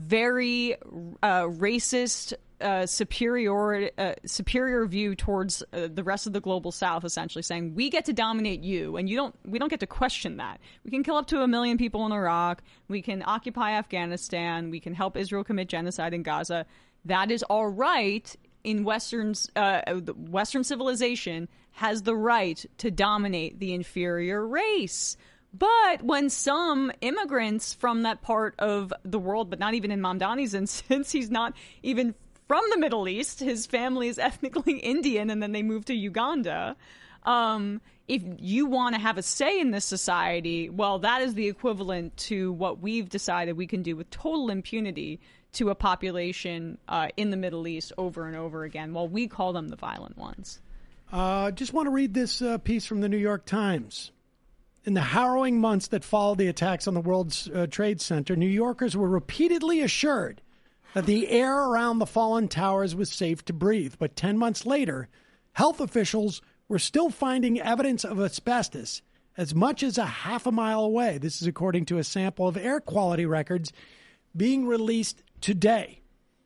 very uh, racist, uh, superior, uh, superior view towards uh, the rest of the global South, essentially saying we get to dominate you, and you don't. We don't get to question that. We can kill up to a million people in Iraq. We can occupy Afghanistan. We can help Israel commit genocide in Gaza. That is all right. In Western's uh, Western civilization has the right to dominate the inferior race. But when some immigrants from that part of the world, but not even in Mamdani's instance, he's not even from the Middle East. His family is ethnically Indian, and then they moved to Uganda. Um, if you want to have a say in this society, well, that is the equivalent to what we've decided we can do with total impunity to a population uh, in the Middle East over and over again, while we call them the violent ones. Uh, just want to read this uh, piece from the New York Times. In the harrowing months that followed the attacks on the World uh, Trade Center, New Yorkers were repeatedly assured that the air around the fallen towers was safe to breathe. But ten months later, health officials were still finding evidence of asbestos as much as a half a mile away. This is according to a sample of air quality records being released today.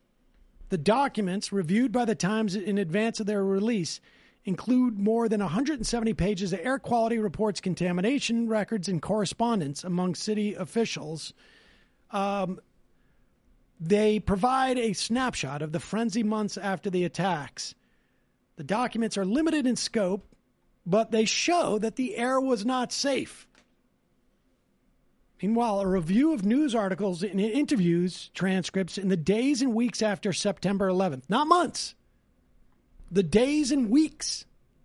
The documents, reviewed by the Times in advance of their release, include more than one hundred seventy pages of air quality reports, contamination records, and correspondence among city officials. Um, they provide a snapshot of the frenzy months after the attacks. The documents are limited in scope, but they show that the air was not safe. Meanwhile, a review of news articles and interviews, transcripts in the days and weeks after September eleventh, not months, the days and weeks,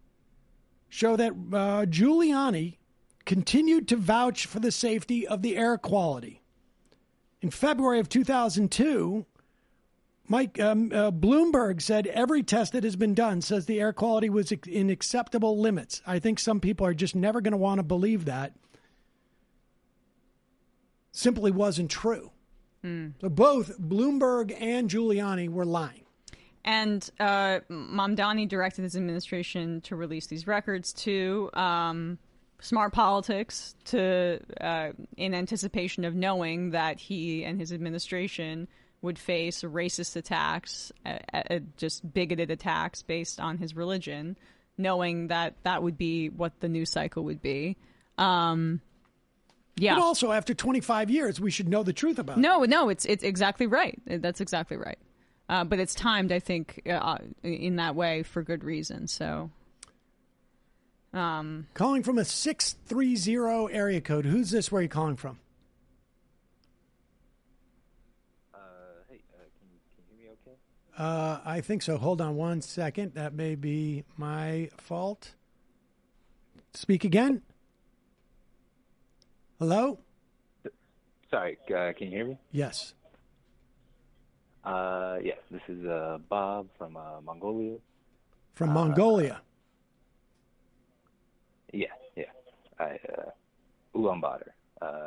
show that uh, Giuliani continued to vouch for the safety of the air quality. In February of two thousand two, Mike um, uh, Bloomberg said every test that has been done says the air quality was in acceptable limits. I think some people are just never going to want to believe that. Simply wasn't true. Mm. So both Bloomberg and Giuliani were lying. And uh, Mamdani directed his administration to release these records too. Um, smart politics to uh, in anticipation of knowing that he and his administration would face racist attacks, uh, uh, just bigoted attacks based on his religion, knowing that that would be what the news cycle would be. Um, yeah. But also, after twenty-five years, we should know the truth about it. No, no, it's it's exactly right. That's exactly right. Uh, but it's timed, I think, uh, in that way for good reason. So, um, calling from a six three zero area code. Who's this? Where are you calling from? Uh, hey, uh, can you can you hear me? Okay. Uh, I think so. Hold on one second. That may be my fault. Speak again. Hello? Sorry, uh, can you hear me? Yes. Uh, yes, this is uh, Bob from uh, Mongolia. From uh, Mongolia. Yeah, yeah. I uh, Ulaanbaatar. Uh,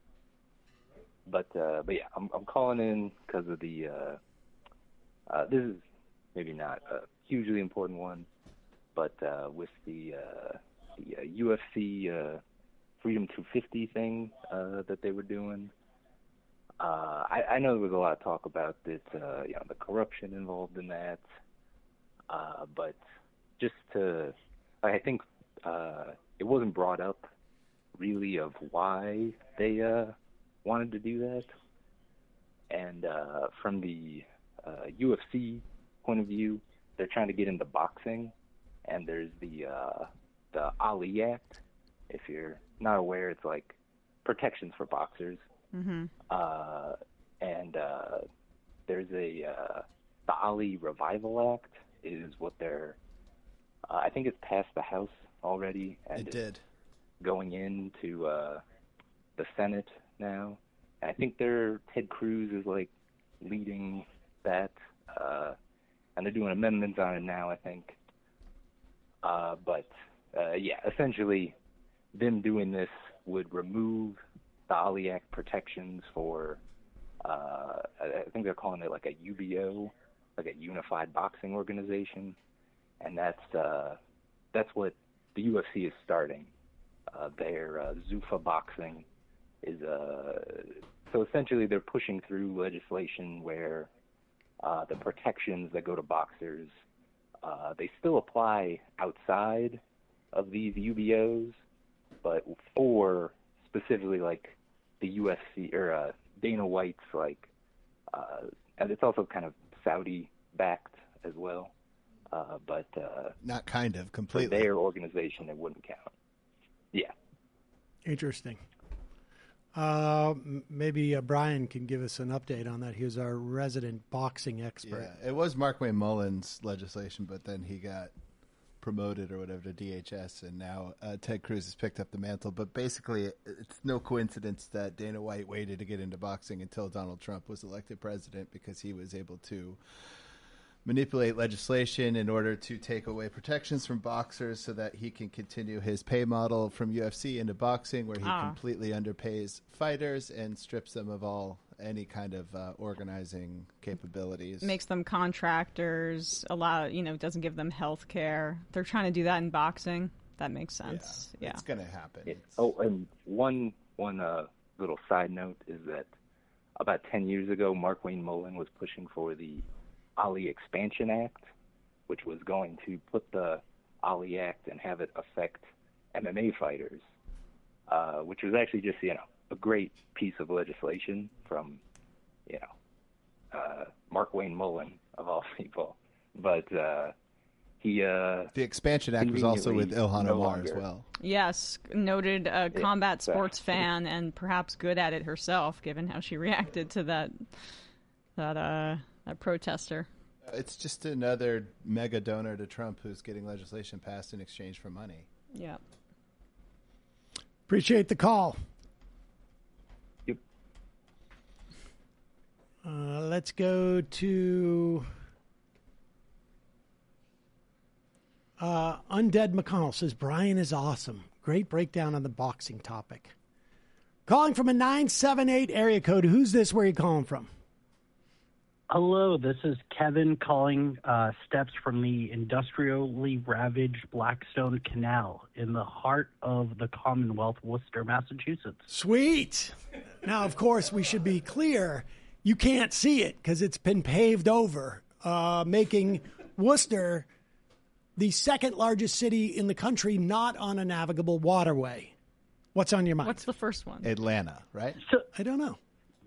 but uh, but yeah, I'm I'm calling in because of the. Uh, uh, this is maybe not a hugely important one, but uh, with the uh, the uh, U F C. Uh, Freedom two fifty thing uh, that they were doing. Uh, I, I know there was a lot of talk about this, uh, you know, the corruption involved in that. Uh, but just to, I think uh, it wasn't brought up really of why they uh, wanted to do that. And uh, from the uh, U F C point of view, they're trying to get into boxing, and there's the uh, the Ali Act. If you're not aware, it's like protections for boxers. Mm-hmm. Uh, and uh, there's a uh, the Ali Revival Act is what they're. Uh, I think it's passed the House already, and it it's did going into uh, the Senate now. And I think they're Ted Cruz is like leading that, uh, and they're doing amendments on it now. I think, uh, but uh, yeah, essentially. Them doing this would remove the Ali Act protections for, uh, I think they're calling it like a U B O, like a Unified Boxing Organization, and that's uh, that's what the U F C is starting. Uh, their uh, Zuffa Boxing is uh, so essentially they're pushing through legislation where uh, the protections that go to boxers uh, they still apply outside of these U B Os. But for specifically like the U F C or uh, Dana White's like, uh, and it's also kind of Saudi backed as well. Uh, but uh, not kind of completely. For their organization, it wouldn't count. Yeah. Interesting. Uh, m- maybe uh, Brian can give us an update on that. He was our resident boxing expert. Yeah, it was Mark Wayne Mullen's legislation, but then he got promoted or whatever to D H S, and now uh, Ted Cruz has picked up the mantle. But basically, it's no coincidence that Dana White waited to get into boxing until Donald Trump was elected president, because he was able to manipulate legislation in order to take away protections from boxers so that he can continue his pay model from U F C into boxing, where he Ah. completely underpays fighters and strips them of all any kind of uh, organizing capabilities. Makes them contractors, allow, you know, doesn't give them health care. They're trying to do that in boxing. That makes sense. Yeah. It's going to happen. Yeah. Oh, and one one uh, little side note is that about ten years ago, Mark Wayne Mullen was pushing for the Ali Expansion Act, which was going to put the Ali Act and have it affect M M A fighters, uh, which was actually just, you know, a great piece of legislation from, you know, uh, Mark Wayne Mullen, of all people. But uh, he... Uh, the Expansion Act was also with Ilhan no Omar as longer- well. Yes, noted uh, Yeah, combat so- sports fan, and perhaps good at it herself, given how she reacted to that that uh, that protester. It's just another mega donor to Trump who's getting legislation passed in exchange for money. Yeah. Appreciate the call. Yep. Uh, let's go to uh, Undead McConnell says, Brian is awesome. Great breakdown on the boxing topic. Calling from a nine seven eight area code. Who's this? Where are you calling from? Hello, this is Kevin calling uh, steps from the industrially ravaged Blackstone Canal in the heart of the Commonwealth, Worcester, Massachusetts. Sweet. Now, of course, we should be clear. You can't see it because it's been paved over, uh, making Worcester the second largest city in the country not on a navigable waterway. What's on your mind? What's the first one? Atlanta, right? So, I don't know.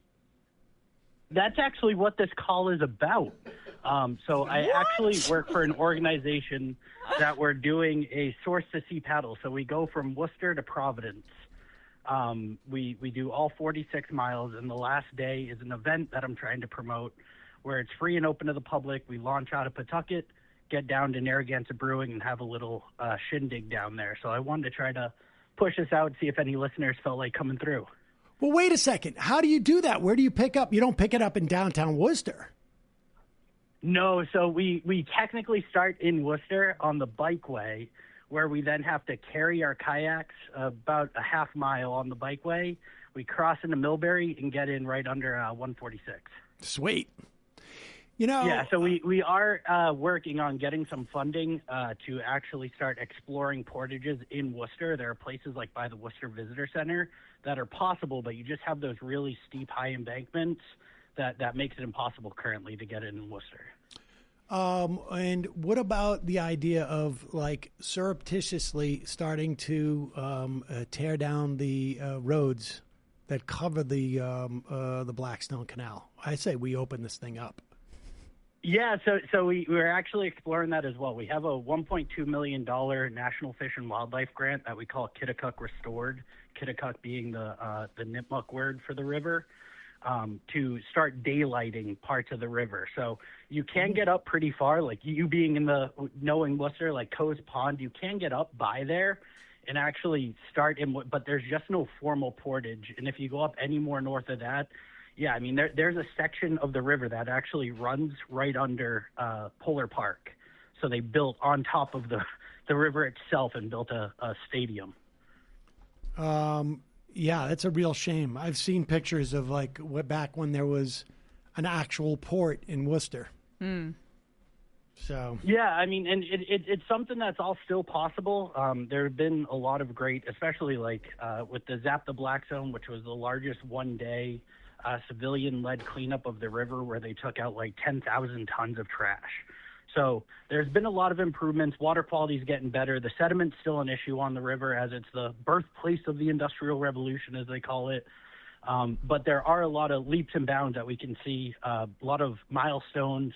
That's actually what this call is about. Um, so I What? actually work for an organization that we're doing a source to sea paddle. So we go from Worcester to Providence. Um, we, we do all forty-six miles, and the last day is an event that I'm trying to promote where it's free and open to the public. We launch out of Pawtucket, get down to Narragansett Brewing, and have a little uh, shindig down there. So I wanted to try to push this out, see if any listeners felt like coming through. Well, wait a second. How do you do that? Where do you pick up? You don't pick it up in downtown Worcester. No, so we, we technically start in Worcester on the bikeway, where we then have to carry our kayaks about a half mile on the bikeway. We cross into Millbury and get in right under uh, one forty-six. Sweet. You know, yeah, so we, we are uh, working on getting some funding uh, to actually start exploring portages in Worcester. There are places like by the Worcester Visitor Center that are possible, but you just have those really steep high embankments that, that makes it impossible currently to get in Worcester. Um, and what about the idea of like surreptitiously starting to um, uh, tear down the uh, roads that cover the um, uh, the Blackstone Canal? I say we open this thing up. Yeah, so so we, we're actually exploring that as well. We have a one point two million dollars National Fish and Wildlife grant that we call Kittikuck Restored, Kittikuck being the uh, the Nipmuc word for the river, um, to start daylighting parts of the river. So you can get up pretty far, like you being in the, knowing Worcester, like Coe's Pond, you can get up by there and actually start in, but there's just no formal portage. And if you go up any more north of that, yeah, I mean, there, there's a section of the river that actually runs right under uh, Polar Park. So they built on top of the, the river itself and built a, a stadium. Um, yeah, that's a real shame. I've seen pictures of like what, back when there was an actual port in Worcester. Mm. So yeah, I mean, and it, it, it's something that's all still possible. Um, there have been a lot of great, especially like uh, with the Zap the Blackstone, which was the largest one-day uh, civilian-led cleanup of the river, where they took out like ten thousand tons of trash. So there's been a lot of improvements. Water quality is getting better. The sediment's still an issue on the river, as it's the birthplace of the Industrial Revolution, as they call it. Um, but there are a lot of leaps and bounds that we can see, uh, a lot of milestones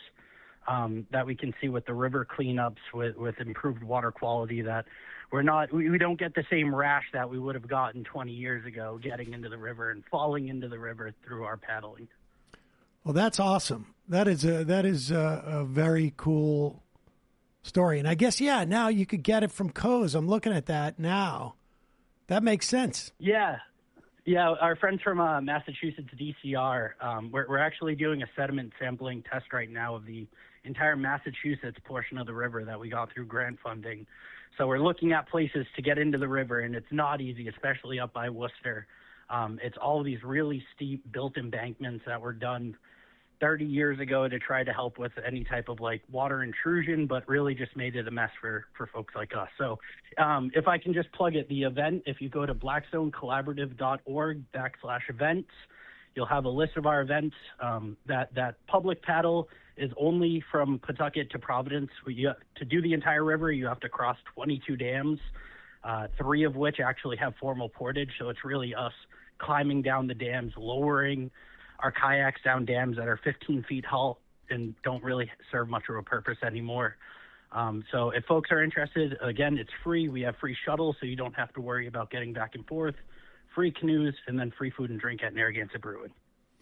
um, that we can see with the river cleanups, with, with improved water quality, that we're not, we, we don't get the same rash that we would have gotten twenty years ago getting into the river and falling into the river through our paddling. Well, that's awesome. That is a that is a, a very cool story, and I guess yeah. Now you could get it from Coe's. I'm looking at that now. That makes sense. Yeah, yeah. Our friends from uh, Massachusetts D C R, um, we're we're actually doing a sediment sampling test right now of the entire Massachusetts portion of the river that we got through grant funding. So we're looking at places to get into the river, and it's not easy, especially up by Worcester. Um, it's all these really steep built embankments that were done thirty years ago to try to help with any type of like water intrusion, but really just made it a mess for, for folks like us. So um, if I can just plug it, the event, if you go to blackstonecollaborative.org backslash events, you'll have a list of our events. Um, that, that public paddle is only from Pawtucket to Providence. We, you, to do the entire river, you have to cross twenty-two dams, uh, three of which actually have formal portage. So it's really us climbing down the dams, lowering our kayaks down dams that are fifteen feet tall and don't really serve much of a purpose anymore. Um, so if folks are interested, again, it's free. We have free shuttles, so you don't have to worry about getting back and forth, free canoes, and then free food and drink at Narragansett Brewing.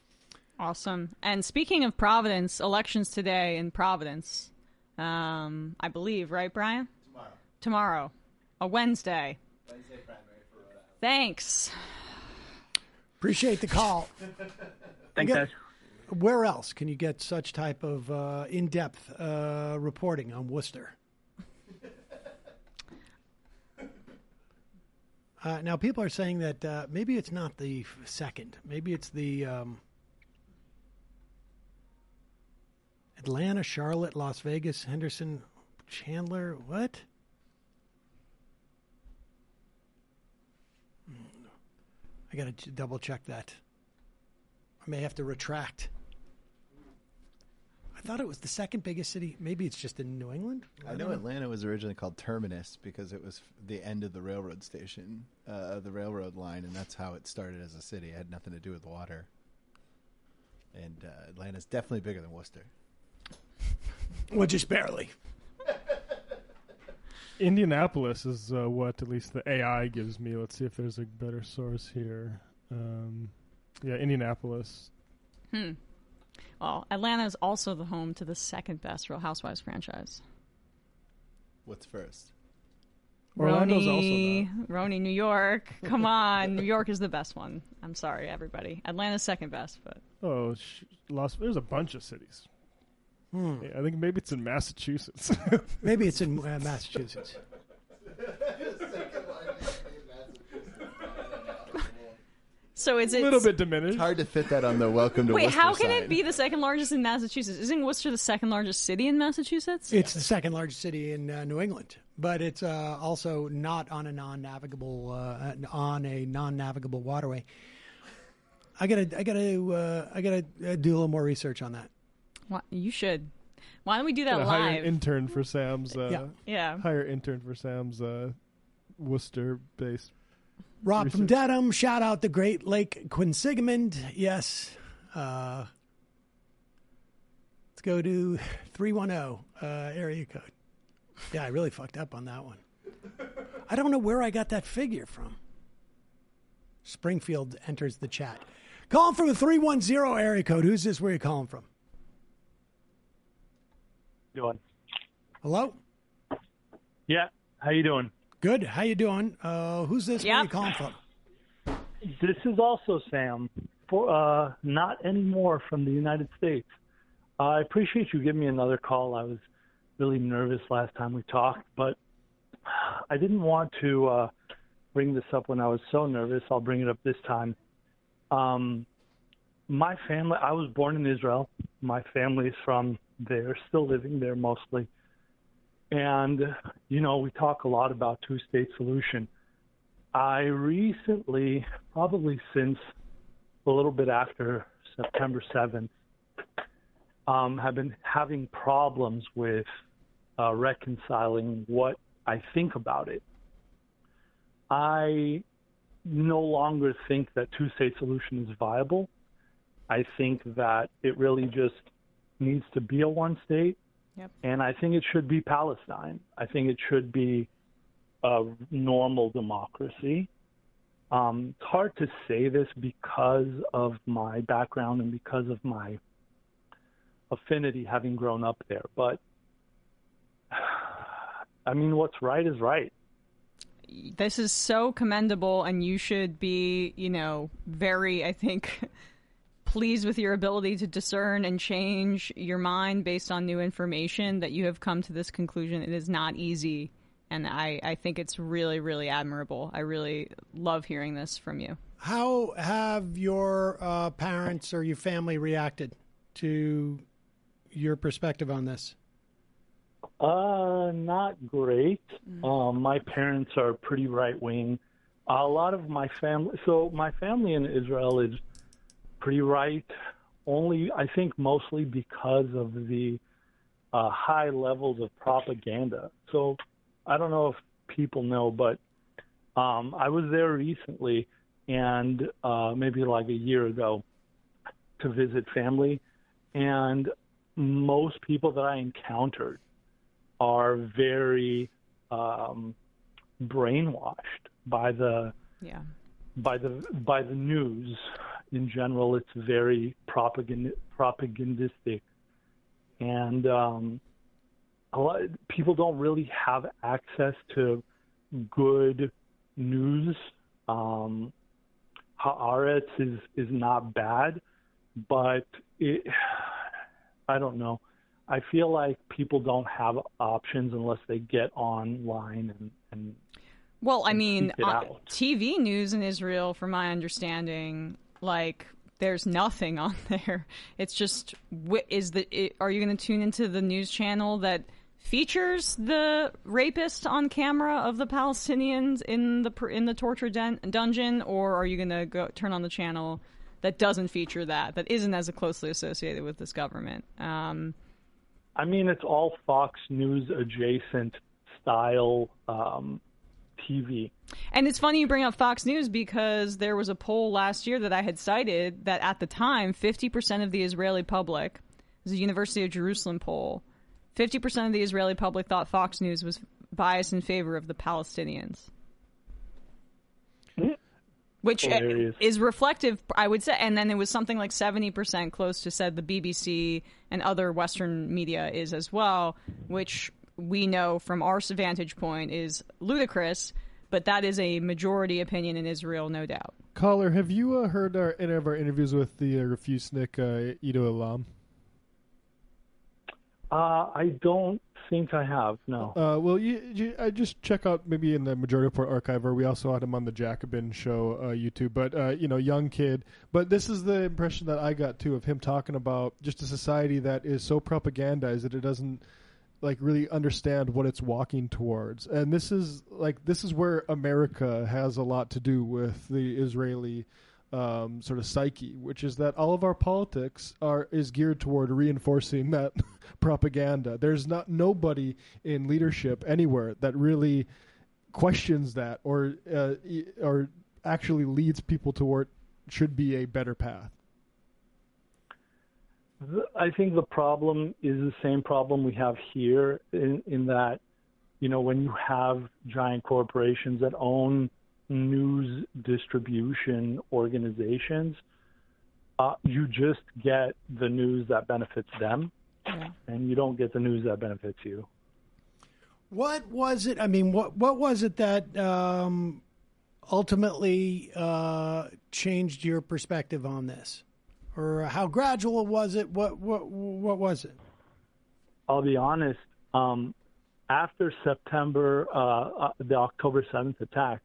Awesome. And speaking of Providence, elections today in Providence, um, I believe, right, Brian? Tomorrow. Tomorrow. A Wednesday. Wednesday primary for Rhode Island. Thanks. Appreciate the call. Thanks, guys. Where else can you get such type of uh, in-depth uh, reporting on Worcester? uh, now, people are saying that uh, maybe it's not the second. Maybe it's the um, Atlanta, Charlotte, Las Vegas, Henderson, Chandler. What? I got to double check that. I may have to retract. I thought it was the second biggest city. Maybe it's just in New England. I, I know, know Atlanta was originally called Terminus because it was the end of the railroad station, uh, the railroad line, and that's how it started as a city. It had nothing to do with water. And uh, Atlanta's definitely bigger than Worcester. Well, just barely. Indianapolis is uh, what at least the A I gives me. Let's see if there's a better source here. Um, yeah, Indianapolis. Hmm. Well, Atlanta is also the home to the second best Real Housewives franchise. What's first? Orlando's Roni, also that. Roni, New York. Come on, New York is the best one. I'm sorry, everybody. Atlanta's second best, but oh, sh- Las. There's a bunch of cities. Hmm. Yeah, I think maybe it's in Massachusetts. Maybe it's in uh, Massachusetts. So it's a it's, little bit diminished. It's hard to fit that on the welcome to Wait, Worcester how can sign. it be the second largest in Massachusetts? Isn't Worcester the second largest city in Massachusetts? It's the second largest city in uh, New England, but it's uh, also not on a non-navigable uh, on a non-navigable waterway. I gotta, I gotta, uh, I gotta uh, do a little more research on that. Well, you should. Why don't we do that Gotta hire live? an intern for Sam's. Uh, Yeah. Yeah. Hire intern for Sam's uh, Worcester-based. Rob research. from Dedham, shout out the Great Lake Quinsigamond. Yes. Uh, let's go to three one zero uh, area code. Yeah, I really fucked up on that one. I don't know where I got that figure from. Springfield enters the chat. Calling from a three one zero area code. Who's this? Where are you calling from? Doing? Hello? Yeah. How you doing? Good. How you doing? Uh, who's this? Where are you calling from? This is also Sam. For uh, not anymore from the United States. Uh, I appreciate you giving me another call. I was really nervous last time we talked, but I didn't want to uh, bring this up when I was so nervous. I'll bring it up this time. Um, my family, I was born in Israel. My family is from there, still living there mostly. And, you know, we talk a lot about two-state solution. I recently, probably since a little bit after September seventh, um, have been having problems with uh, reconciling what I think about it. I no longer think that two-state solution is viable. I think that it really just needs to be a one-state. Yep. And I think it should be Palestine. I think it should be a normal democracy. Um, it's hard to say this because of my background and because of my affinity having grown up there. But, I mean, what's right is right. This is so commendable, and you should be, you know, very, I think... pleased with your ability to discern and change your mind based on new information, that you have come to this conclusion. It is not easy, and I, I think it's really, really admirable. I really love hearing this from you. How have your uh, parents or your family reacted to your perspective on this? Uh, not great. Um, my parents are pretty right-wing. A lot of my family, so my family in Israel is pretty right, only I think mostly because of the uh, high levels of propaganda. So I don't know if people know, but um, I was there recently and uh, maybe like a year ago to visit family, and most people that I encountered are very um, brainwashed by the yeah. by the by the news. In general, it's very propagand- propagandistic, and um, a lot, people don't really have access to good news. Um, Haaretz is is not bad, but it, I don't know. I feel like people don't have options unless they get online and. and well, I mean, seek it uh, out. T V news in Israel, from my understanding, like there's nothing on there. It's just, is the it, are you going to tune into the news channel that features the rapist on camera of the Palestinians in the in the torture den- dungeon, or are you going to go turn on the channel that doesn't feature that, that isn't as closely associated with this government? Um, I mean, it's all Fox News adjacent style um, T V. And it's funny you bring up Fox News, because there was a poll last year that I had cited that at the time, fifty percent of the Israeli public, it was a University of Jerusalem poll, fifty percent of the Israeli public thought Fox News was biased in favor of the Palestinians. Which Hilarious. is reflective, I would say. And then it was something like seventy percent close to said the B B C and other Western media is as well, which we know from our vantage point is ludicrous, but that is a majority opinion in Israel, no doubt. Caller, have you uh, heard our, any of our interviews with the uh, Refusnik uh, Ido Elam? Uh, I don't think I have, no. Uh, well, you, you, I just check out maybe in the Majority Report archive, or we also had him on the Jacobin show uh, YouTube. But uh, you know, young kid. But this is the impression that I got too of him talking about just a society that is so propagandized that it doesn't like really understand what it's walking towards. And this is like this is where America has a lot to do with the Israeli um, sort of psyche, which is that all of our politics are is geared toward reinforcing that propaganda. There's not nobody in leadership anywhere that really questions that or uh, or actually leads people toward should be a better path. I think the problem is the same problem we have here in, in that, you know, when you have giant corporations that own news distribution organizations, uh, you just get the news that benefits them, yeah. and you don't get the news that benefits you. What was it? I mean, what what was it that um, ultimately uh, changed your perspective on this? Or how gradual was it? What what what was it? I'll be honest. Um, after September, uh, uh, the October seventh attacks,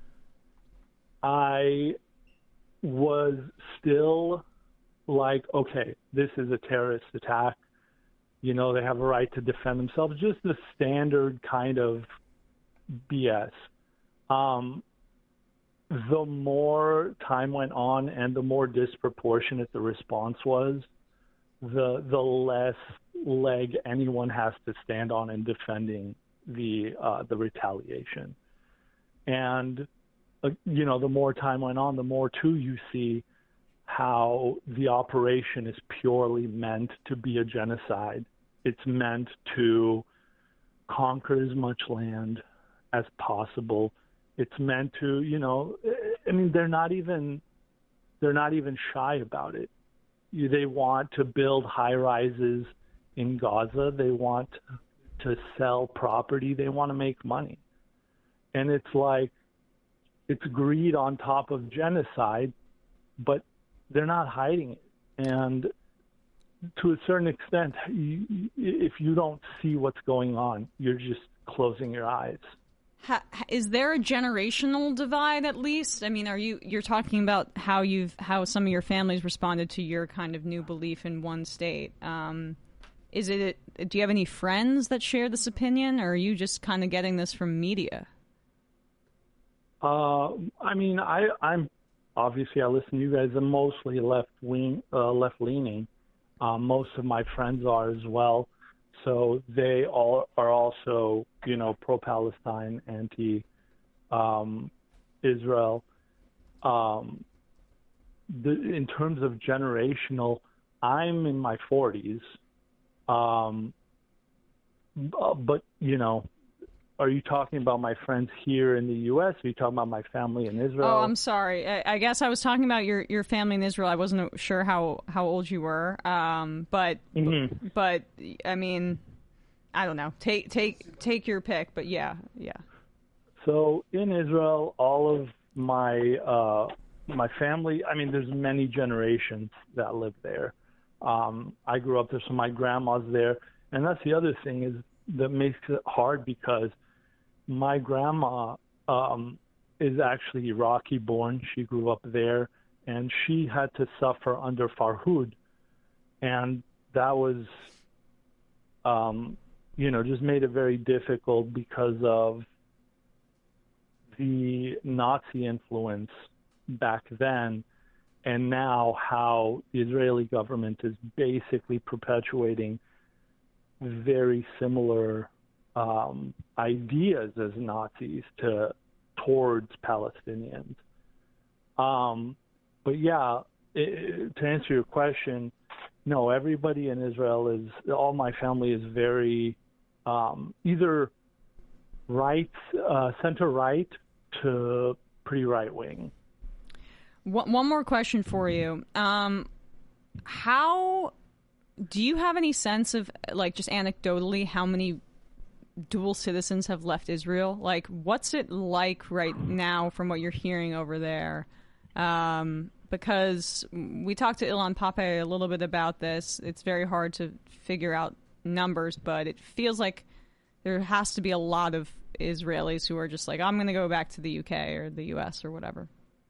I was still like, okay, this is a terrorist attack. You know, they have a right to defend themselves. Just the standard kind of B S. Um, the more time went on and the more disproportionate the response was, the the less leg anyone has to stand on in defending the uh, the retaliation. And, uh, you know, the more time went on, the more, too, you see how the operation is purely meant to be a genocide. It's meant to conquer as much land as possible. It's meant to, you know, I mean, they're not even, they're not even shy about it. They want to build high rises in Gaza. They want to sell property. They want to make money. And it's like, it's greed on top of genocide, but they're not hiding it. And to a certain extent, you, if you don't see what's going on, you're just closing your eyes. Ha, is there a generational divide at least? I mean, are you you're talking about how you've how some of your families responded to your kind of new belief in one state? Um, is it? Do you have any friends that share this opinion, or are you just kind of getting this from media? Uh, I mean, I I'm obviously I listen to you guys. I'm mostly left wing, uh, left leaning. Uh, most of my friends are as well. So they all are also, you know, pro-Palestine, anti-Israel. Um, um, the, in terms of generational, I'm in my forties. Um, but, you know, are you talking about my friends here in the U S? Are you talking about my family in Israel? Oh, I'm sorry. I, I guess I was talking about your, your family in Israel. I wasn't sure how, how old you were. Um, but mm-hmm. but I mean, I don't know. Take take take your pick. But yeah, yeah. So in Israel, all of my uh, my family. I mean, there's many generations that live there. Um, I grew up there, so my grandma's there, and that's the other thing is that makes it hard because my grandma um, is actually Iraqi born. She grew up there, and she had to suffer under Farhud, and that was, um, you know, just made it very difficult because of the Nazi influence back then, and now how the Israeli government is basically perpetuating very similar um, ideas as Nazis to towards Palestinians. Um, but yeah, it, to answer your question, no, everybody in Israel is, all my family is very um, either right, uh, center right to pretty right wing. One, one more question for you. Um, how do you have any sense of, like, just anecdotally, how many dual citizens have left Israel? Like, what's it like right now from what you're hearing over there? Um, because we talked to Ilan Pape a little bit about this. It's very hard to figure out numbers, but it feels like there has to be a lot of Israelis who are just like, I'm going to go back to the U K or the U S or whatever.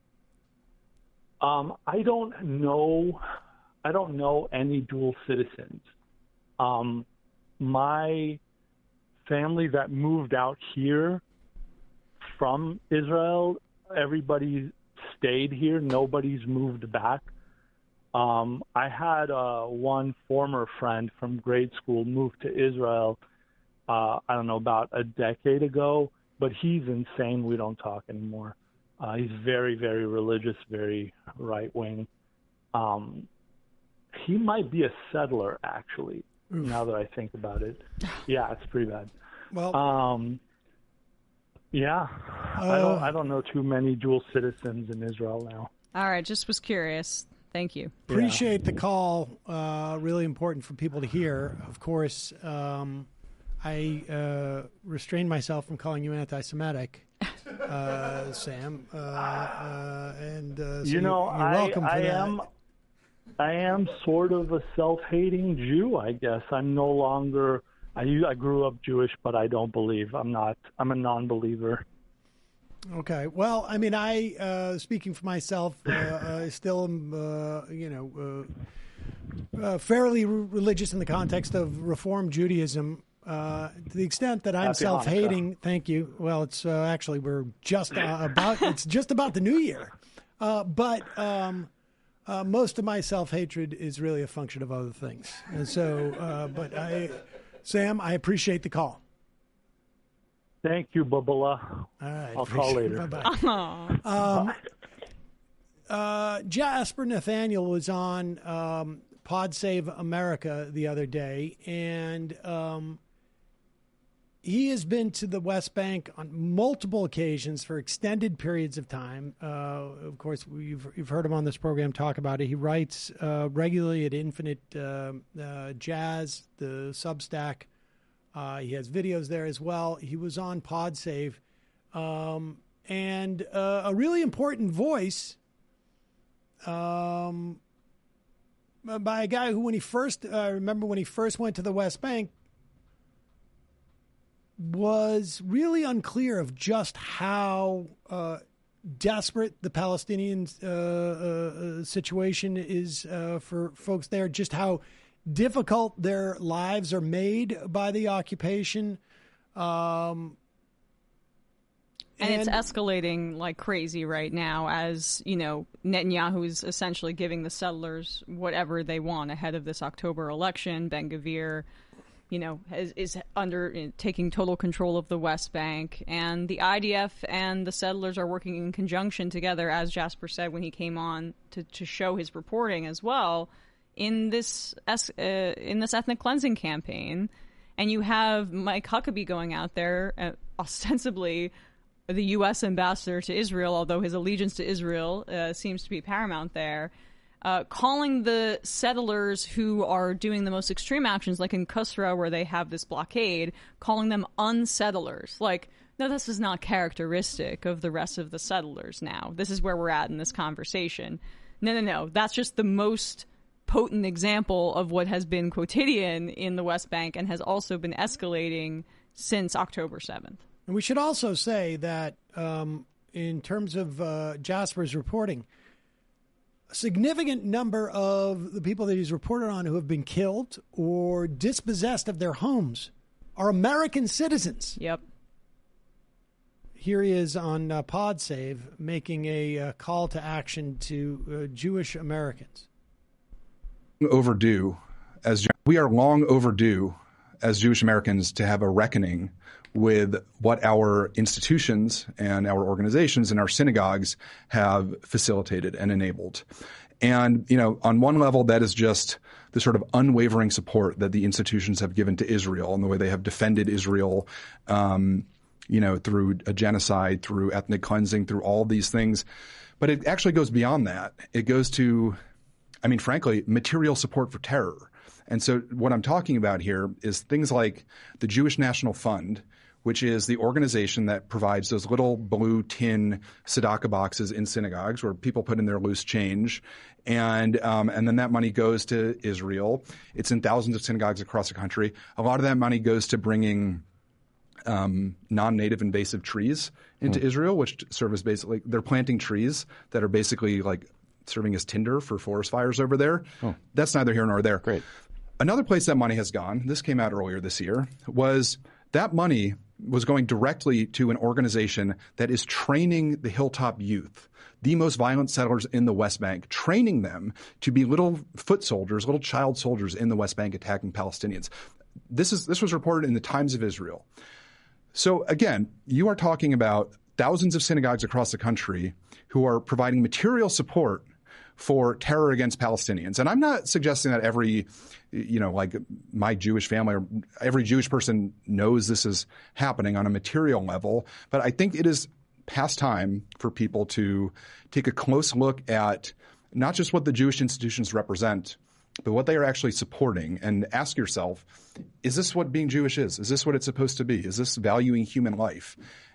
Um, I don't know. I don't know any dual citizens. Um, my family that moved out here from Israel, everybody stayed here. Nobody's moved back. Um, I had uh, one former friend from grade school move to Israel, uh, I don't know, about a decade ago, but he's insane. We don't talk anymore. Uh, he's very, very religious, very right-wing. Um, he might be a settler, actually, Oof. now that I think about it. Yeah, it's pretty bad. Well, um, yeah, uh, I don't, I don't know too many dual citizens in Israel now. All right, just was curious. Thank you. Appreciate yeah. the call. Uh, really important for people to hear. Of course, um, I uh, restrained myself from calling you anti-Semitic, uh, Sam. Uh, uh, and uh, so you know, you're, you're welcome I, for I that. am. I am sort of a self-hating Jew, I guess. I'm no longer. I, I grew up Jewish, but I don't believe. I'm not. I'm a non-believer. Okay. Well, I mean, I, uh, speaking for myself, uh, uh, still am, uh, you know, uh, uh, fairly re- religious in the context of Reform Judaism. Uh, to the extent that I'm Happy self-hating, Hanukkah. Thank you. Well, it's uh, actually we're just uh, about it's just about the new year, uh, but um, uh, most of my self-hatred is really a function of other things. And so, uh, but I, Sam, I appreciate the call. Thank you, Bubala. All right, I'll call later. Bye-bye. um, uh, Jasper Nathaniel was on um, Pod Save America the other day, and um, he has been to the West Bank on multiple occasions for extended periods of time. Uh, of course, you've, you've heard him on this program talk about it. He writes uh, regularly at Infinite uh, uh, Jazz, the Substack. Uh, he has videos there as well. He was on PodSave, um, and uh, a really important voice um, by a guy who, when he first, I uh, remember when he first went to the West Bank, was really unclear of just how uh, desperate the Palestinian uh, uh, situation is uh, for folks there, just how difficult their lives are made by the occupation. Um, and, and it's escalating like crazy right now as, you know, Netanyahu is essentially giving the settlers whatever they want ahead of this October election. Ben-Gvir, you know, is, is under uh, taking total control of the West Bank. And the I D F and the settlers are working in conjunction together, as Jasper said when he came on to, to show his reporting as well, in this uh, in this ethnic cleansing campaign. And you have Mike Huckabee going out there, uh, ostensibly the U S ambassador to Israel, although his allegiance to Israel uh, seems to be paramount there, uh, calling the settlers who are doing the most extreme actions, like in Kusra where they have this blockade, calling them unsettlers. Like, no, this is not characteristic of the rest of the settlers now. This is where we're at in this conversation. No, no, no. That's just the most potent example of what has been quotidian in the West Bank and has also been escalating since October seventh. And we should also say that um, in terms of uh, Jasper's reporting, a significant number of the people that he's reported on who have been killed or dispossessed of their homes are American citizens. Yep. Here he is on uh, PodSave making a uh, call to action to uh, Jewish Americans. Overdue, as we are long overdue as Jewish Americans to have a reckoning with what our institutions and our organizations and our synagogues have facilitated and enabled. And, you know, on one level, that is just the sort of unwavering support that the institutions have given to Israel and the way they have defended Israel, um, you know, through a genocide, through ethnic cleansing, through all these things. But it actually goes beyond that. It goes to, I mean, frankly, material support for terror. And so what I'm talking about here is things like the Jewish National Fund, which is the organization that provides those little blue tin tzedakah boxes in synagogues where people put in their loose change. And um, and then that money goes to Israel. It's in thousands of synagogues across the country. A lot of that money goes to bringing um, non-native invasive trees into mm. Israel, which serve as basically – they're planting trees that are basically like serving as tinder for forest fires over there. Oh. That's neither here nor there. Great. Another place that money has gone – this came out earlier this year – was that money – was going directly to an organization that is training the Hilltop youth, the most violent settlers in the West Bank, training them to be little foot soldiers, little child soldiers in the West Bank attacking Palestinians. This is this was reported in the Times of Israel. So again, you are talking about thousands of synagogues across the country who are providing material support for terror against Palestinians. And I'm not suggesting that every, you know, like my Jewish family or every Jewish person knows this is happening on a material level. But I think it is past time for people to take a close look at not just what the Jewish institutions represent, but what they are actually supporting, and ask yourself, is this what being Jewish is? Is this what it's supposed to be? Is this valuing human life?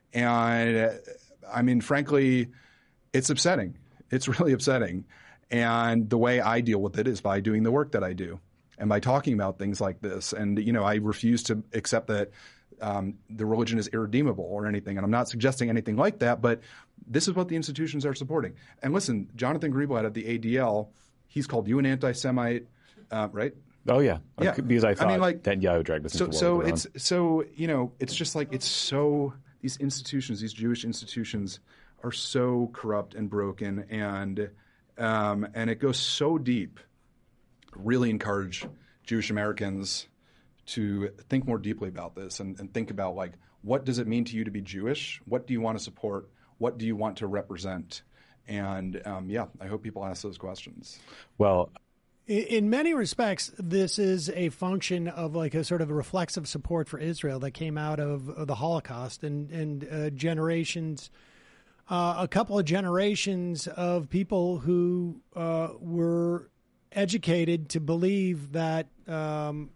And I mean, frankly, it's upsetting. It's really upsetting. And the way I deal with it is by doing the work that I do and by talking about things like this. And, you know, I refuse to accept that um, the religion is irredeemable or anything. And I'm not suggesting anything like that, but this is what the institutions are supporting. And listen, Jonathan Greenblatt at the A D L, he's called you an anti-Semite, uh, right? Oh, yeah. Yeah. Because I thought I mean, like, Netanyahu dragged this so, into the so world. it's So, you know, it's just like it's so – these institutions, these Jewish institutions are so corrupt and broken, and – Um, and it goes so deep. Really encourage Jewish Americans to think more deeply about this and, and think about, like, what does it mean to you to be Jewish? What do you want to support? What do you want to represent? And, um, yeah, I hope people ask those questions. Well, in, in many respects, this is a function of like a sort of a reflexive support for Israel that came out of, of the Holocaust and, and uh, generations – Uh, a couple of generations of people who uh, were educated to believe that um,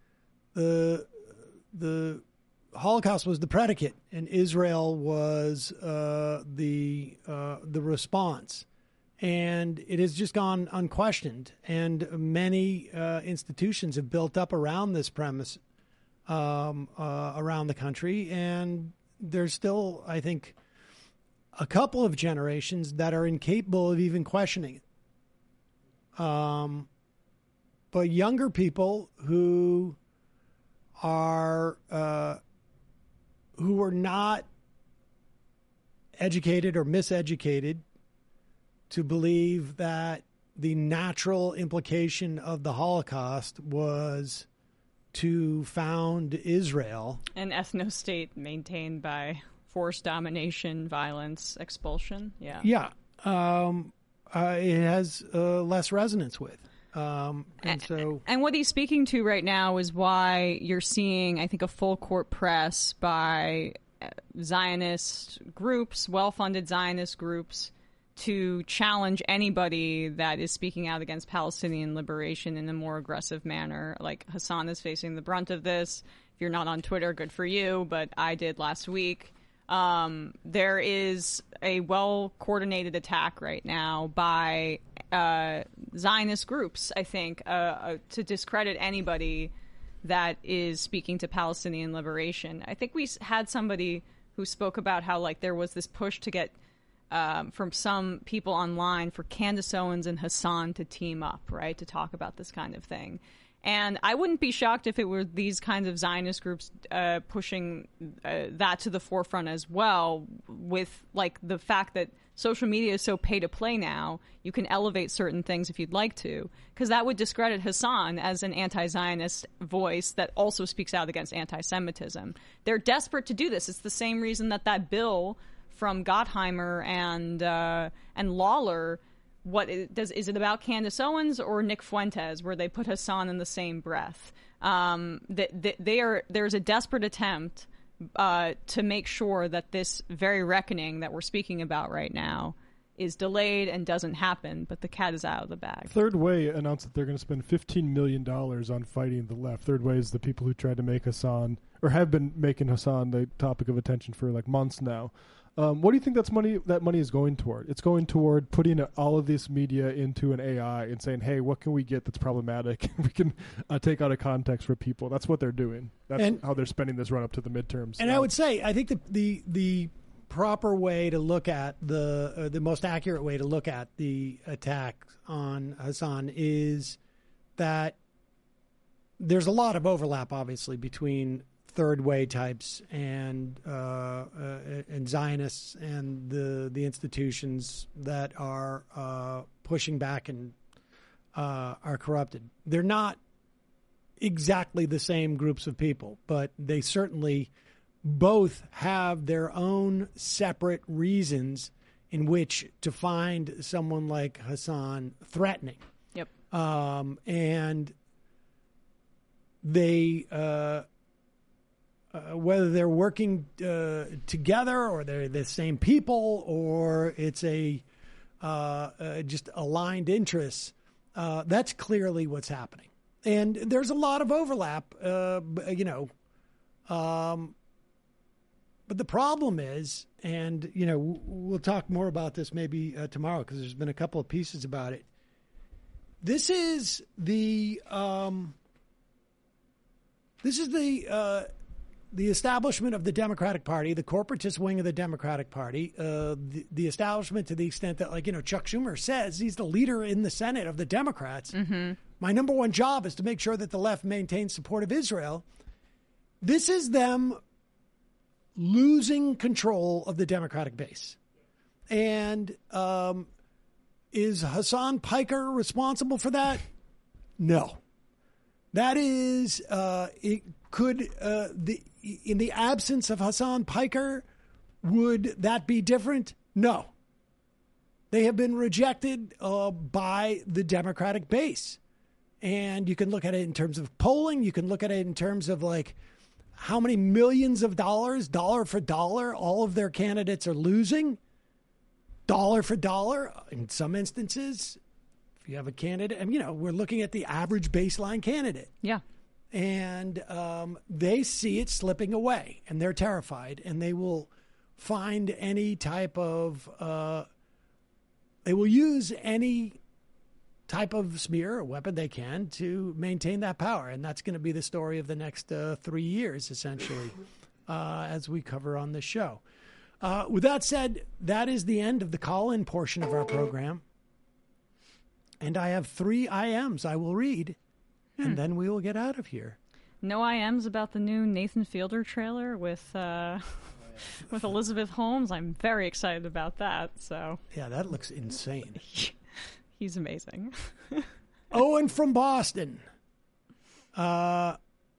the the Holocaust was the predicate and Israel was uh, the uh, the response, and it has just gone unquestioned. And many uh, institutions have built up around this premise um, uh, around the country, and there's still, I think, a couple of generations that are incapable of even questioning it. Um, but younger people who are uh, who are not educated or miseducated to believe that the natural implication of the Holocaust was to found Israel. An ethno-state maintained by forced domination, violence, expulsion. Yeah. Yeah. Um, uh, it has uh, less resonance with. Um, and so, and what he's speaking to right now is why you're seeing, I think, a full court press by Zionist groups, well-funded Zionist groups, to challenge anybody that is speaking out against Palestinian liberation in a more aggressive manner. Like Hassan is facing the brunt of this. If you're not on Twitter, good for you, but I did last week. Um, there is a well-coordinated attack right now by uh, Zionist groups, I think, uh, uh, to discredit anybody that is speaking to Palestinian liberation. I think we had somebody who spoke about how, like, there was this push to get um, from some people online for Candace Owens and Hassan to team up, right, to talk about this kind of thing. And I wouldn't be shocked if it were these kinds of Zionist groups uh, pushing uh, that to the forefront as well, with like the fact that social media is so pay to play now, you can elevate certain things if you'd like to, because that would discredit Hassan as an anti-Zionist voice that also speaks out against anti-Semitism. They're desperate to do this. It's the same reason that that bill from Gottheimer and uh, and Lawler. What it does is it about Candace Owens or Nick Fuentes, where they put Hassan in the same breath? Um, that they, they are there's a desperate attempt uh, to make sure that this very reckoning that we're speaking about right now is delayed and doesn't happen. But the cat is out of the bag. Third Way announced that they're going to spend fifteen million dollars on fighting the left. Third Way is the people who tried to make Hassan, or have been making Hassan, the topic of attention for like months now. Um, what do you think that's money? That money is going toward? It's going toward putting all of this media into an A I and saying, "Hey, what can we get that's problematic? we can uh, take out of context for people." That's what they're doing. That's and, how they're spending this run up to the midterms. And um, I would say, I think the the the proper way to look at the uh, the most accurate way to look at the attack on Hassan is that there's a lot of overlap, obviously, between Third Way types and uh, uh, and Zionists and the the institutions that are uh, pushing back and uh, are corrupted. They're not exactly the same groups of people, but they certainly both have their own separate reasons in which to find someone like Hassan threatening. Yep. Um, and they. Uh, Uh, whether they're working uh, together or they're the same people or it's a uh, uh, just aligned interests, uh, that's clearly what's happening. And there's a lot of overlap, uh, you know. Um, but the problem is, and, you know, we'll talk more about this maybe uh, tomorrow because there's been a couple of pieces about it. This is the, um, this is the, uh, the establishment of the Democratic Party, the corporatist wing of the Democratic Party, uh, the, the establishment to the extent that, like, you know, Chuck Schumer says he's the leader in the Senate of the Democrats. Mm-hmm. My number one job is to make sure that the left maintains support of Israel. This is them losing control of the Democratic base. And um, is Hassan Piker responsible for that? No. That is, uh, it could, uh, the in the absence of Hassan Piker, would that be different? No. They have been rejected uh, by the Democratic base. And you can look at it in terms of polling. You can look at it in terms of, like, how many millions of dollars, dollar for dollar, all of their candidates are losing. Dollar for dollar, in some instances. If you have a candidate, and, you know, we're looking at the average baseline candidate. Yeah. And um, they see it slipping away, and they're terrified, and they will find any type of, uh, they will use any type of smear or weapon they can to maintain that power. And that's going to be the story of the next uh, three years, essentially, uh, as we cover on this show. Uh, with that said, that is the end of the call-in portion of our program. And I have three I Ms I will read. And then we will get out of here. No I Ms about the new Nathan Fielder trailer with uh, with Elizabeth Holmes. I'm very excited about that. So yeah, that looks insane. He's amazing. Owen from Boston. Uh,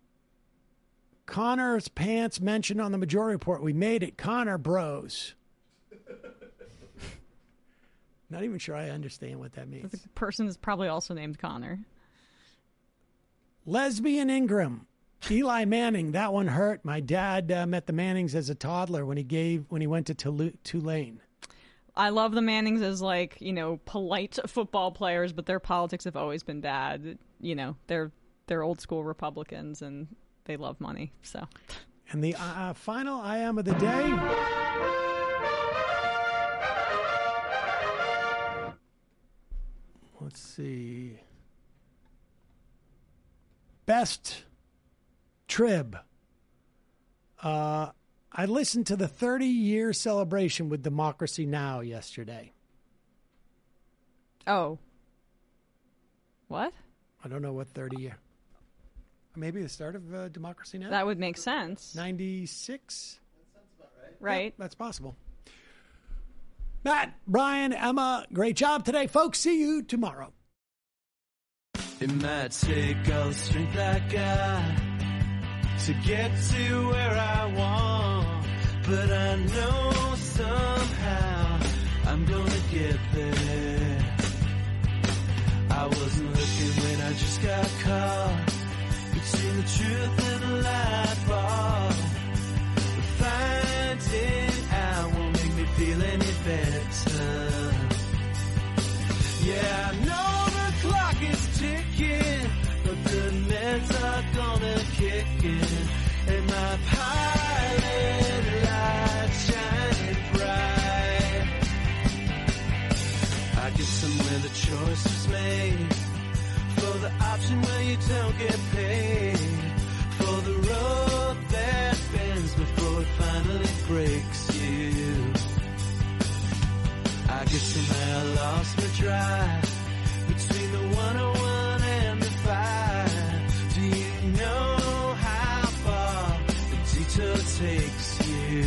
Connor's pants mentioned on the Majority Report. We made it. Connor bros. Not even sure I understand what that means. The person is probably also named Connor. Lesbian Ingram, Eli Manning. That one hurt. My dad uh, met the Mannings as a toddler when he gave when he went to Tul- Tulane. I love the Mannings as, like, you know, polite football players, but their politics have always been bad. You know, they're they're old school Republicans and they love money. So, and the uh, final I am of the day. Let's see. Best Trib. Uh, I listened to the thirty-year celebration with Democracy Now! Yesterday. Oh. What? I don't know what thirty year. Maybe the start of uh, Democracy Now! That would make sense. ninety-six? That sounds about right. Right. Yep, that's possible. Matt, Brian, Emma, great job today. Folks, see you tomorrow. It might take all the strength I got to get to where I want, but I know somehow I'm gonna get there. I wasn't looking when I just got caught between the truth and the light bar. But finding out won't make me feel any better. Yeah, I know the clock is ticking, but the meds are gonna kick in, and my pilot light shining bright. I guess somewhere the choice was made for the option where you don't get paid, for the road that bends before it finally breaks you. I guess somehow I lost my drive